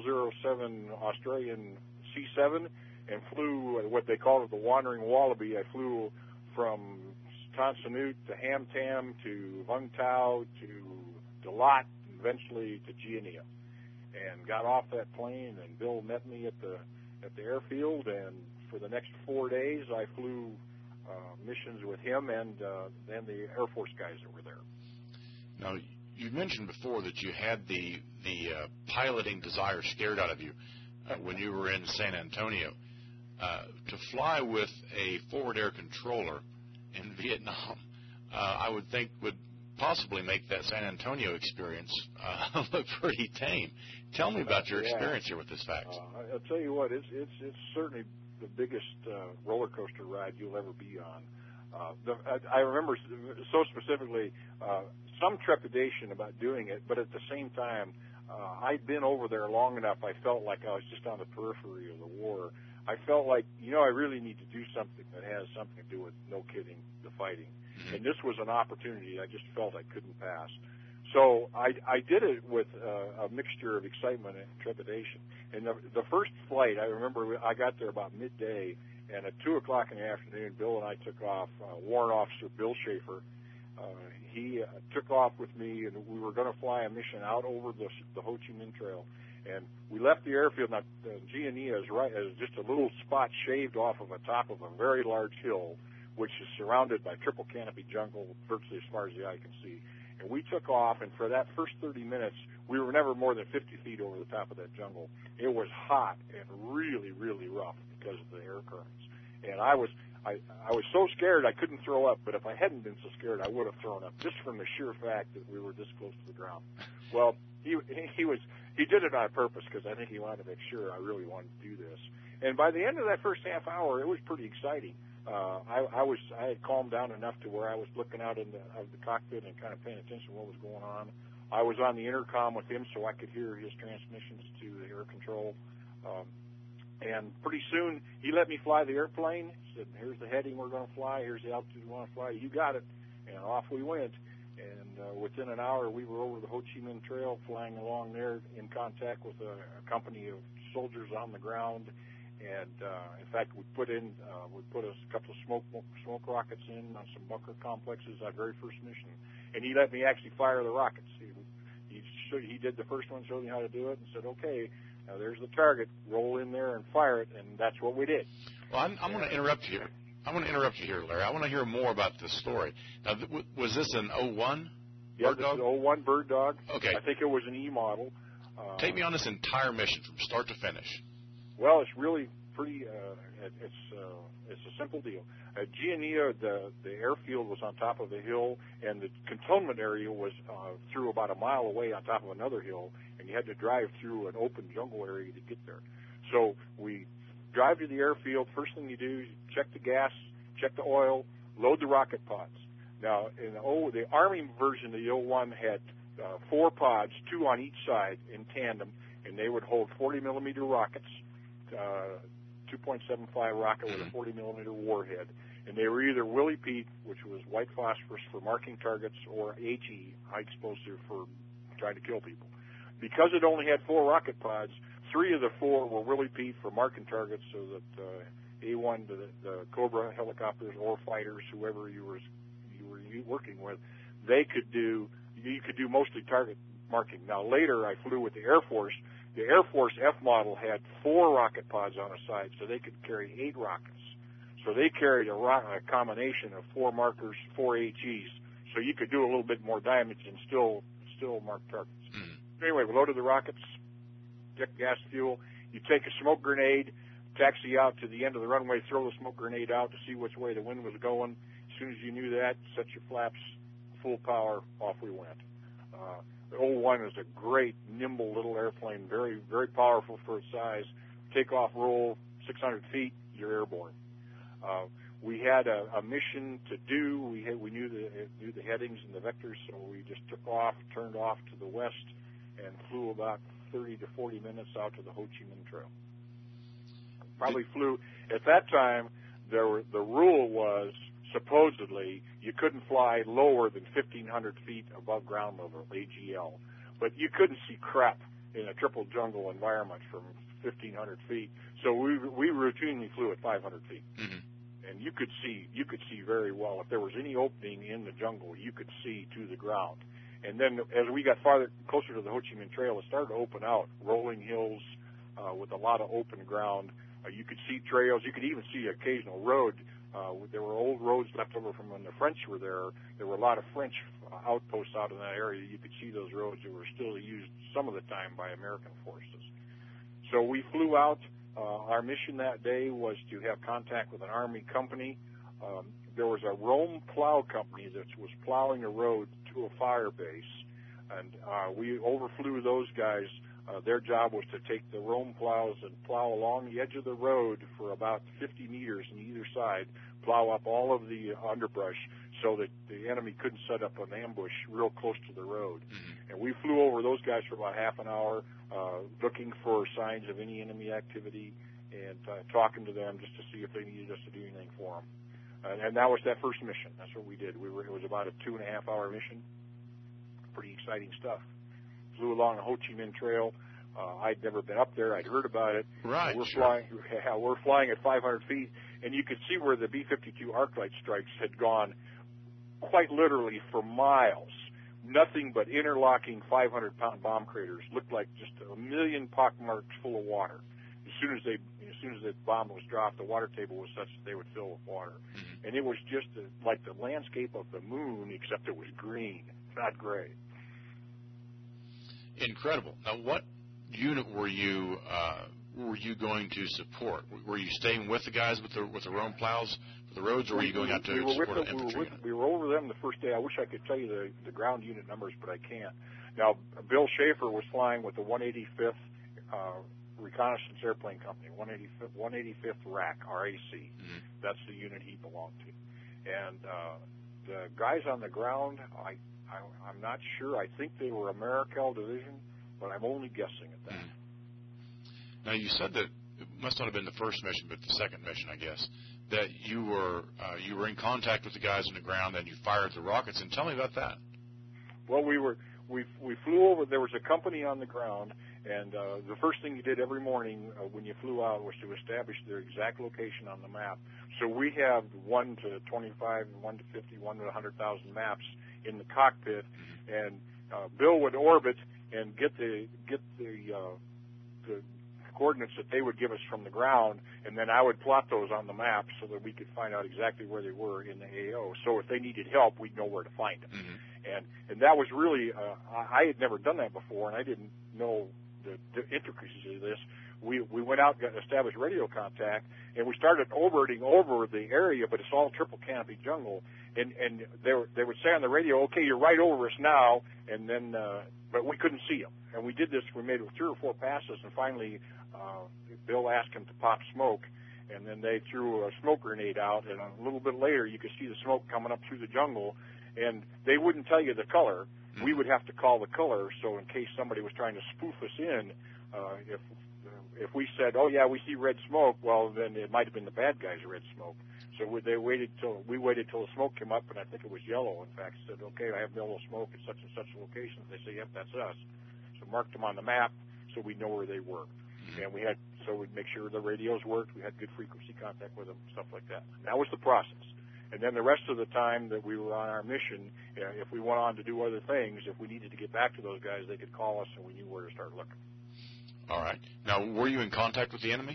007 Australian C7 and flew what they call it the Wandering Wallaby. I flew from Tonsanut to Ham Tam to Vung Tau to Dalat, and eventually to Giania, and got off that plane. And Bill met me at the airfield, and for the next 4 days I flew missions with him and then the Air Force guys that were there. Now, you mentioned before that you had the piloting desire scared out of you when you were in San Antonio. To fly with a forward air controller in Vietnam, I would think would possibly make that San Antonio experience look pretty tame. Tell me about your experience here with this fact. I'll tell you what, it's certainly the biggest roller coaster ride you'll ever be on. I remember so specifically some trepidation about doing it, but at the same time, I'd been over there long enough. I felt like I was just on the periphery of the war. I felt like, I really need to do something that has something to do with, no kidding, the fighting. Mm-hmm. And this was an opportunity I just felt I couldn't pass. So I did it with a mixture of excitement and trepidation. And the first flight, I remember I got there about midday, and at 2 o'clock in the afternoon, Bill and I took off. Warrant Officer Bill Schaefer, he took off with me, and we were going to fly a mission out over the Ho Chi Minh Trail. And we left the airfield. Now, Giania is just a little spot shaved off of the top of a very large hill, which is surrounded by triple canopy jungle virtually as far as the eye can see. And we took off, and for that first 30 minutes, we were never more than 50 feet over the top of that jungle. It was hot and really, really rough because of the air currents. And I was so scared I couldn't throw up, but if I hadn't been so scared, I would have thrown up, just from the sheer fact that we were this close to the ground. Well, he did it on purpose because I think he wanted to make sure I really wanted to do this. And by the end of that first half hour, it was pretty exciting. I had calmed down enough to where I was looking out of the cockpit and kind of paying attention to what was going on. I was on the intercom with him so I could hear his transmissions to the air control. And pretty soon, he let me fly the airplane. He said, here's the heading we're going to fly. Here's the altitude we want to fly. You got it. And off we went. And within an hour, we were over the Ho Chi Minh Trail, flying along there in contact with a company of soldiers on the ground. And in fact, we put a couple of smoke rockets in on some bunker complexes our very first mission. And he let me actually fire the rockets. He did the first one, showed me how to do it, and said, okay, now there's the target. Roll in there and fire it, and that's what we did. Well, I'm going to interrupt you here. Larry. I want to hear more about this story. Now, was this an 01 Yeah, Bird Dog? This is 01 Bird Dog. Okay. I think it was an E model. Take me on this entire mission from start to finish. Well, it's really pretty. It's a simple deal. At Giania, the airfield was on top of a hill, and the cantonment area was through about a mile away on top of another hill, and you had to drive through an open jungle area to get there. So we drive to the airfield. First thing you do is check the gas, check the oil, load the rocket pods. Now, in the Army version of the 01 had 4 pods, 2 on each side in tandem, and they would hold 40-millimeter rockets, 2.75 rocket with a 40-millimeter warhead. and they were either Willie Pete, which was white phosphorus for marking targets, or HE, high explosive for trying to kill people. Because it only had 4 rocket pods, 3 of the 4 were Willie Pete for marking targets, so that A-1, the Cobra helicopters or fighters, whoever you were working with, you could do mostly target marking. Now later I flew with the Air Force. The Air Force F model had 4 rocket pods on a side, so they could carry 8 rockets. So they carried a combination of 4 markers, 4 HEs, so you could do a little bit more damage and still mark targets. Anyway, we loaded the rockets, inject gas fuel. You take a smoke grenade, taxi out to the end of the runway, throw the smoke grenade out to see which way the wind was going. As soon as you knew that, set your flaps, full power, off we went. The 01 is a great, nimble little airplane, very, very powerful for its size. Takeoff roll, 600 feet, you're airborne. We had a mission to do. We knew the headings and the vectors, so we just took off, turned off to the west, and flew about 30 to 40 minutes out to the Ho Chi Minh Trail. Probably flew, at that time, the rule was, supposedly, you couldn't fly lower than 1,500 feet above ground level, AGL. But you couldn't see crap in a triple jungle environment from 1,500 feet. So we routinely flew at 500 feet. Mm-hmm. And you could see very well. If there was any opening in the jungle, you could see to the ground. And then as we got closer to the Ho Chi Minh Trail, it started to open out, rolling hills with a lot of open ground. You could see trails. You could even see occasional road. There were old roads left over from when the French were there. There were a lot of French outposts out in that area. You could see those roads that were still used some of the time by American forces. So we flew out. Our mission that day was to have contact with an Army company. There was a Rome plow company that was plowing a road to a fire base, and we overflew those guys. Their job was to take the Rome plows and plow along the edge of the road for about 50 meters on either side, plow up all of the underbrush so that the enemy couldn't set up an ambush real close to the road. Mm-hmm. And we flew over those guys for about half an hour, looking for signs of any enemy activity and talking to them just to see if they needed us to do anything for them. And that was that first mission. That's what we did. It was about a 2.5-hour mission. Pretty exciting stuff. Flew along the Ho Chi Minh Trail. I'd never been up there. I'd heard about it. Right. We're flying at 500 feet, and you could see where the B-52 Arclight strikes had gone quite literally for miles. Nothing but interlocking 500-pound bomb craters. Looked like just a million pockmarks full of water. As soon as the bomb was dropped, the water table was such that they would fill with water. Mm-hmm. And it was just like the landscape of the moon, except it was green, not gray. Incredible. Now, what unit were you going to support? Were you staying with the guys with the Rome plows for the roads, or were you going out to support an infantry unit? We were over them the first day. I wish I could tell you the ground unit numbers, but I can't. Now, Bill Schaefer was flying with the 185th Reconnaissance Airplane Company, 185th RAC, RAC. Mm-hmm. That's the unit he belonged to. And the guys on the ground, I'm not sure. I think they were a Marikel division, but I'm only guessing at that. Mm-hmm. Now, you said that it must not have been the first mission, but the second mission, I guess, that you were in contact with the guys on the ground and you fired the rockets. And tell me about that. Well, we flew over. There was a company on the ground, and the first thing you did every morning when you flew out was to establish their exact location on the map. So we have 1 to 25, 1 to 50, 1 to 100,000 maps in the cockpit, and Bill would orbit and get the coordinates that they would give us from the ground, and then I would plot those on the map so that we could find out exactly where they were in the AO. So if they needed help, we'd know where to find them. Mm-hmm. And that was really, I had never done that before, and I didn't know the intricacies of this. We went out and got established radio contact, and we started orbiting over the area, but it's all triple canopy jungle. And they would say on the radio, okay, you're right over us now, and then, but we couldn't see them. And we did this, we made 3 or 4 passes, and finally Bill asked him to pop smoke, and then they threw a smoke grenade out, and a little bit later you could see the smoke coming up through the jungle, and they wouldn't tell you the color. We would have to call the color, so in case somebody was trying to spoof us in, if we said, oh, yeah, we see red smoke, well, then it might have been the bad guy's red smoke. So we waited till the smoke came up, and I think it was yellow. In fact, said, "Okay, I have yellow smoke at such and such a location." They say, "Yep, that's us." So marked them on the map so we know where they were, and we'd make sure the radios worked. We had good frequency contact with them, stuff like that. And that was the process. And then the rest of the time that we were on our mission, if we went on to do other things, if we needed to get back to those guys, they could call us, and we knew where to start looking. All right. Now, were you in contact with the enemy?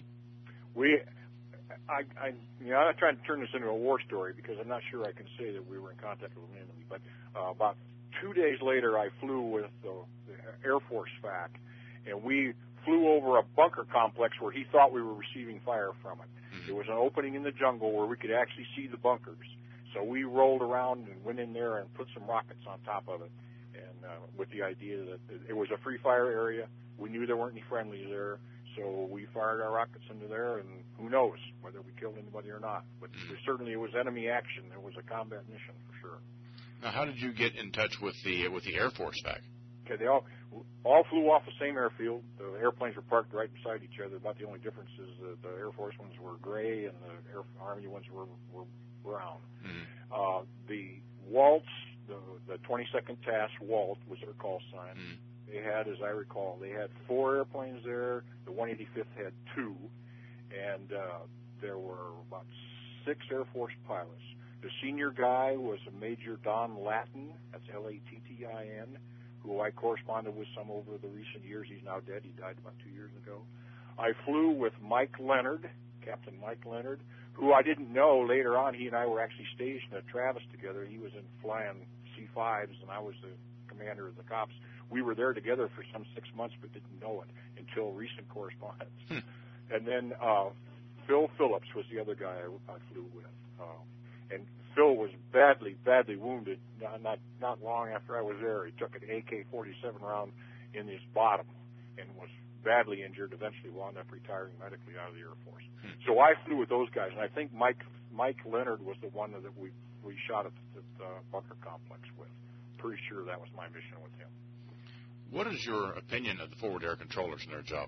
I'm not trying to turn this into a war story because I'm not sure I can say that we were in contact with an enemy. But about 2 days later, I flew with the Air Force FAC, and we flew over a bunker complex where he thought we were receiving fire from it. Mm-hmm. There was an opening in the jungle where we could actually see the bunkers. So we rolled around and went in there and put some rockets on top of it, and with the idea that it was a free fire area. We knew there weren't any friendlies there, so we fired our rockets into there, and who knows whether we killed anybody or not. But certainly it was enemy action. It was a combat mission for sure. Now, how did you get in touch with the Air Force FAC? Okay, they all flew off the same airfield. The airplanes were parked right beside each other. About the only difference is the Air Force ones were gray and the Army ones were brown. Mm-hmm. The Waltz, the 22nd Task Walt was their call sign. Mm-hmm. They had, as I recall, 4 airplanes there. The 185th had 2, and there were about 6 Air Force pilots. The senior guy was a Major Don Lattin, that's Lattin, who I corresponded with some over the recent years. He's now dead. He died about 2 years ago. I flew with Mike Leonard, Captain Mike Leonard, who I didn't know. Later on, he and I were actually stationed at Travis together. He was in flying C-5s, and I was the commander of the cops. We were there together for some 6 months, but didn't know it until recent correspondence. And then Phil Phillips was the other guy I flew with. And Phil was badly wounded not long after I was there. He took an AK-47 round in his bottom and was badly injured. Eventually wound up retiring medically out of the Air Force. So I flew with those guys, and I think Mike Leonard was the one that we shot at the bunker complex with. Pretty sure that was my mission with him. What is your opinion of the forward air controllers and their job?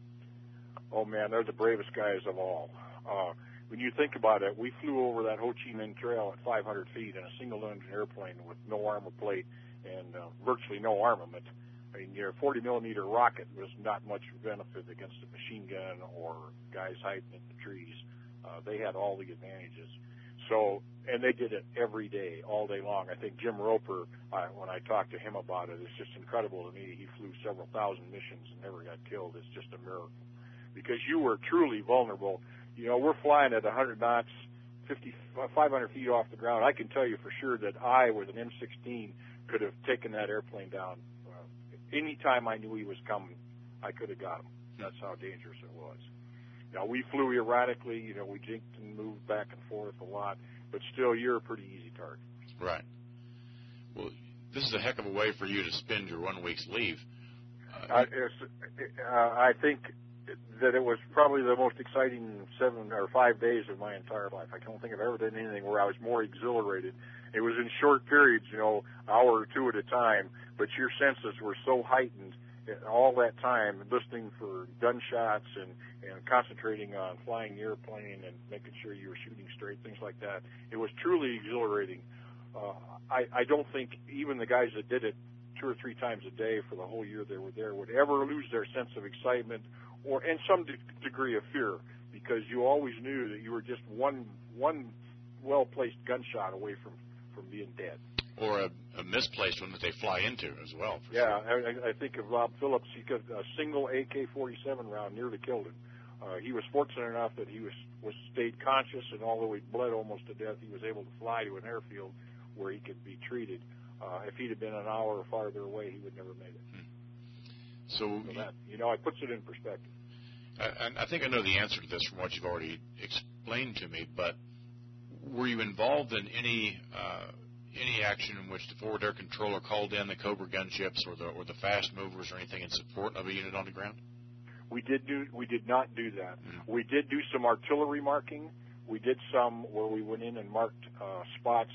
Oh, man, they're the bravest guys of all. When you think about it, we flew over that Ho Chi Minh Trail at 500 feet in a single-engine airplane with no armor plate and virtually no armament. I mean, your 40-millimeter rocket was not much benefit against a machine gun or guys hiding in the trees. They had all the advantages. So, and they did it every day, all day long. I think Jim Roper, when I talked to him about it, it's just incredible to me. He flew several thousand missions and never got killed. It's just a miracle. Because you were truly vulnerable. You know, we're flying at 100 knots, 500 feet off the ground. I can tell you for sure that I, with an M16, could have taken that airplane down. Any time I knew he was coming, I could have got him. That's how dangerous it was. Now, we flew erratically. You know, we jinked and moved back and forth a lot. But still, you're a pretty easy target. Right. Well, this is a heck of a way for you to spend your 1 week's leave. I think that it was probably the most exciting 7 or 5 days of my entire life. I don't think I've ever done anything where I was more exhilarated. It was in short periods, you know, hour or two at a time, but your senses were so heightened all that time, listening for gunshots and concentrating on flying the airplane and making sure you were shooting straight, things like that. It was truly exhilarating. I don't think even the guys that did it 2 or 3 times a day for the whole year they were there would ever lose their sense of excitement and some degree of fear, because you always knew that you were just one well-placed gunshot away from being dead. Or a misplaced one that they fly into as well. Yeah, sure. I think of Rob Phillips. He got a single AK-47 round nearly killed him. He was fortunate enough that he was stayed conscious, and although he bled almost to death, he was able to fly to an airfield where he could be treated. If he'd have been an hour farther away, he would never have made it. So that, you know, it puts it in perspective. I think I know the answer to this from what you've already explained to me, but were you involved in any action in which the forward air controller called in the Cobra gunships or the fast movers or anything in support of a unit on the ground? We did not do that. Mm-hmm. We did do some artillery marking. We did some where we went in and marked spots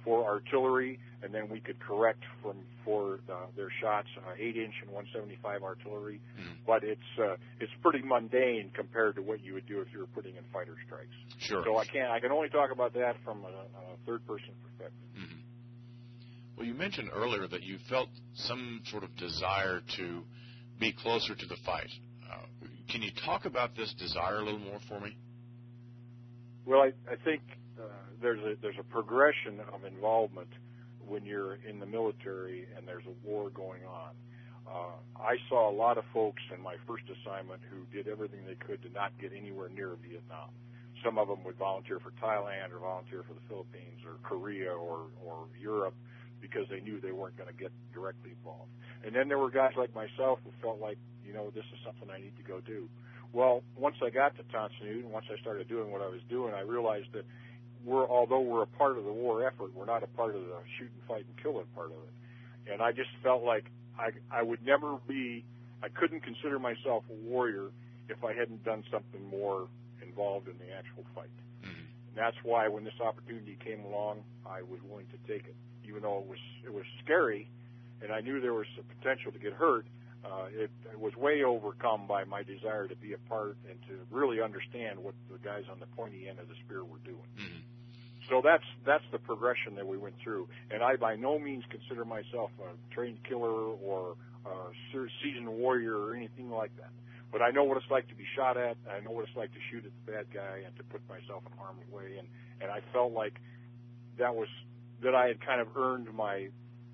for artillery, and then we could correct for their shots, 8-inch and 175 artillery. Mm-hmm. But it's pretty mundane compared to what you would do if you were putting in fighter strikes. Sure. So I can only talk about that from a third-person perspective. Mm-hmm. Well, you mentioned earlier that you felt some sort of desire to be closer to the fight. Can you talk about this desire a little more for me? Well, I think there's a progression of involvement when you're in the military and there's a war going on. I saw a lot of folks in my first assignment who did everything they could to not get anywhere near Vietnam. Some of them would volunteer for Thailand or volunteer for the Philippines or Korea or Europe because they knew they weren't going to get directly involved. And then there were guys like myself who felt like, this is something I need to go do. Well, once I got to Tan Son Nhut and once I started doing what I was doing, I realized that although we're a part of the war effort, we're not a part of the shoot and fight and kill it part of it. And I just felt like I would never I couldn't consider myself a warrior if I hadn't done something more involved in the actual fight. Mm-hmm. And that's why when this opportunity came along, I was willing to take it, even though it was scary, and I knew there was some potential to get hurt. It was way overcome by my desire to be a part and to really understand what the guys on the pointy end of the spear were doing. Mm-hmm. So that's the progression that we went through. And I by no means consider myself a trained killer or a seasoned warrior or anything like that. But I know what it's like to be shot at. I know what it's like to shoot at the bad guy and to put myself in harm's way. And I felt like that I had kind of earned my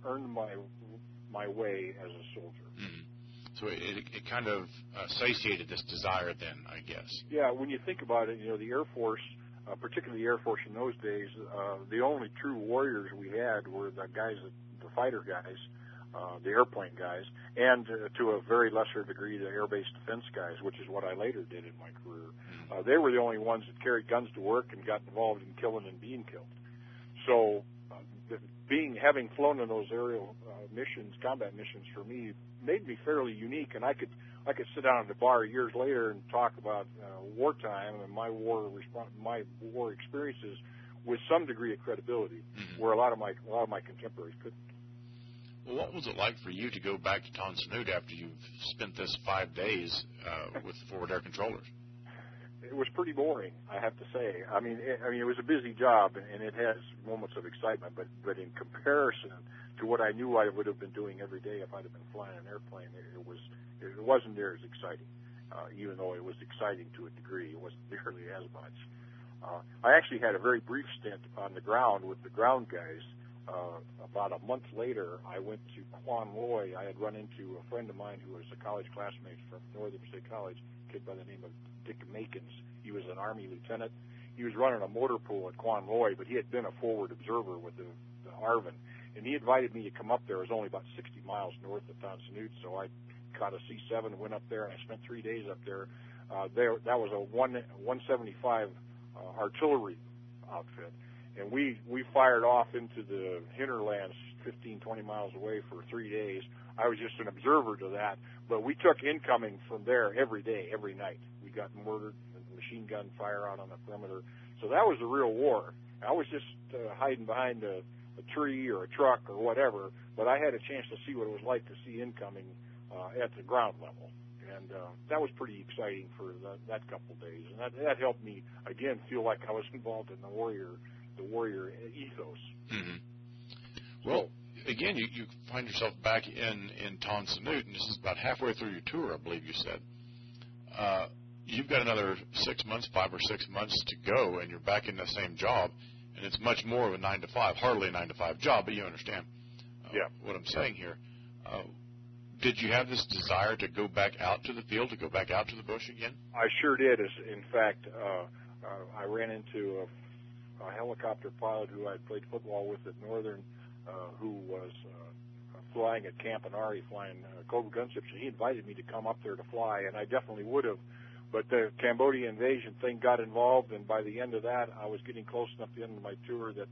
way as a soldier. Mm-hmm. So it kind of satiated this desire then, I guess. Yeah, when you think about it, the Air Force, particularly the Air Force in those days, the only true warriors we had were the fighter guys, the airplane guys, and to a very lesser degree, the air-based defense guys, which is what I later did in my career. They were the only ones that carried guns to work and got involved in killing and being killed. So having flown in those aerial combat missions for me, made me fairly unique, and I could sit down at the bar years later and talk about wartime and my war experiences with some degree of credibility, mm-hmm. where a lot of my contemporaries couldn't. Well, what was it like for you to go back to Tan Son Nhut after you've spent this 5 days with forward air controllers? It was pretty boring, I have to say. I mean, it was a busy job, and it has moments of excitement, but in comparison to what I knew I would have been doing every day if I'd have been flying an airplane, it wasn't near as exciting. Even though it was exciting to a degree, it wasn't nearly as much. I actually had a very brief stint on the ground with the ground guys. About a month later, I went to Quan Loy. I had run into a friend of mine who was a college classmate from Northern State College, a kid by the name of Dick Makins. He was an Army lieutenant. He was running a motor pool at Quan Loy, but he had been a forward observer with the ARVN. And he invited me to come up there. It was only about 60 miles north of Tan Son Nhut, so I caught a C-7 and went up there, and I spent 3 days up there. That was a 175 artillery outfit. And we fired off into the hinterlands 15, 20 miles away for 3 days. I was just an observer to that. But we took incoming from there every day, every night. We got mortared, machine gun fire out on the perimeter. So that was the real war. I was just hiding behind a tree or a truck or whatever, but I had a chance to see what it was like to see incoming at the ground level. And that was pretty exciting for that couple of days. And that helped me, again, feel like I was involved in the warrior ethos. Mm-hmm. Well, again, you find yourself back in Tan Son Nhut, and this is about halfway through your tour, I believe you said. You've got another 6 months, 5 or 6 months to go, and you're back in the same job, and it's much more of a 9-to-5, hardly a 9-to-5 job, but you understand what I'm saying here. Did you have this desire to go back out to the field, to go back out to the bush again? I sure did. In fact, I ran into a helicopter pilot who I played football with at Northern, who was flying at Camp Anari, flying Cobra gunships, and he invited me to come up there to fly, and I definitely would have. But the Cambodia invasion thing got involved, and by the end of that, I was getting close enough to the end of my tour that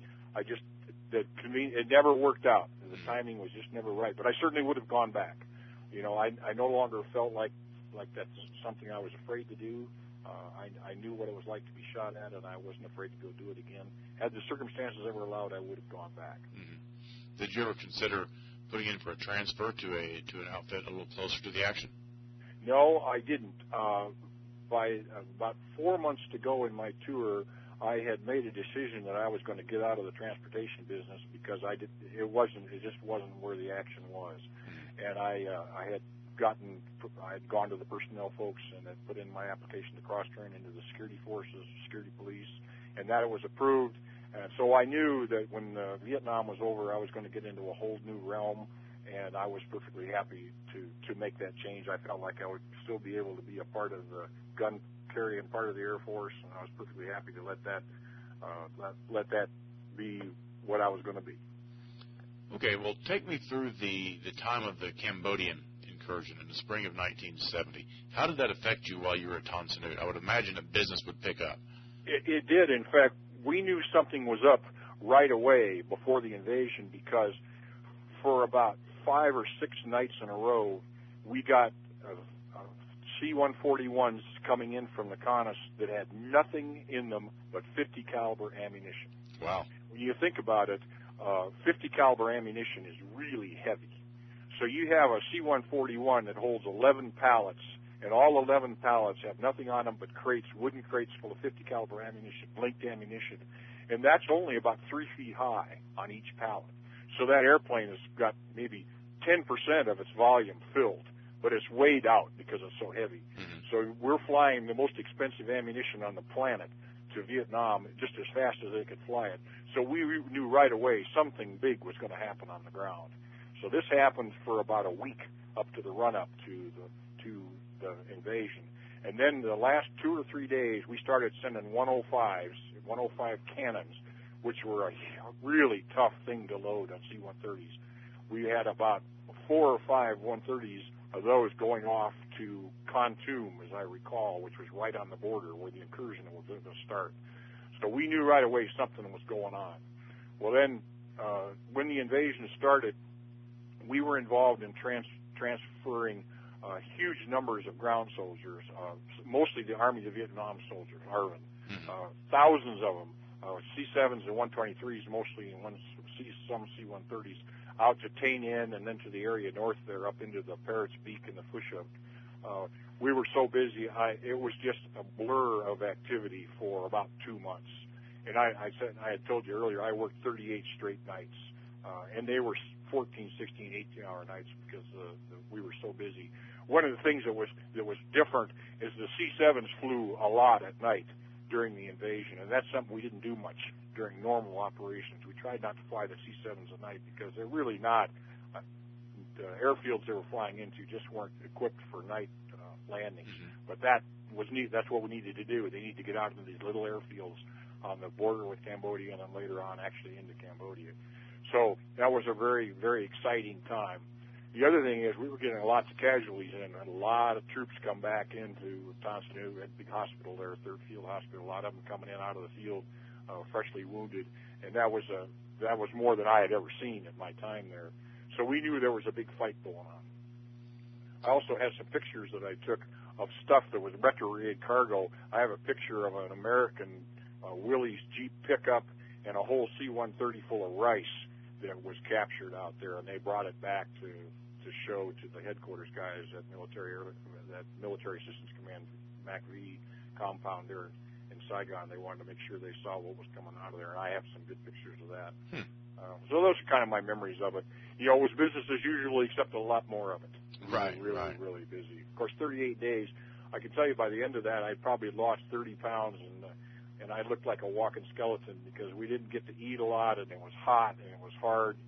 it never worked out. The timing was just never right. But I certainly would have gone back. I no longer felt like that's something I was afraid to do. I knew what it was like to be shot at, and I wasn't afraid to go do it again. Had the circumstances ever allowed, I would have gone back. Mm-hmm. Did you ever consider putting in for a transfer to an outfit a little closer to the action? No, I didn't. By about 4 months to go in my tour, I had made a decision that I was going to get out of the transportation business because it just wasn't where the action was. And I had gone to the personnel folks and had put in my application to cross-train into the security forces, security police, and that it was approved. And so I knew that when Vietnam was over, I was going to get into a whole new realm, and I was perfectly happy to make that change. I felt like I would still be able to be a part of the gun carrying part of the Air Force, and I was perfectly happy to let that be what I was going to be. Okay, well, take me through the time of the Cambodian incursion in the spring of 1970. How did that affect you while you were at Tan Son Nhut? I would imagine that business would pick up. It did. In fact, we knew something was up right away before the invasion because for about 5 or 6 nights in a row, we got C-141s coming in from the CONUS that had nothing in them but 50 caliber ammunition. Wow. When you think about it, 50 caliber ammunition is really heavy. So you have a C-141 that holds 11 pallets, and all 11 pallets have nothing on them but crates, wooden crates full of 50 caliber ammunition, linked ammunition, and that's only about 3 feet high on each pallet. So that airplane has got maybe 10% of its volume filled, but it's weighed out because it's so heavy. Mm-hmm. So we're flying the most expensive ammunition on the planet to Vietnam just as fast as they could fly it. So we knew right away something big was going to happen on the ground. So this happened for about a week up to the run-up to the invasion. And then the last 2 or 3 days, we started sending 105 cannons, which were a really tough thing to load on C-130s. We had about 4 or 5 130s of those going off to Kon Tum, as I recall, which was right on the border where the incursion was going to start. So we knew right away something was going on. Well, then, when the invasion started, we were involved in transferring huge numbers of ground soldiers, mostly the Army of Vietnam soldiers, ARVN, thousands of them, C-7s and 123s mostly, and some C-130s, out to Tay Ninh and then to the area north there, up into the Parrots Beak and the Phu Quoc. We were so busy, it was just a blur of activity for about 2 months. And I had told you earlier, I worked 38 straight nights, and they were 14, 16, 18-hour nights because we were so busy. One of the things that was different is the C-7s flew a lot at night during the invasion, and that's something we didn't do much during normal operations. We tried not to fly the C-7s at night because they're really not the airfields they were flying into just weren't equipped for night landings. Mm-hmm. But that was neat. That's what we needed to do. They need to get out into these little airfields on the border with Cambodia and then later on actually into Cambodia. So that was a very, very exciting time. The other thing is we were getting lots of casualties in, and a lot of troops come back into Tan Son Nhut, at the big hospital there, Third Field Hospital. A lot of them coming in out of the field, freshly wounded, and that was more than I had ever seen at my time there. So we knew there was a big fight going on. I also had some pictures that I took of stuff that was retro-raid cargo. I have a picture of an American Willys Jeep pickup and a whole C-130 full of rice that was captured out there, and they brought it back to show to the headquarters guys at Military Assistance Command MACV compound there in Saigon. They wanted to make sure they saw what was coming out of there, and I have some good pictures of that. So those are kind of my memories of it. You know, it was business as usual, except a lot more of it. Right, really busy. Of course, 38 days. I can tell you by the end of that, I probably lost 30 pounds, and I looked like a walking skeleton because we didn't get to eat a lot, and it was hot, and it was hard.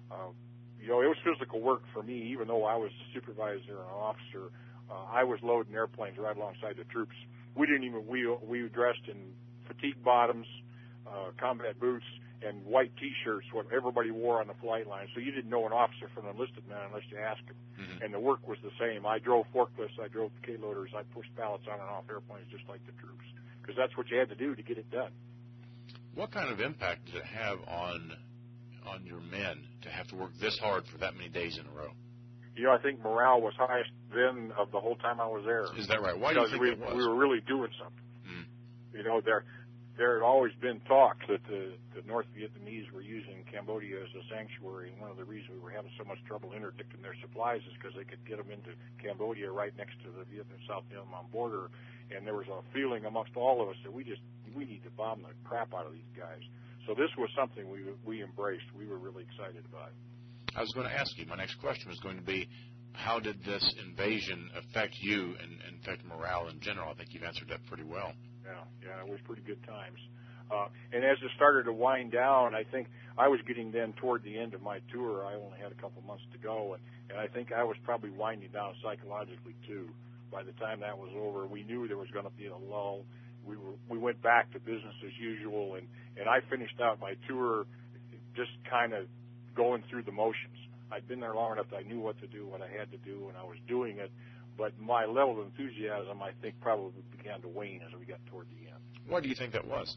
You know, it was physical work for me, even though I was a supervisor and an officer. I was loading airplanes right alongside the troops. We dressed in fatigue bottoms, combat boots, and white T-shirts, what everybody wore on the flight line. So you didn't know an officer from an enlisted man unless you asked him. Mm-hmm. And the work was the same. I drove forklifts, I drove K-loaders, I pushed pallets on and off airplanes just like the troops, because that's what you had to do to get it done. What kind of impact did it have on your men to have to work this hard for that many days in a row? I think morale was highest then of the whole time I was there. Is that right? Why do you think it was? We were really doing something. Mm. There had always been talk that the North Vietnamese were using Cambodia as a sanctuary, and one of the reasons we were having so much trouble interdicting their supplies is because they could get them into Cambodia right next to the South Vietnam border, and there was a feeling amongst all of us that we need to bomb the crap out of these guys. So this was something we embraced. We were really excited about it. I was going to ask you, my next question was going to be, how did this invasion affect you and affect morale in general? I think you've answered that pretty well. Yeah, it was pretty good times. And as it started to wind down, I think I was getting then toward the end of my tour. I only had a couple months to go, and I think I was probably winding down psychologically too. By the time that was over, we knew there was going to be a lull. We went back to business as usual, and I finished out my tour just kind of going through the motions. I'd been there long enough that I knew what to do, what I had to do, and I was doing it. But my level of enthusiasm, I think, probably began to wane as we got toward the end. Why do you think that was?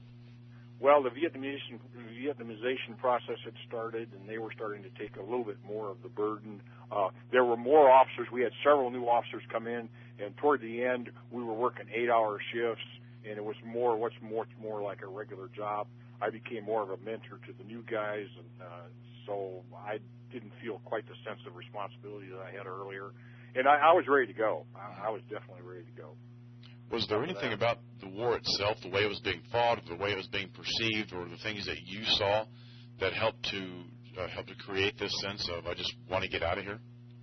Well, the Vietnamization process had started, and they were starting to take a little bit more of the burden. There were more officers. We had several new officers come in, and toward the end, we were working 8-hour shifts, and it was much more like a regular job. I became more of a mentor to the new guys, and so I didn't feel quite the sense of responsibility that I had earlier. And I was ready to go. I was definitely ready to go. Was there anything about the war itself, the way it was being fought, the way it was being perceived, or the things that you saw that helped to create this sense of, I just want to get out of here?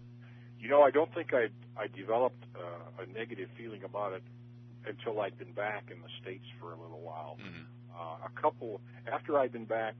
I don't think I developed a negative feeling about it until I'd been back in the States for a little while. Mm-hmm. After I'd been back,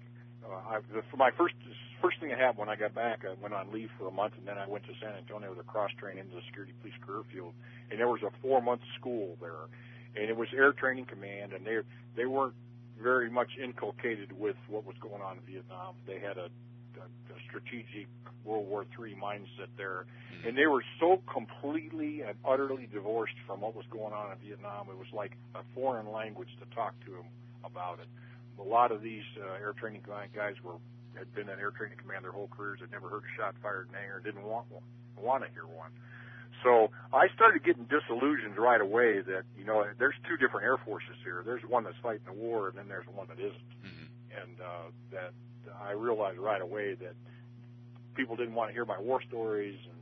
my first thing I had when I got back, I went on leave for a month, and then I went to San Antonio to cross-train into the Security Police Career Field, and there was a 4-month school there, and it was Air Training Command, and they weren't very much inculcated with what was going on in Vietnam. They had a strategic World War III mindset there, and they were so completely and utterly divorced from what was going on in Vietnam. It was like a foreign language to talk to them about it. A lot of these air training guys had been in air training command their whole careers, had never heard a shot fired in anger, didn't want to hear one. So I started getting disillusioned right away that, there's two different air forces here. There's one that's fighting the war, and then there's one that isn't. Mm-hmm. And that I realized right away that people didn't want to hear my war stories, and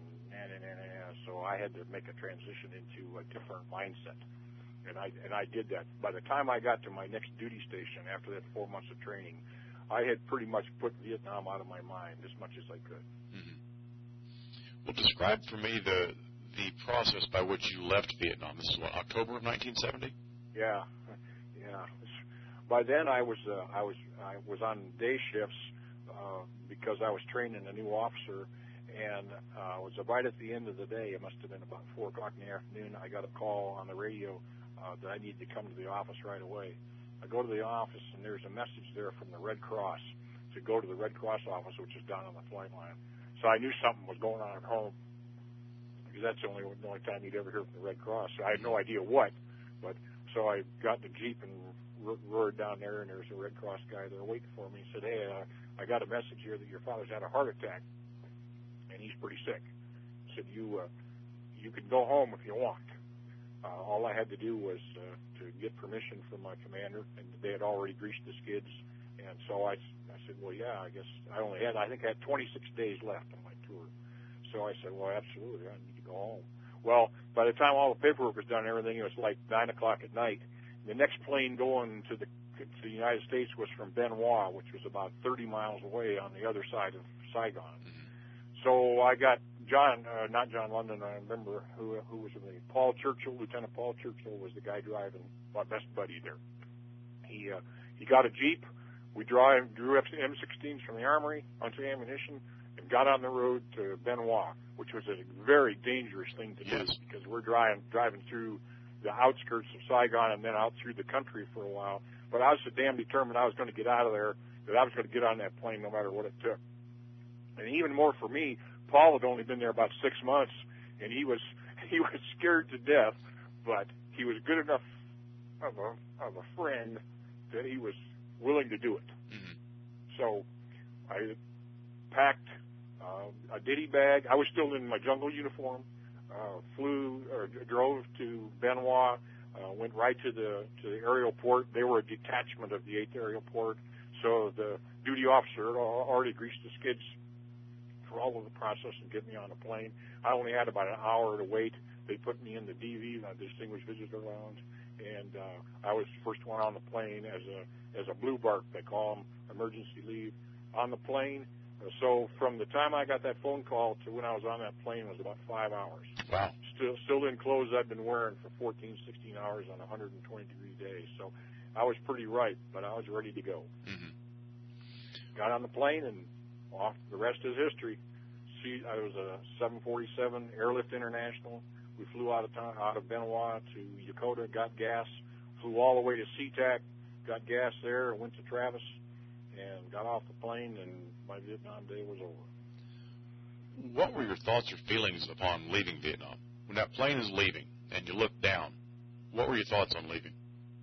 so I had to make a transition into a different mindset. And I did that. By the time I got to my next duty station after that 4 months of training, I had pretty much put Vietnam out of my mind as much as I could. Mm-hmm. Well, describe for me the process by which you left Vietnam. This is what, October of 1970? Yeah. By then I was on day shifts because I was training a new officer, and it was right at the end of the day. It must have been about 4 o'clock in the afternoon. I got a call on the radio that I needed to come to the office right away. I go to the office, and there's a message there from the Red Cross to go to the Red Cross office, which is down on the flight line. So I knew something was going on at home, because that's the only time you'd ever hear from the Red Cross. So I had no idea what, but so I got in the Jeep and roared down there, and there was a Red Cross guy there waiting for me. He said, "Hey, I got a message here that your father's had a heart attack, and he's pretty sick." He said, "You can go home if you want." All I had to do was to get permission from my commander, and they had already greased the skids. And so I said, "Well, yeah, I guess I think I had 26 days left on my tour." So I said, "Well, absolutely, I need to go home." Well, by the time all the paperwork was done and everything, it was like 9 o'clock at night. The next plane going to the United States was from Bien Hoa, which was about 30 miles away on the other side of Saigon. Mm-hmm. So I got not John London, I remember who was with me. Paul Churchill, Lieutenant Paul Churchill was the guy driving, my best buddy there. He got a Jeep. We drew up M16s from the armory onto ammunition and got on the road to Bien Hoa, which was a very dangerous thing to do because we're driving through the outskirts of Saigon and then out through the country for a while. But I was so damn determined I was going to get out of there that I was going to get on that plane no matter what it took. And even more for me, Paul had only been there about 6 months, and he was scared to death, but he was good enough of a friend that he was willing to do it. Mm-hmm. So I packed a ditty bag. I was still in my jungle uniform. Drove to Benoit. Went right to the aerial port. They were a detachment of the 8th Aerial Port, so the duty officer had already greased the skids for all of the process and get me on a plane. I only had about an hour to wait. They put me in the DV, the Distinguished Visitor Lounge, and I was the first one on the plane as a blue bark, they call them, emergency leave, on the plane. So from the time I got that phone call to when I was on that plane was about 5 hours. Wow. Still in clothes I've been wearing for 14, 16 hours on a 120-degree day. So I was pretty ripe, but I was ready to go. Mm-hmm. Got on the plane, and off. The rest is history. I was a 747 Airlift International. We flew out of Benoit to Yokota, got gas, flew all the way to SeaTac, got gas there, went to Travis, and got off the plane, and my Vietnam day was over. What were your thoughts or feelings upon leaving Vietnam? When that plane is leaving and you look down, what were your thoughts on leaving?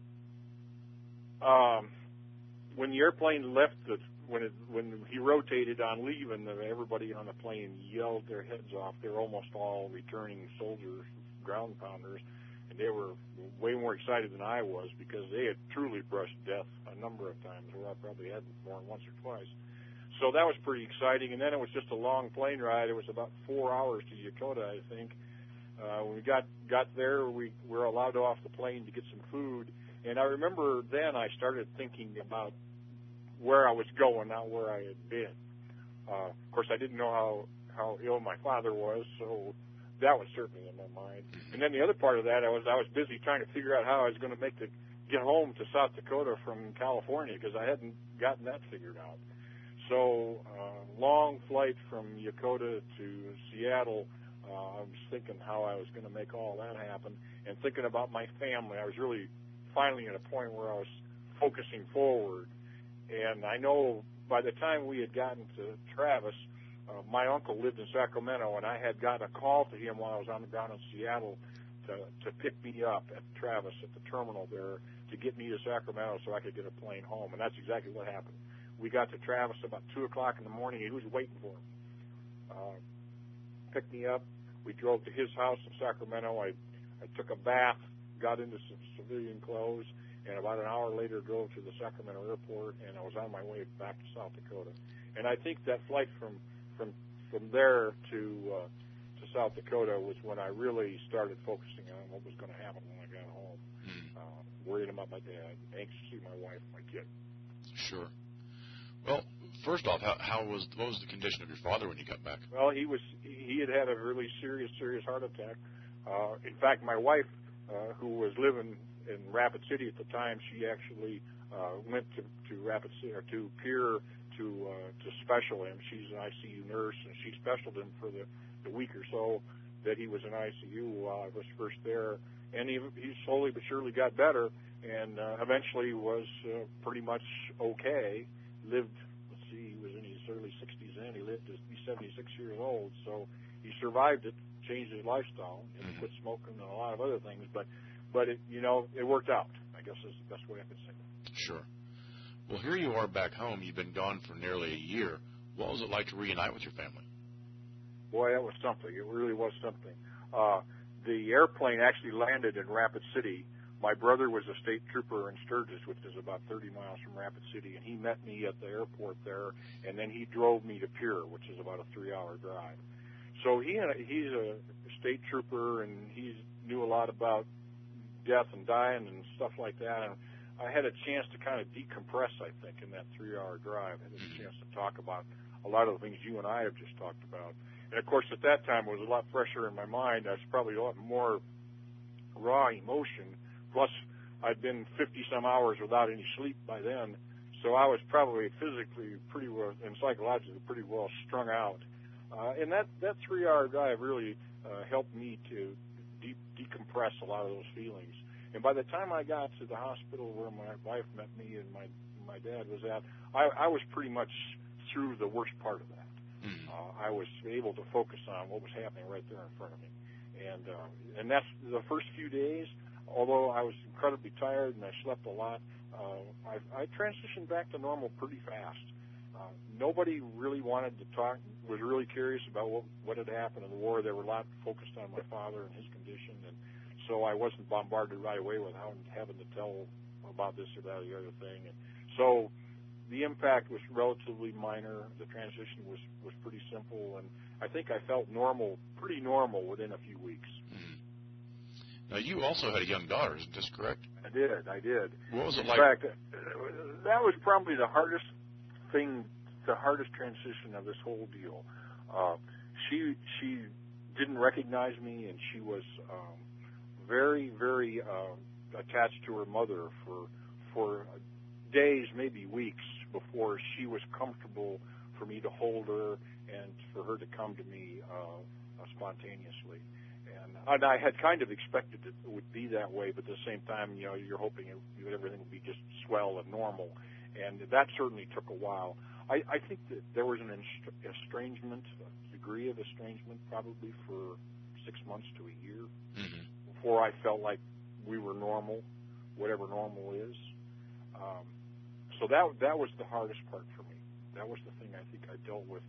When the airplane left, when he rotated on leaving, everybody on the plane yelled their heads off. They were almost all returning soldiers, ground pounders, and they were way more excited than I was because they had truly brushed death a number of times, where I probably had more than once or twice. So that was pretty exciting. And then it was just a long plane ride. It was about 4 hours to Yokota, I think. When we got there, we were allowed off the plane to get some food. And I remember then I started thinking about where I was going, not where I had been. Of course, I didn't know how ill my father was, so that was certainly in my mind. And then the other part of that, I was busy trying to figure out how I was going to get home to South Dakota from California, because I hadn't gotten that figured out. So, long flight from Yokota to Seattle. I was thinking how I was going to make all that happen, and thinking about my family. I was really finally at a point where I was focusing forward. And I know by the time we had gotten to Travis, my uncle lived in Sacramento, and I had gotten a call to him while I was on the ground in Seattle to pick me up at Travis at the terminal there to get me to Sacramento so I could get a plane home. And that's exactly what happened. We got to Travis about 2 o'clock in the morning. He was waiting for him. Picked me up. We drove to his house in Sacramento. I took a bath, got into some civilian clothes, and about an hour later drove to the Sacramento airport, and I was on my way back to South Dakota. And I think that flight from there to South Dakota was when I really started focusing on what was going to happen when I got home. Worried about my dad, anxious to see my wife, my kid. Sure. Well, first off, what was the condition of your father when you got back? Well, he had a really serious heart attack. In fact, my wife, who was living in Rapid City at the time, she actually went to Rapid City, or to Pierre, to special him. She's an ICU nurse, and she specialed him for the week or so that he was in ICU while I was first there. And he slowly but surely got better, and eventually was pretty much okay. Lived, he was in his early 60s then. He lived to be 76 years old, so he survived it, changed his lifestyle, and quit smoking and a lot of other things. But it, it worked out, I guess is the best way I could say it. Sure. Well, here you are back home. You've been gone for nearly a year. What was it like to reunite with your family? Boy, that was something. It really was something. The airplane actually landed in Rapid City. My brother was a state trooper in Sturgis, which is about 30 miles from Rapid City, and he met me at the airport there, and then he drove me to Pierre, which is about a 3-hour drive. So he's a state trooper, and he knew a lot about death and dying and stuff like that. And I had a chance to kind of decompress, I think, in that 3-hour drive. I had a chance to talk about a lot of the things you and I have just talked about. And, of course, at that time, it was a lot fresher in my mind. I was probably a lot more raw emotion. Plus, I'd been 50-some hours without any sleep by then. So I was probably physically pretty well and psychologically pretty well strung out. And that 3-hour drive really helped me to decompress a lot of those feelings. And by the time I got to the hospital where my wife met me and my dad was at, I was pretty much through the worst part of that. I was able to focus on what was happening right there in front of me. And that's the first few days. Although I was incredibly tired and I slept a lot, I transitioned back to normal pretty fast. Nobody really wanted to talk. was really curious about what had happened in the war. They were a lot focused on my father and his condition, and so I wasn't bombarded right away with having to tell about this or that or the other thing. And so the impact was relatively minor. The transition was pretty simple, and I think I felt pretty normal within a few weeks. Mm-hmm. Now, you also had a young daughter, isn't this correct? I did. What was it like? In fact, that was probably the hardest transition of this whole deal. She didn't recognize me, and she was very, very attached to her mother for days, maybe weeks, before she was comfortable for me to hold her and for her to come to me spontaneously. And I had kind of expected it would be that way, but at the same time, you're hoping everything would be just swell and normal. And that certainly took a while. I think that there was an estrangement, a degree of estrangement, probably for 6 months to a year, mm-hmm. before I felt like we were normal, whatever normal is. So that was the hardest part for me. That was the thing I think I dealt with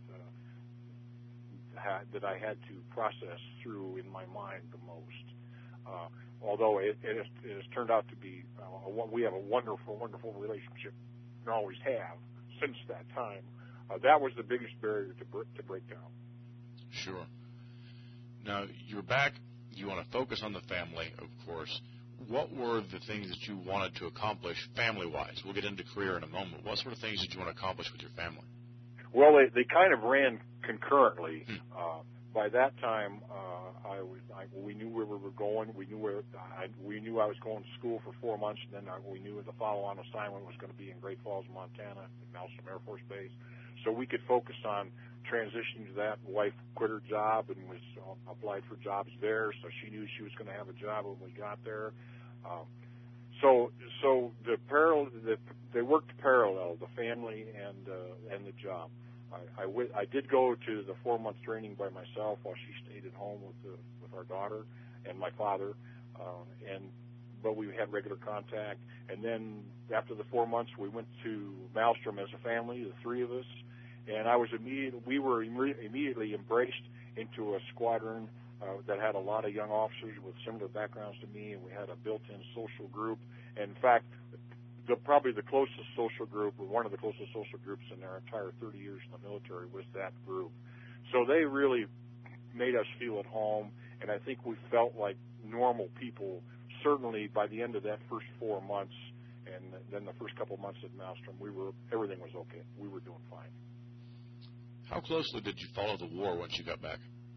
that I had to process through in my mind the most. Although it has turned out to be, we have a wonderful, wonderful relationship, and always have since that time. That was the biggest barrier to break down. Sure. Now, you're back. You want to focus on the family, of course. What were the things that you wanted to accomplish family-wise? We'll get into career in a moment. What sort of things did you want to accomplish with your family? Well, they kind of ran concurrently. By that time, we knew where we were going. We knew I was going to school for 4 months, and then we knew the follow-on assignment was going to be in Great Falls, Montana, at Malmstrom Air Force Base. So we could focus on transitioning to that. Wife quit her job and was applied for jobs there, so she knew she was going to have a job when we got there. So they worked parallel, the family and the job. I did go to the 4-month training by myself while she stayed at home with our daughter and my father, but we had regular contact. And then after the 4 months, we went to Malmstrom as a family, the three of us, and we were immediately embraced into a squadron that had a lot of young officers with similar backgrounds to me, and we had a built-in social group. And in fact, probably the closest social group, or one of the closest social groups in their entire 30 years in the military, was that group. So they really made us feel at home, and I think we felt like normal people, certainly by the end of that first 4 months, and then the first couple of months at Malmstrom, everything was okay. We were doing fine. How closely did you follow the war once you got back?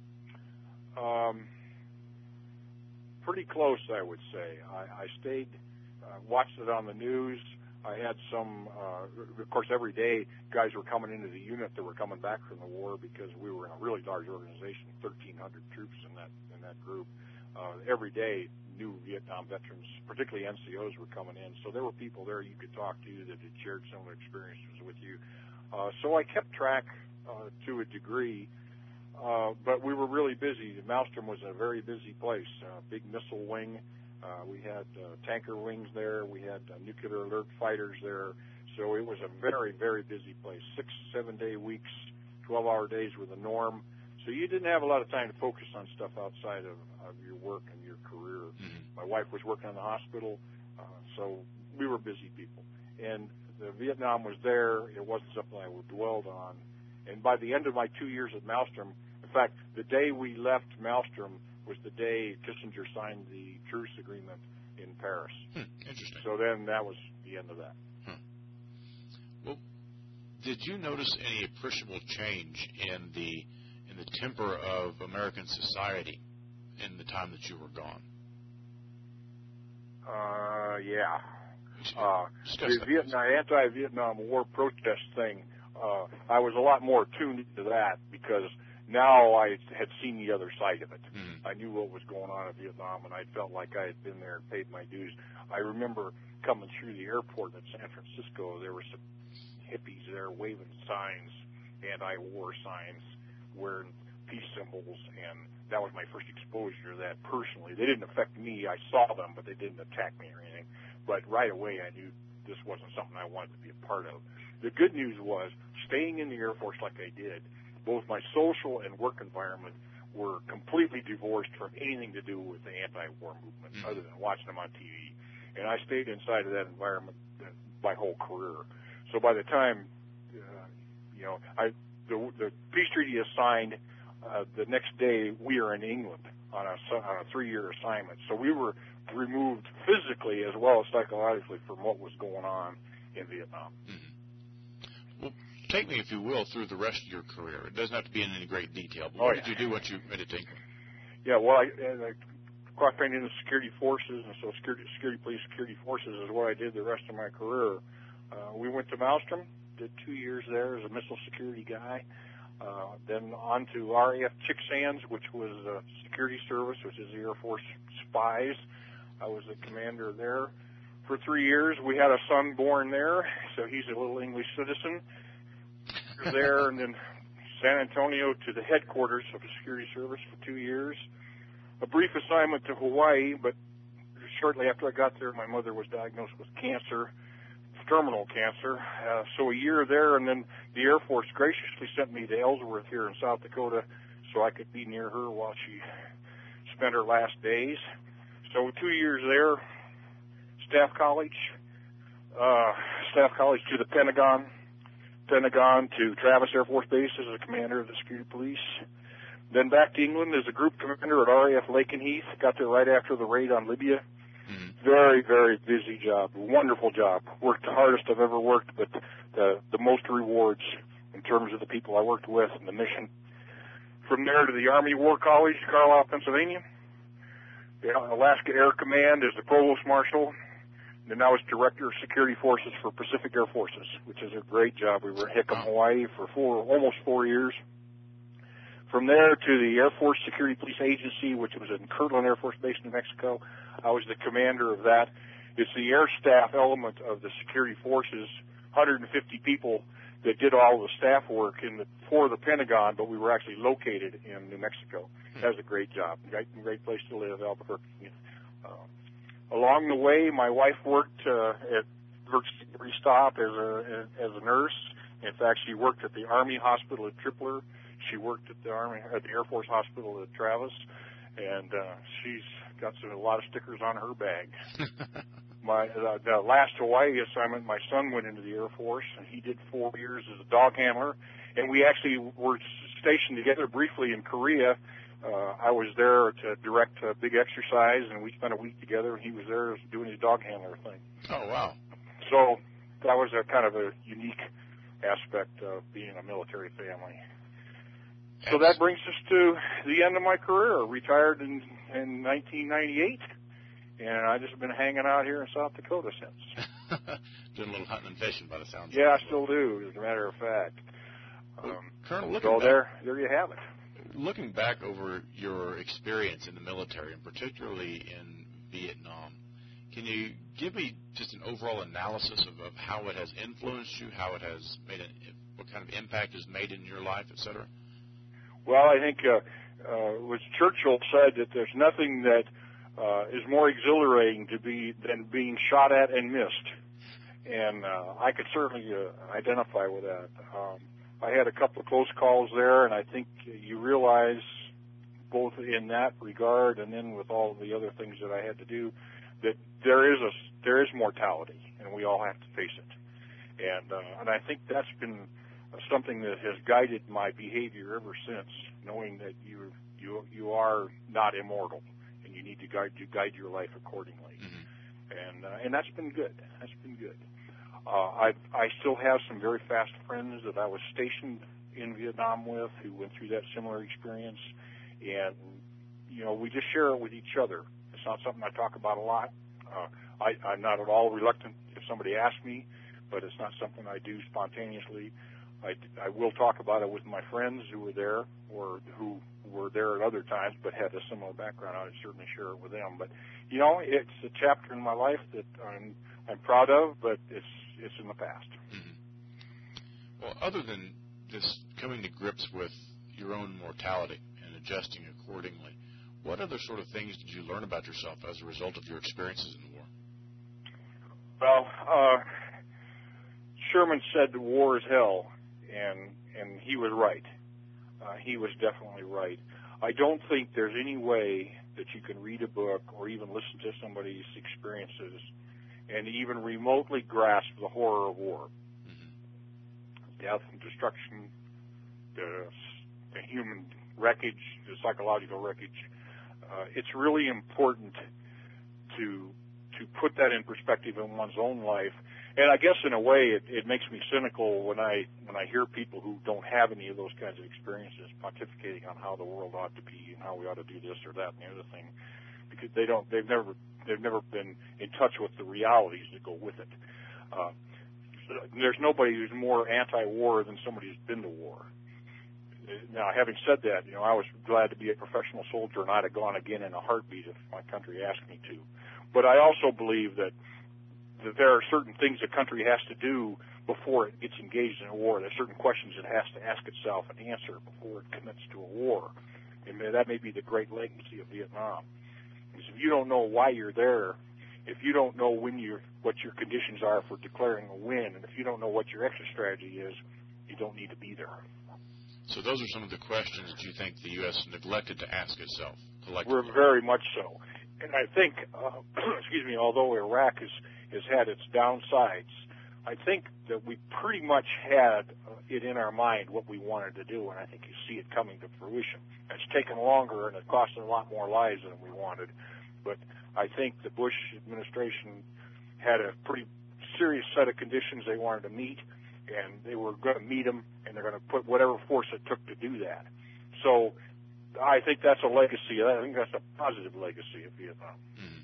Pretty close, I would say. I stayed, watched it on the news. I had some, of course, every day guys were coming into the unit that were coming back from the war because we were in a really large organization, 1,300 troops in that group. Every day, new Vietnam veterans, particularly NCOs, were coming in. So there were people there you could talk to that had shared similar experiences with you. So I kept track to a degree. But we were really busy. Malmstrom was a very busy place, big missile wing. We had tanker wings there. We had nuclear alert fighters there. So it was a very, very busy place. 6-7 day weeks, 12-hour days were the norm. So you didn't have a lot of time to focus on stuff outside of your work and your career. Mm-hmm. My wife was working in the hospital, so we were busy people. And the Vietnam was there. It wasn't something I dwelled on. And by the end of my 2 years at Malmstrom, in fact, the day we left Malmstrom was the day Kissinger signed the truce agreement in Paris. Interesting. So then that was the end of that. Well, did you notice any appreciable change in the temper of American society in the time that you were gone? Yeah. The anti-Vietnam War protest thing, I was a lot more tuned to that because now I had seen the other side of it. Mm-hmm. I knew what was going on in Vietnam, and I felt like I had been there and paid my dues. I remember coming through the airport at San Francisco. There were some hippies there waving signs, anti-war signs, wearing peace symbols, and that was my first exposure to that personally. They didn't affect me. I saw them, but they didn't attack me or anything. But right away I knew this wasn't something I wanted to be a part of. The good news was, staying in the Air Force like I did, both my social and work environment were completely divorced from anything to do with the anti-war movement, other than watching them on TV. And I stayed inside of that environment my whole career. So by the time, the peace treaty is signed, the next day we are in England on a 3-year assignment. So we were removed physically as well as psychologically from what was going on in Vietnam. Mm-hmm. Well, take me, if you will, through the rest of your career. It doesn't have to be in any great detail, but what did you do once you made it to England? Yeah, well, I cross-trained in the security forces, and so security police, security forces is what I did the rest of my career. We went to Malmstrom, did 2 years there as a missile security guy. Then on to RAF Chicksands, which was a security service, which is the Air Force spies. I was the commander there for 3 years. We had a son born there, so he's a little English citizen. There, and then San Antonio to the headquarters of the security service for 2 years. A brief assignment to Hawaii, but shortly after I got there, my mother was diagnosed with cancer, terminal cancer. So a year there, and then the Air Force graciously sent me to Ellsworth here in South Dakota so I could be near her while she spent her last days. So 2 years there, Staff College to the Pentagon to Travis Air Force Base as a commander of the security police. Then back to England as a group commander at RAF Lakenheath. Got there right after the raid on Libya. Mm-hmm. Very, very busy job. Wonderful job. Worked the hardest I've ever worked, but the most rewards in terms of the people I worked with and the mission. From there to the Army War College, Carlisle, Pennsylvania. Alaska Air Command as the Provost Marshal. And I was Director of Security Forces for Pacific Air Forces, which is a great job. We were in Hickam, Hawaii for almost 4 years. From there to the Air Force Security Police Agency, which was in Kirtland Air Force Base, New Mexico. I was the commander of that. It's the air staff element of the security forces, 150 people that did all the staff work for the Pentagon, but we were actually located in New Mexico. That was a great job. Great place to live, Albuquerque. Along the way, my wife worked at every stop as a nurse. In fact, she worked at the Army Hospital at Tripler. She worked at the Air Force Hospital at Travis, and she's got a lot of stickers on her bag. The last Hawaii assignment, my son went into the Air Force, and he did 4 years as a dog handler. And we actually were stationed together briefly in Korea. I was there to direct a big exercise, and we spent a week together, and he was there doing his dog handler thing. Oh, wow. So that was a kind of a unique aspect of being a military family. So that brings us to the end of my career. Retired in 1998, and I've just been hanging out here in South Dakota since. Doing a little hunting and fishing by the sounds of it. Yeah, I still do, as a matter of fact. Colonel, there you have it. Looking back over your experience in the military, and particularly in Vietnam, can you give me just an overall analysis of how it has influenced you, how it has made what kind of impact has made in your life, et cetera? Well, I think was Churchill said that there's nothing that is more exhilarating than being shot at and missed, and I could certainly identify with that. I had a couple of close calls there, and I think you realize both in that regard and then with all the other things that I had to do that there is mortality, and we all have to face it. And I think that's been something that has guided my behavior ever since, knowing that you are not immortal, and you need to guide your life accordingly. Mm-hmm. And that's been good. That's been good. I still have some very fast friends that I was stationed in Vietnam with who went through that similar experience, and we just share it with each other. It's not something I talk about a lot. I'm not at all reluctant if somebody asks me, but it's not something I do spontaneously. I will talk about it with my friends who were there or who were there at other times but had a similar background. I would certainly share it with them. But it's a chapter in my life that I'm proud of, but it's in the past. Mm-hmm. Well, other than this coming to grips with your own mortality and adjusting accordingly, what other sort of things did you learn about yourself as a result of your experiences in the war? Well, Sherman said the war is hell, and he was right. he was definitely right. I don't think there's any way that you can read a book or even listen to somebody's experiences and even remotely grasp the horror of war. Death and destruction, the human wreckage, the psychological wreckage. It's really important to put that in perspective in one's own life. And I guess in a way it makes me cynical when I hear people who don't have any of those kinds of experiences pontificating on how the world ought to be and how we ought to do this or that and the other thing, because they've never been in touch with the realities that go with it. There's nobody who's more anti-war than somebody who's been to war. Now, having said that, I was glad to be a professional soldier, and I'd have gone again in a heartbeat if my country asked me to. But I also believe that there are certain things a country has to do before it gets engaged in a war. There's certain questions it has to ask itself and answer before it commits to a war. And that may be the great legacy of Vietnam. Because if you don't know why you're there, if you don't know what your conditions are for declaring a win, and if you don't know what your exit strategy is, you don't need to be there. So those are some of the questions that you think the U.S. neglected to ask itself collectively. We're very much so. And I think, although Iraq has had its downsides, I think that we pretty much had it in our mind what we wanted to do, and I think you see it coming to fruition. It's taken longer, and it costed a lot more lives than we wanted. But I think the Bush administration had a pretty serious set of conditions they wanted to meet, and they were going to meet them, and they're going to put whatever force it took to do that. So I think that's a legacy. I think that's a positive legacy of Vietnam. Mm-hmm.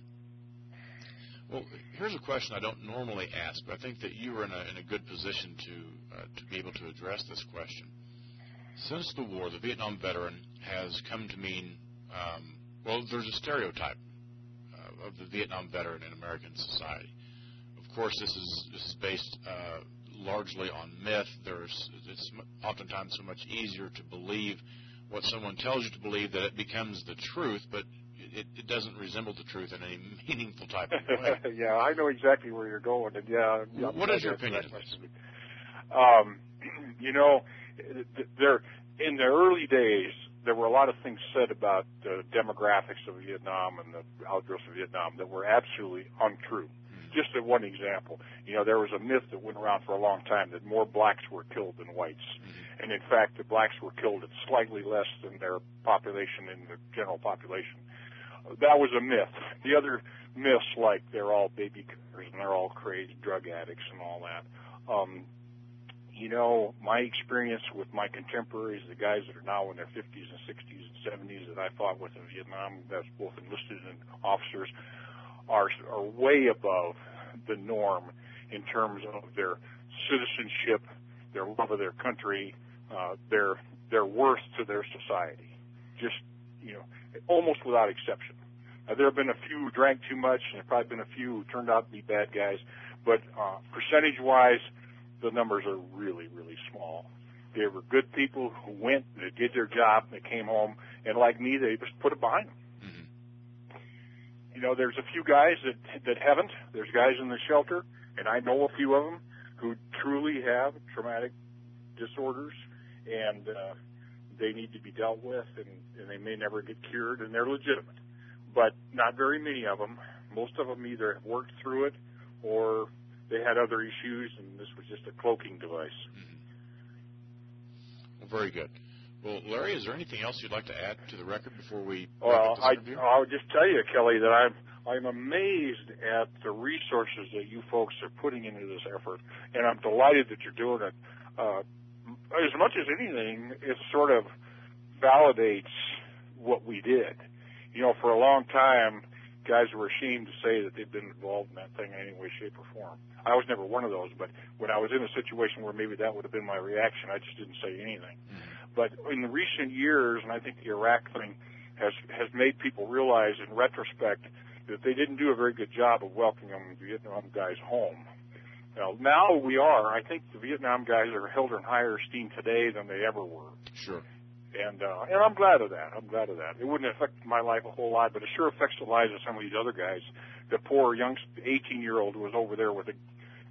Well, here's a question I don't normally ask, but I think that you are in a good position to be able to address this question. Since the war, the Vietnam veteran has come to mean, there's a stereotype of the Vietnam veteran in American society. Of course, this is based largely on myth. It's oftentimes so much easier to believe what someone tells you to believe that it becomes the truth, but it doesn't resemble the truth in any meaningful type of way. Yeah, I know exactly where you're going. And what is your opinion of this? In the early days, there were a lot of things said about the demographics of Vietnam and the outgrowth of Vietnam that were absolutely untrue. Just as one example, there was a myth that went around for a long time that more blacks were killed than whites. Mm-hmm. And in fact, the blacks were killed at slightly less than their population in the general population. That was a myth. The other myths, like they're all baby killers and they're all crazy drug addicts and all that. My experience with my contemporaries, the guys that are now in their 50s and 60s and 70s that I fought with in Vietnam, that's both enlisted and officers, are way above the norm in terms of their citizenship, their love of their country, their worth to their society. Just, almost without exception. There have been a few who drank too much, and there have probably been a few who turned out to be bad guys, but percentage-wise, the numbers are really, really small. They were good people who went, they did their job, they came home, and like me, they just put it behind them. Mm-hmm. There's a few guys that haven't. There's guys in the shelter, and I know a few of them who truly have traumatic disorders, and they need to be dealt with, and they may never get cured, and they're legitimate. But not very many of them. Most of them either have worked through it or they had other issues, and this was just a cloaking device. Mm-hmm. Well, very good. Well, Larry, is there anything else you'd like to add to the record before we wrap up this interview? I'll just tell you, Kelly, that I'm amazed at the resources that you folks are putting into this effort, and I'm delighted that you're doing it. As much as anything, it sort of validates what we did. For a long time, guys were ashamed to say that they'd been involved in that thing in any way, shape, or form. I was never one of those, but when I was in a situation where maybe that would have been my reaction, I just didn't say anything. Mm-hmm. But in the recent years, and I think the Iraq thing has made people realize in retrospect that they didn't do a very good job of welcoming Vietnam guys home. Now we are. I think the Vietnam guys are held in higher esteem today than they ever were. Sure. And I'm glad of that. It wouldn't affect my life a whole lot, but it sure affects the lives of some of these other guys. The poor young 18-year-old who was over there with an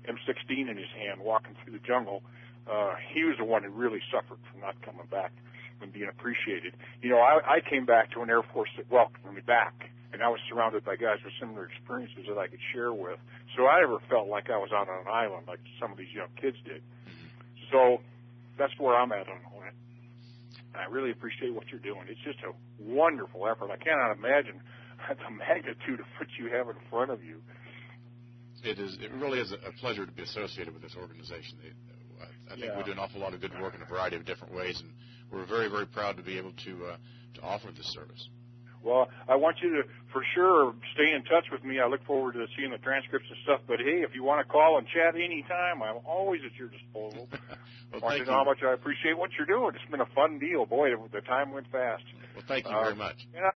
M16 in his hand walking through the jungle, he was the one who really suffered from not coming back. and being appreciated. You know, I came back to an Air Force that welcomed me back, and I was surrounded by guys with similar experiences that I could share with. So I never felt like I was out on an island like some of these young kids did. So that's where I'm at on it. I really appreciate what you're doing. It's just a wonderful effort. I cannot imagine the magnitude of what you have in front of you. It really is a pleasure to be associated with this organization. I think we do an awful lot of good work in a variety of different ways, and we're very, very proud to be able to offer this service. Well, I want you to, for sure, stay in touch with me. I look forward to seeing the transcripts and stuff. But, hey, if you want to call and chat anytime, I'm always at your disposal. Well, I want you to know how much I appreciate what you're doing. It's been a fun deal. Boy, the time went fast. Well, thank you very much.